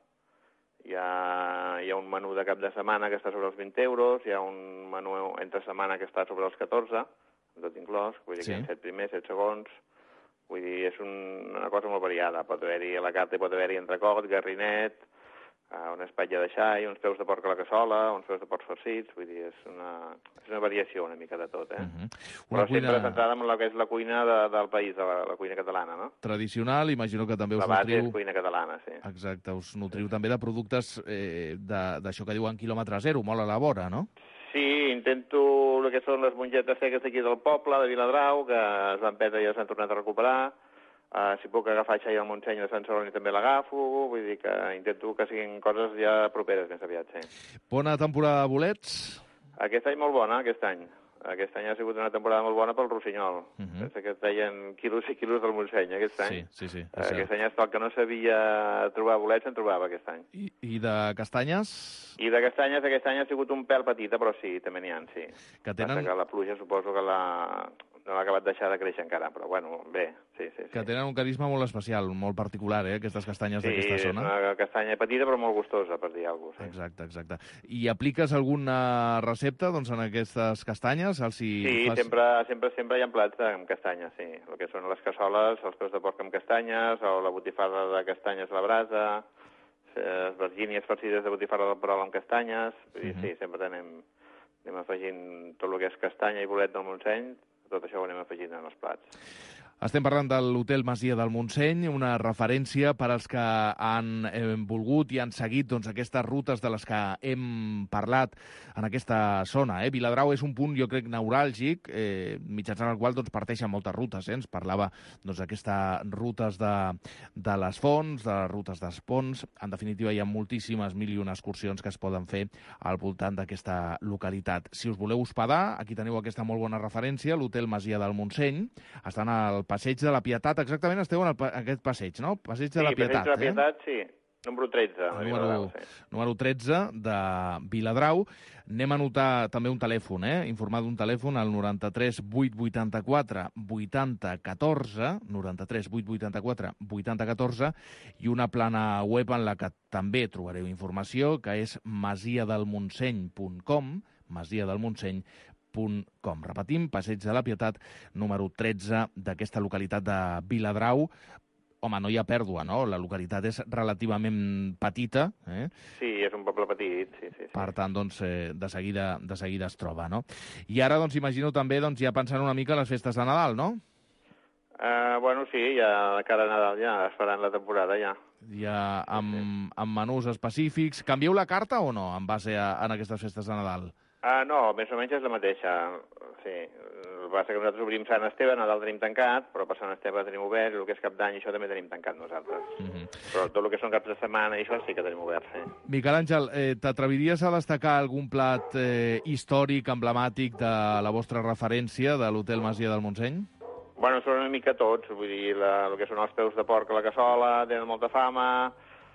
hi ha, hi ha un menú de cap de setmana que està sobre els vint euros, hi ha un menú entre setmana que està sobre els catorze, tot inclòs, vull dir sí. que hi ha set primers, set segons, vull dir, és un, una cosa molt variada, pot haver-hi a la carta, pot haver-hi entrecot, garrinet, Uh, una espatlla de xai, uns peus de porc a la cassola, uns peus de porc farcits, vull dir, és una, és una variació una mica de tot, eh? Uh-huh. Però Una cuina sempre centrada en el que és la cuina de, del país, de la, la cuina catalana, no? tradicional, imagino que també us La base nutriu... és cuina catalana, sí. Exacte, us nutriu també de productes eh, de- d'això que diuen quilòmetre zero, molt a la vora, no? Sí, intento el que són les mongetes seques d'aquí del poble, de Viladrau, que es van perdre i ja s'han tornat a recuperar. Uh, si puc agafar xai del Montseny de Sant Celoni també l'agafo, vull dir que intento que siguin coses ja properes més aviat, sí. Bona temporada de bolets. Aquest any molt bona, aquest any. Aquest any ha sigut una temporada molt bona pel rossinyol. Uh -huh. Pensa que es deien quilos i quilos del Montseny, aquest any. Sí, sí, sí. Uh, aquest any hasta el que no sabia trobar bolets se'n trobava aquest any. I, I de castanyes? I de castanyes aquest any ha sigut un pèl petita, però sí, també n'hi ha, sí. Que tenen- Passa que la pluja suposo que la... no l'ha acabat de deixar de créixer encara, però bueno, bé, sí, sí. sí. Que tenen un carisma molt especial, molt particular, eh, aquestes castanyes Sí, d'aquesta és zona. una castanya petita però molt gustosa, per dir alguna cosa. Sí, Exacte, exacte. I apliques alguna recepta doncs, en aquestes castanyes? Els hi sí fas... sempre, sempre, sempre hi ha plats amb castanyes, sí. El que són les cassoles, els peus de porc amb castanyes, o la botifarra de castanyes a la brasa, les vergínies farcides de botifarra del perol amb castanyes, vull dir, Mhm. sí, sempre anem, anem afegint tot el que és castanya i bolet del Montseny, tot això ho anem afegint en els plats. Estem parlant de l'Hotel Masia del Montseny, una referència per als que han eh, volgut i han seguit doncs, aquestes rutes de les que hem parlat en aquesta zona. Eh? Viladrau és un punt, jo crec, neuràlgic, eh, mitjançant el qual doncs, parteixen moltes rutes. Eh? Ens parlava doncs, d'aquestes rutes de, de les fonts, de les rutes dels ponts. En definitiva, hi ha moltíssimes mil i una excursions que es poden fer al voltant d'aquesta localitat. Si us voleu hospedar, aquí teniu aquesta molt bona referència, l'Hotel Masia del Montseny. Estan al Passeig de la Pietat, exactament esteu en el, pa- aquest passeig, no? Passeig de Sí, la Pietat, Passeig de la eh? Pietat, sí. Número tretze, de Número, Viladrau, sí. número tretze de Viladrau. Anem a anotar també un telèfon, eh? Informar d'un telèfon al noranta-tres vuit vuitanta-quatre vuitanta catorze, noranta-tres vuit vuitanta-quatre vuitanta catorze, i una plana web en la que també trobareu informació, que és masiadelmontseny punt com, masiadelmontseny punt com. Repetim, Passeig de la Pietat, número tretze d'aquesta localitat de Viladrau. Home, no hi ha pèrdua, no? La localitat és relativament petita, eh? Sí, és un poble petit, sí, sí. sí. Per tant, doncs, eh, de, seguida, de seguida es troba, no? I ara, doncs, imagino també, doncs, ja pensant una mica en les festes de Nadal, no? Uh, bueno, sí, ja de cara a Nadal ja es faran la temporada, ja. Ja amb, amb menús específics. Canvieu la carta o no, en base a, en aquestes festes de Nadal? Uh, no, més o menys és la mateixa, sí. El que passa que nosaltres obrim Sant Esteve, Nadal tenim tancat, però per Sant Esteve tenim obert, i el que és Cap d'Any, això també tenim tancat nosaltres. Mm-hmm. Però tot el que són caps de setmana i això sí que tenim obert, sí. Miquel Àngel, eh, t'atreviries a destacar algun plat eh, històric, emblemàtic de la vostra referència de l'Hotel Masia del Montseny? Bueno, són una mica tots, vull dir, la, el que són els peus de porc a la cassola, tenen molta fama,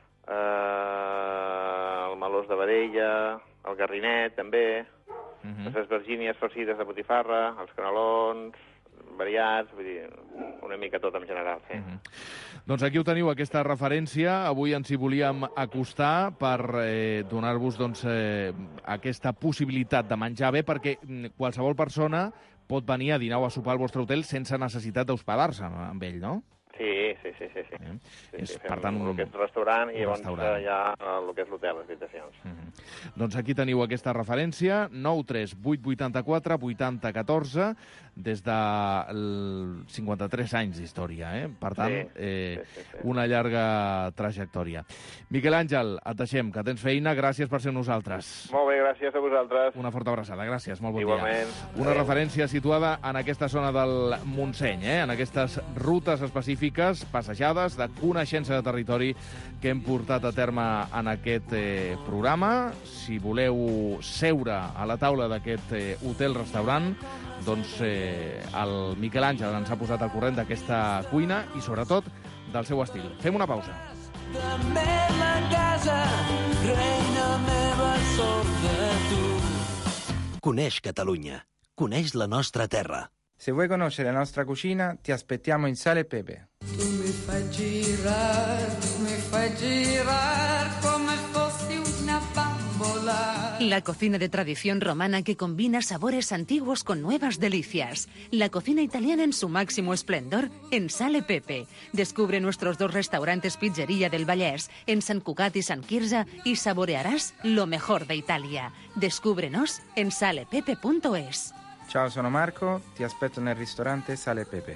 eh, el melós de vedella, el garrinet, també, Mm-hmm. les esvergínies farcides de botifarra, els canelons, variats, vull dir, una mica tot en general, sí. Mm-hmm. Doncs aquí ho teniu, aquesta referència. Avui ens hi volíem acostar per eh, donar-vos doncs, eh, aquesta possibilitat de menjar bé, perquè mm, qualsevol persona pot venir a dinar o a sopar al vostre hotel sense necessitat d'hospedar-se amb ell, no? Sí, sí, sí, sí. sí. Eh? sí, És, sí per tant, un, el que és restaurant i un llavors restaurant. hi ha el que és l'hotel, les habitacions. Mm-hmm. Doncs aquí teniu aquesta referència, nou tres vuit vuitanta-quatre vuitanta catorze, des de cinquanta-tres anys d'història, eh? Per tant, Sí, eh, sí, sí, sí. una llarga trajectòria. Miquel Àngel, et deixem, que tens feina, gràcies per ser amb nosaltres. Molt bé, gràcies a vosaltres. Una forta abraçada, gràcies, molt bon Igualment. dia. Una referència situada en aquesta zona del Montseny, eh? En aquestes rutes específiques, passejades de coneixença de territori que hem portat a terme en aquest eh, programa. Si voleu seure a la taula d'aquest eh, hotel-restaurant, doncs eh, el Miquel Àngel ens ha posat al corrent d'aquesta cuina i, sobretot, del seu estil. Fem una pausa. De meva casa, reina meva, sóc de tu. Coneix Catalunya. Coneix la nostra terra. Se vuoi conoscere la nostra cucina, ti aspettiamo in Sale e Pepe. Tu mi fai girare, mi fai girare come fossi una bambola. La cocina de tradición romana que combina sabores antiguos con nuevas delicias. La cocina italiana en su máximo esplendor en Sale Pepe. Descubre nuestros dos restaurantes Pizzería del Vallès en Sant Cugat y Sant Quirze y saborearás lo mejor de Italia. Descúbrenos en sale pepe punto es. Ciao, sono Marco, ti aspetto nel ristorante Sale Pepe.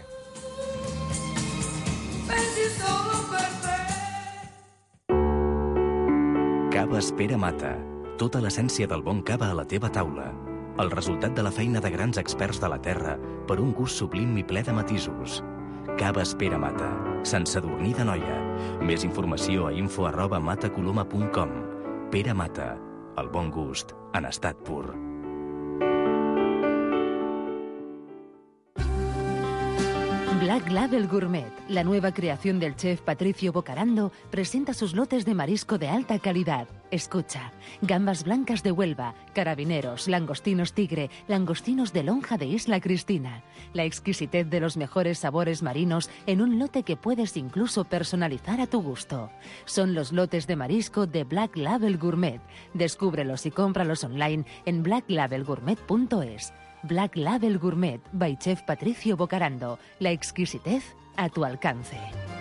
Cava Espera Mata. Tota l'essència del bon cava a la teva taula. El resultat de la feina de grans experts de la terra per un gust sublim i ple de matisos. Cava Espera Mata. Sant Sadurní d'Anoia. Més informació a info arroba matacoloma punt com. Pere Mata. El bon gust en estat pur. Black Label Gourmet, la nueva creación del chef Patricio Bocarando, presenta sus lotes de marisco de alta calidad. Escucha, gambas blancas de Huelva, carabineros, langostinos tigre, langostinos de lonja de Isla Cristina. La exquisitez de los mejores sabores marinos en un lote que puedes incluso personalizar a tu gusto. Son los lotes de marisco de Black Label Gourmet. Descúbrelos y cómpralos online en black label gourmet punto es. Black Label Gourmet by Chef Patricio Bocarando. La exquisitez a tu alcance.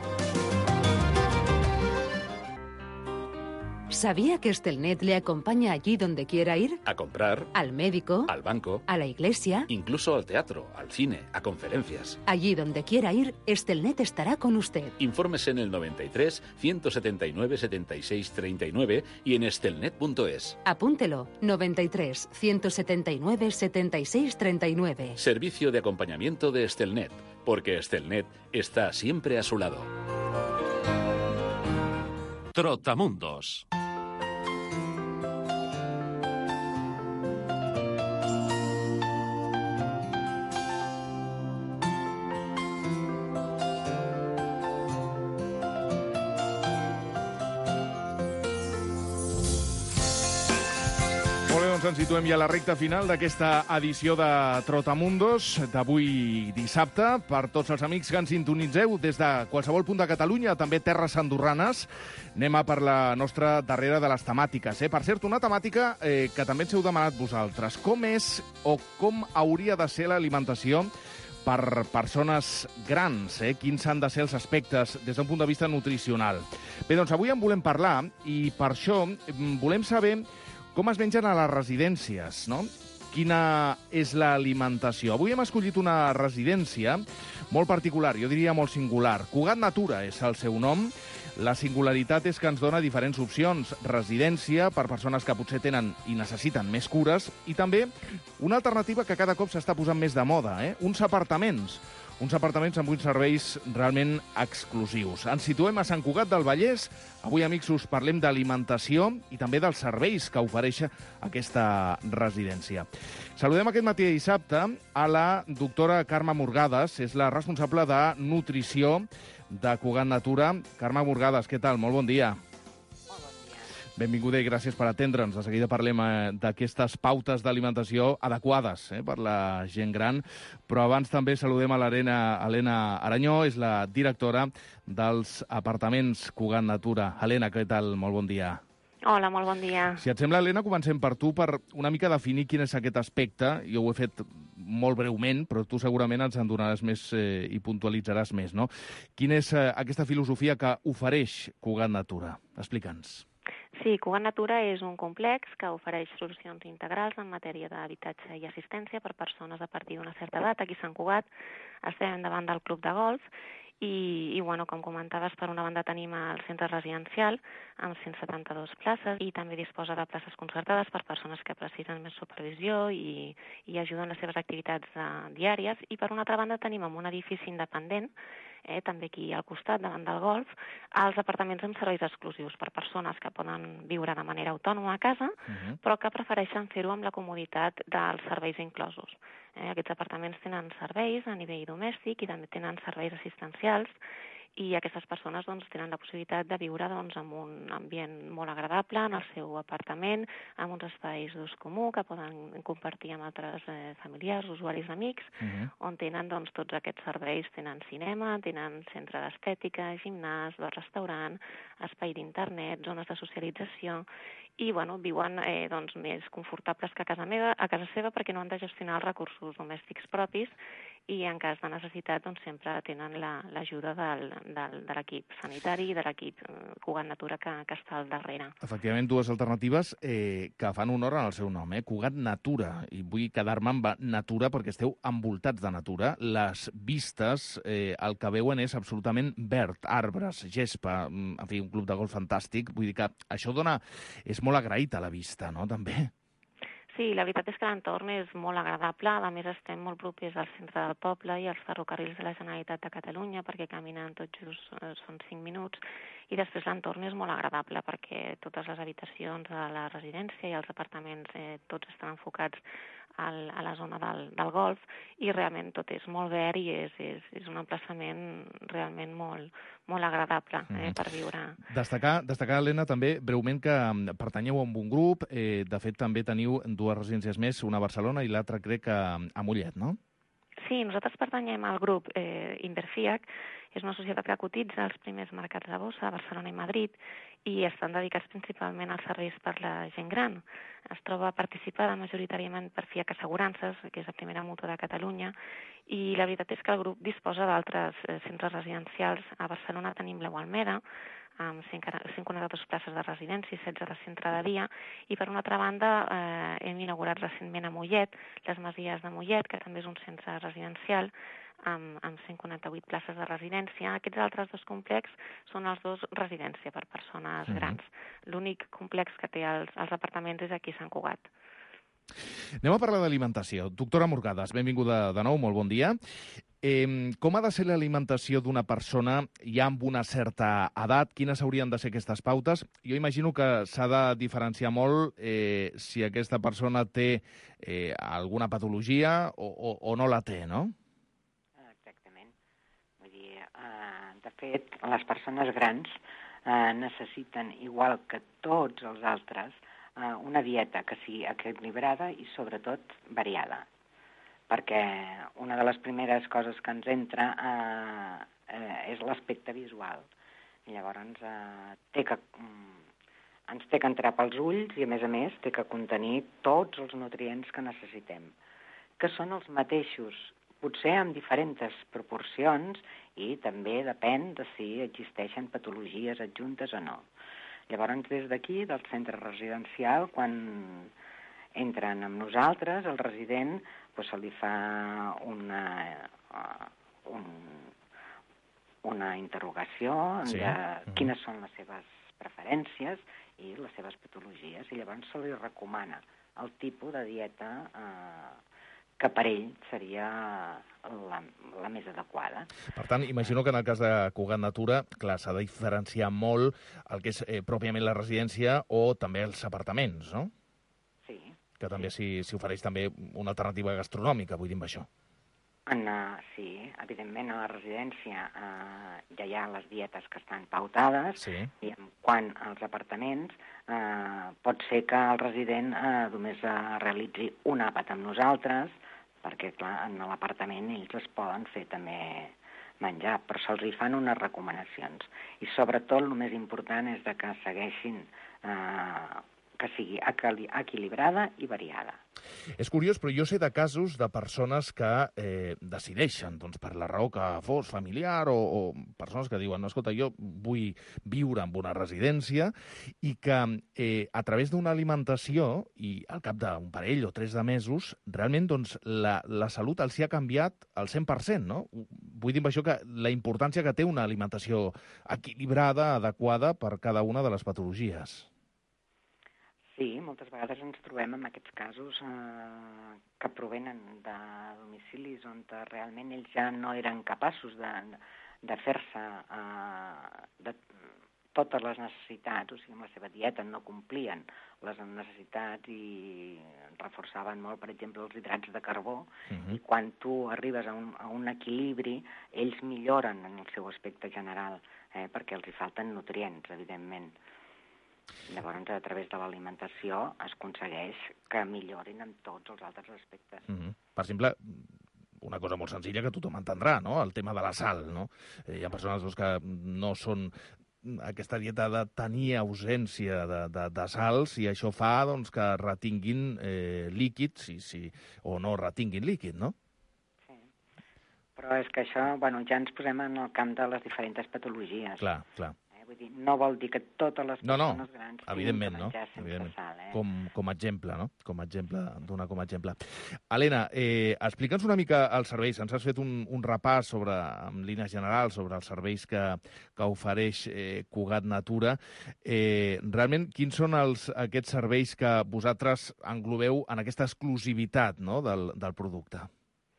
¿Sabía que Estelnet le acompaña allí donde quiera ir? A comprar, Al médico, al banco, a la iglesia. incluso al teatro, al cine, a conferencias. Allí donde quiera ir, Estelnet estará con usted. Informes en el noventa y tres, ciento setenta y nueve, setenta y seis, treinta y nueve y en estelnet punto es. Apúntelo, noventa y tres, ciento setenta y nueve, setenta y seis, treinta y nueve. Servicio de acompañamiento de Estelnet, porque Estelnet está siempre a su lado. Trotamundos. Doncs ens situem ja a la recta final d'aquesta edició de Trotamundos d'avui dissabte. Per tots els amics que ens sintonitzeu des de qualsevol punt de Catalunya, també terres andorranes, anem a per la nostra darrera de les temàtiques. Eh? Per cert, una temàtica eh, que també ens heu demanat vosaltres. Com és o com hauria de ser l'alimentació per persones grans? Eh? Quins han de ser els aspectes des d'un punt de vista nutricional? Bé, doncs avui en volem parlar i per això volem saber com es mengen a les residències, no? Quina és l'alimentació? Avui hem escollit una residència molt particular, jo diria molt singular. Cugat Natura és el seu nom. La singularitat és que ens dona diferents opcions. Residència per persones que potser tenen i necessiten més cures i també una alternativa que cada cop s'està posant més de moda, eh? Uns apartaments. Uns apartaments amb uns serveis realment exclusius. Ens situem a Sant Cugat del Vallès. Avui, amics, us parlem d'alimentació i també dels serveis que ofereix aquesta residència. Saludem aquest matí de dissabte a la doctora Carme Morgades, és la responsable de nutrició de Cugat Natura. Carme Morgades, què tal? Molt bon dia. Benvinguda i gràcies per atendre'ns. De seguida parlem eh, d'aquestes pautes d'alimentació adequades eh, per la gent gran. Però abans també saludem a l'Helena Aranyó, és la directora dels apartaments Cugat Natura. Helena, què tal? Molt bon dia. Hola, molt bon dia. Si et sembla, Helena, comencem per tu, per una mica definir quin és aquest aspecte. Jo ho he fet molt breument, però tu segurament ens en donaràs més eh, i puntualitzaràs més, no? Quina és eh, aquesta filosofia que ofereix Cugat Natura? Explica'ns. Sí, Cugat Natura és un complex que ofereix solucions integrals en matèria d'habitatge i assistència per persones a partir d'una certa edat. Aquí a Sant Cugat estem davant del club de golf i, i bueno, com comentaves, per una banda tenim el centre residencial amb cent setanta-dues places i també disposa de places concertades per persones que precisen més supervisió i, i ajuden les seves activitats uh, diàries. I per una altra banda tenim en un edifici independent, Eh, també aquí al costat, davant del golf, els apartaments amb serveis exclusius per persones que poden viure de manera autònoma a casa, uh-huh. però que prefereixen fer-ho amb la comoditat dels serveis inclosos. Eh, aquests apartaments tenen serveis a nivell domèstic i també tenen serveis assistencials i aquestes persones doncs, tenen la possibilitat de viure doncs, en un ambient molt agradable en el seu apartament, amb uns espais d'ús comú que poden compartir amb altres eh, familiars, usuaris, amics, uh-huh. on tenen doncs, tots aquests serveis. Tenen cinema, tenen centre d'estètica, gimnàs, bar-restaurant, espai d'internet, zones de socialització i bueno, viuen eh, doncs, més confortables que a casa, meva, a casa seva perquè no han de gestionar els recursos domèstics propis i en cas de necessitat doncs, sempre tenen l'ajuda la, del, del, de l'equip sanitari i de l'equip Cugat Natura que, que està al darrere. Efectivament, dues alternatives eh, que fan honor al seu nom, eh? Cugat Natura, i vull quedar-me amb natura perquè esteu envoltats de natura. Les vistes, eh, el que veuen és absolutament verd, arbres, gespa, en fi, un club de golf fantàstic. Vull dir que això dona, és molt agraït a la vista, no?, també. Sí, la veritat és que l'entorn és molt agradable. A més, estem molt propers al centre del poble i als ferrocarrils de la Generalitat de Catalunya, perquè caminant tot just eh, són cinc minuts. I després l'entorn és molt agradable perquè totes les habitacions de la residència i els apartaments eh, tots estan enfocats al, a la zona del, del golf i realment tot és molt verd i és, és, és un emplaçament realment molt, molt agradable eh, per viure. Destacar, destacar, Helena, també breument que pertanyeu a un bon grup. Eh, de fet, també teniu dues residències més, una a Barcelona i l'altra crec que a Mollet, no? Sí, nosaltres pertanyem al grup eh, Inverfiac, és una societat que cotitza als primers mercats de bossa, a Barcelona i Madrid, i estan dedicats principalment als serveis per la gent gran. Es troba participada majoritàriament per Fiac Assegurances, que és la primera mútua de Catalunya, i la veritat és que el grup disposa d'altres eh, centres residencials. A Barcelona tenim l'Eu Almeda, amb cent quaranta-dos places de residència i setze de centre de dia, i per una altra banda eh, hem inaugurat recentment a Mollet, les Masies de Mollet, que també és un centre residencial, amb, amb cent quaranta-vuit places de residència. Aquests altres dos complexos són els dos residència per persones mm-hmm. grans. L'únic complex que té els, els apartaments és aquí a Sant Cugat. Anem a parlar d'alimentació. Doctora Morgades, benvinguda de nou, molt bon dia. Eh, com ha de ser l'alimentació d'una persona ja amb una certa edat? Quines haurien de ser aquestes pautes? Jo imagino que s'ha de diferenciar molt eh, si aquesta persona té eh, alguna patologia o, o, o no la té, no? Exactament. Vull dir, eh, de fet, les persones grans eh, necessiten, igual que tots els altres, eh, una dieta que sigui equilibrada i, sobretot, variada. Perquè una de les primeres coses que ens entra eh, eh, és l'aspecte visual. I llavors eh, té que, mm, ens té que entrar pels ulls i, a més a més, té que contenir tots els nutrients que necessitem, que són els mateixos, potser amb diferents proporcions, i també depèn de si existeixen patologies adjuntes o no. Llavors, des d'aquí, del centre residencial, quan entren amb nosaltres, el resident pues, se li fa una, uh, un, una interrogació sí. de quines són les seves preferències i les seves patologies, i llavors se li recomana el tipus de dieta uh, que per ell seria la, la més adequada. Per tant, imagino que en el cas de Cugat Natura, clar, s'ha de diferenciar molt el que és eh, pròpiament la residència o també els apartaments, no? Sí. Que també s'hi sí. si ofereix també una alternativa gastronòmica, vull dir amb això. En, uh, sí, evidentment a la residència uh, ja hi ha les dietes que estan pautades, sí. i en quant als apartaments uh, pot ser que el resident uh, només uh, realitzi un àpat amb nosaltres, perquè clar, en l'apartament ells es poden fer també menjar, però se'ls hi fan unes recomanacions. I sobretot el més important és de que segueixin uh, que sigui equilibrada i variada. És curiós, però jo sé de casos de persones que eh, decideixen, doncs, per la raó que fos familiar, o, o persones que diuen, no, escolta, jo vull viure en una residència, i que eh, a través d'una alimentació, i al cap d'un parell o tres de mesos, realment doncs, la, la salut els hi ha canviat al cent per cent, no? Vull dir amb això que la importància que té una alimentació equilibrada, adequada per cada una de les patologies. Sí, moltes vegades ens trobem en aquests casos eh, que provenen de domicilis on realment ells ja no eren capaços de, de fer-se eh, de totes les necessitats, o sigui, amb la seva dieta no complien les necessitats i reforçaven molt, per exemple, els hidrats de carbó, uh-huh. i quan tu arribes a un, a un equilibri, ells milloren en el seu aspecte general, eh, perquè els hi falten nutrients, evidentment. Llavors, a través de l'alimentació es aconsegueix que millorin en tots els altres aspectes. Mm-hmm. Per exemple, una cosa molt senzilla que tothom entendrà, no? El tema de la sal, no? Eh, hi ha persones doncs, que no són aquesta dieta de tenir ausència de, de, de sals, i això fa doncs, que retinguin eh, líquid, sí, sí, o no retinguin líquid, no? Però és que això, bueno, ja ens posem en el camp de les diferents patologies. Clar, clar. Eh? Vull dir, no vol dir que totes les no, persones no, grans evidentment, tinguin no? que menjar sense Evidentment. sal. Eh? Com, com a exemple, no? Com a exemple, donar com a exemple. Helena, eh, explica'ns una mica els serveis. Ens has fet un, un repàs sobre, en línies generals, sobre els serveis que, que ofereix eh, Cugat Natura. Eh, realment, quins són els, aquests serveis que vosaltres englobeu en aquesta exclusivitat, no?, del, del producte?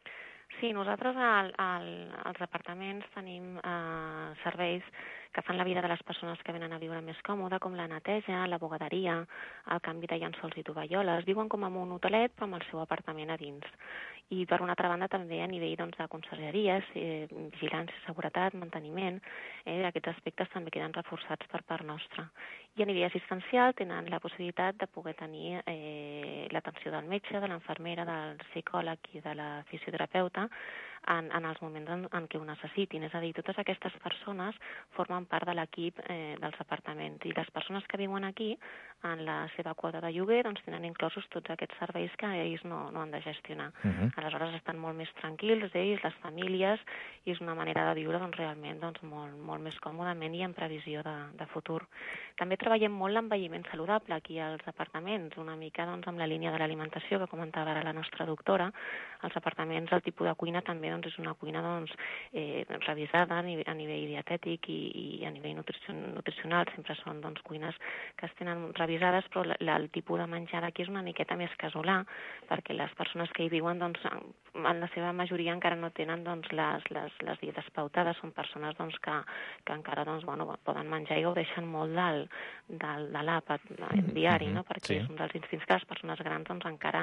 Sí, nosaltres al, al, als apartaments tenim eh, serveis que fan la vida de les persones que venen a viure més còmode, com la neteja, la bugaderia, el canvi de llençols i tovalloles. Viuen com en un hotelet, però amb el seu apartament a dins. I, per una altra banda, també a nivell doncs, de consergeries, eh, vigilància, seguretat, manteniment, eh, aquests aspectes també queden reforçats per part nostra. I a nivell assistencial tenen la possibilitat de poder tenir eh, l'atenció del metge, de l'infermera, del psicòleg i de la fisioterapeuta en, en els moments en, en què ho necessitin. És a dir, totes aquestes persones formen part de l'equip eh, dels apartaments, i les persones que viuen aquí, en la seva quota de lloguer, doncs tenen inclosos tots aquests serveis que ells no, no han de gestionar. Uh-huh. Aleshores estan molt més tranquils ells, les famílies, i és una manera de viure doncs, realment doncs, molt, molt més còmodament i en previsió de, de futur. També treballem molt l'envelliment saludable aquí als apartaments, una mica doncs, amb la línia de l'alimentació que comentava ara la nostra doctora. Als apartaments el tipus de cuina també doncs, és una cuina doncs, eh, revisada a nivell, a nivell dietètic i, i a nivell nutricion, nutricional. Sempre són doncs, cuines que es tenen revisades, però la, la, el tipus de menjar d'aquí és una miqueta més casolà, perquè les persones que hi viuen, doncs, en la seva majoria encara no tenen doncs, les, les, les dietes pautades, són persones doncs, que, que encara doncs, bueno, poden menjar i gaudeixen molt del, del, de l'àpat diari, no? Perquè sí. És un dels instints que les persones grans doncs, encara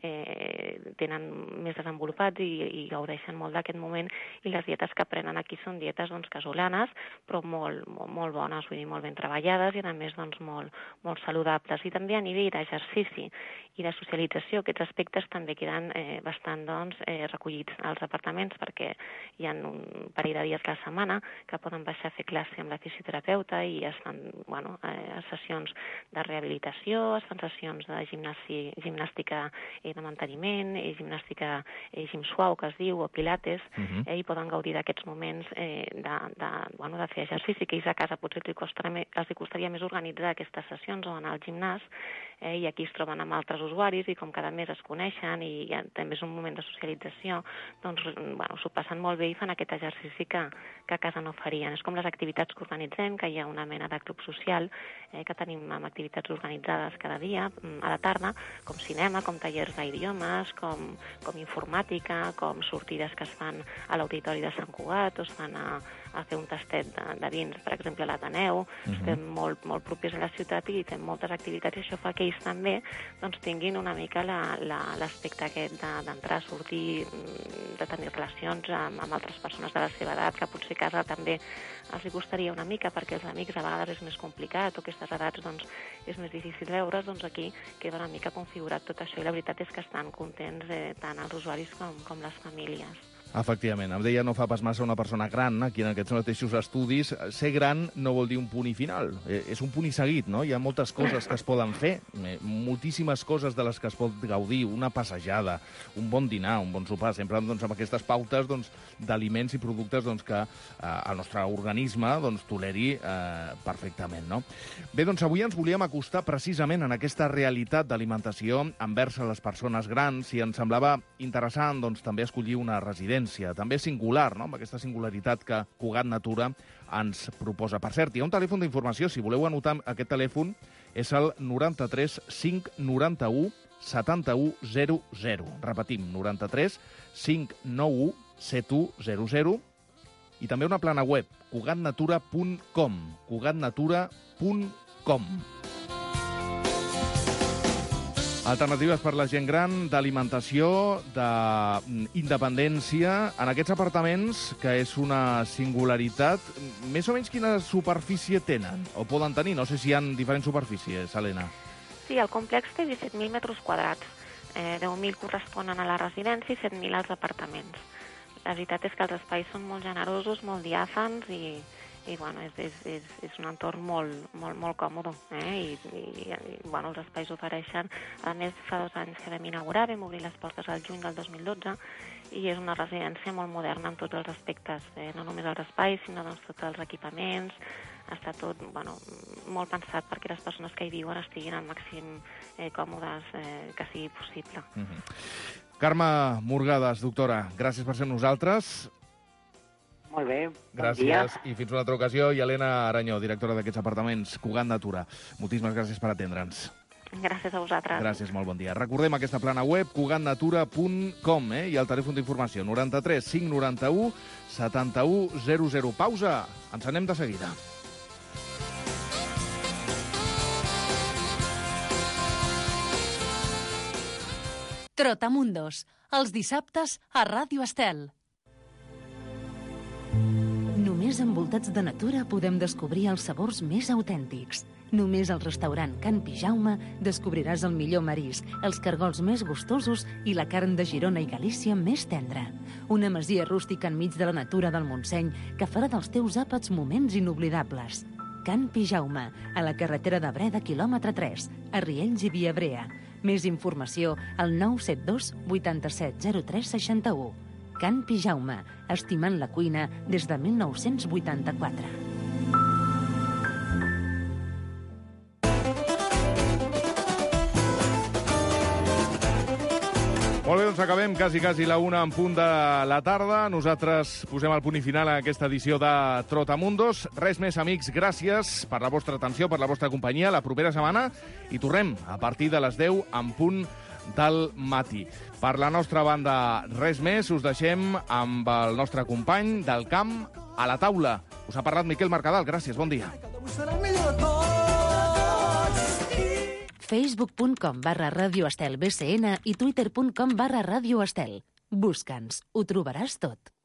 eh, tenen més desenvolupats i, i gaudeixen molt d'aquest moment, i les dietes que prenen aquí són dietes doncs, casolanes, però molt, molt, molt bones, vull dir, molt ben treballades i a més doncs, molt, molt saludables. I també a nivell d'exercici i de socialització, aquests aspectes també queden eh, bastant doncs, eh, recollits als apartaments, perquè hi ha un parell de dies a la setmana que poden baixar a fer classe amb la fisioterapeuta i es fan bueno, eh, sessions de rehabilitació, es fan sessions de gimnàstica, gimnàstica eh, de manteniment, eh, gimnàstica eh, gim suau, que es diu, o pilates, uh-huh. eh, i poden gaudir d'aquests moments eh, de, de, bueno, de fer exercici, que ells a casa potser els costaria, els costaria més organitzar aquestes sessions o anar al gimnàs, eh, i aquí es troben amb altres usuaris i com cada mes es coneixen i ja, també és un moment de socialització, doncs bueno, s'ho passen molt bé i fan aquest exercici que, que a casa no farien. És com les activitats que organitzem, que hi ha una mena de club social, eh, que tenim amb activitats organitzades cada dia, a la tarda, com cinema, com tallers d'idiomes, com, com informàtica, com sortides que es fan a l'Auditori de Sant Cugat, o es fan a, a fer un tastet de, de vins, per exemple, a l'Ateneu. Uh-huh. Estem molt, molt propers a la ciutat i fem moltes activitats, i això fa que ells també doncs, tinguin una mica l'aspecte aquest d'entrar, sortir, de tenir relacions amb, amb altres persones de la seva edat, que potser a casa també els hi costaria una mica, perquè els amics a vegades és més complicat, o aquestes edats doncs, és més difícil veure's, doncs aquí queda una mica configurat tot això, i la veritat és que estan contents eh, tant els usuaris com, com les famílies. Efectivament, em deia no fa pas massa una persona gran, aquí en aquests mateixos estudis, ser gran no vol dir un punt i final, eh, és un punt i seguit, no? Hi ha moltes coses que es poden fer, eh, moltíssimes coses de les que es pot gaudir, una passejada, un bon dinar, un bon sopar, sempre doncs, amb aquestes pautes doncs, d'aliments i productes doncs, que eh, el nostre organisme doncs, toleri eh, perfectament, no? Bé, doncs avui ens volíem acostar precisament en aquesta realitat d'alimentació envers a les persones grans, i ens semblava interessant doncs, també escollir una residència també singular, no? Amb aquesta singularitat que Cugat Natura ens proposa. Per cert, hi ha un telèfon d'informació, si voleu anotar aquest telèfon, és el noranta-tres cinc noranta-u setanta-u zero zero. Repetim, noranta-tres cinc nou u setanta-u zero zero. I també una plana web, cugat natura punt com, cugat natura punt com. Alternatives per la gent gran, d'alimentació, d'independència, en aquests apartaments, que és una singularitat. Més o menys quina superfície tenen, o poden tenir? No sé si hi ha diferents superfícies, Helena. Sí, el complex té disset mil metres quadrats. Eh, deu mil corresponen a la residència i set mil als apartaments. La veritat és que els espais són molt generosos, molt diàfans i, i bueno, és, és, és, és un entorn molt, molt, molt còmode, eh? I, i, i bueno, els espais ofereixen. A més, fa dos anys que vam inaugurar, vam obrir les portes al juny del dos mil dotze, i és una residència molt moderna en tots els aspectes, eh? No només els espais, sinó doncs, tots els equipaments. Està tot bueno, molt pensat perquè les persones que hi viuen estiguin al màxim eh, còmodes eh, que sigui possible. Mm-hmm. Carme Morgades, doctora, gràcies per ser amb nosaltres. Molt bé, bon gràcies, dia. I fins una altra ocasió. I Helena Aranyó, directora d'aquests apartaments, Cugat Natura. Moltíssimes gràcies per atendre'ns. Gràcies a vosaltres. Gràcies, molt bon dia. Recordem aquesta plana web, cugat natura punt com, eh? I el telèfon d'informació, noranta-tres cinc noranta-u setanta-u zero zero. Pausa, ens anem de seguida. Trotamundos, els dissabtes a Ràdio Estel. Només envoltats de natura podem descobrir els sabors més autèntics. Només al restaurant Can Pijaume descobriràs el millor marisc, els cargols més gustosos i la carn de Girona i Galícia més tendra. Una masia rústica enmig de la natura del Montseny que farà dels teus àpats moments inoblidables. Can Pijaume, a la carretera de Breda, quilòmetre tres, a Riells i Viabrea. Més informació al nou set dos vuitanta-set zero tres seixanta-u. Can Pijaume, estimant la cuina des de mil nou-cents vuitanta-quatre. Molt bé, doncs acabem quasi, quasi la una en punt de la tarda. Nosaltres posem el punt i final a aquesta edició de Trotamundos. Res més, amics, gràcies per la vostra atenció, per la vostra companyia. La propera setmana hi tornem a partir de les deu en punt del matí. Per la nostra banda, res més. Us deixem amb el nostre company del camp a la taula. Us ha parlat Miquel Mercadal. Gràcies, bon dia. facebook punt com barra Ràdio Estel B C N i twitter punt com barra Ràdio Estel. Busca'ns, ho trobaràs tot.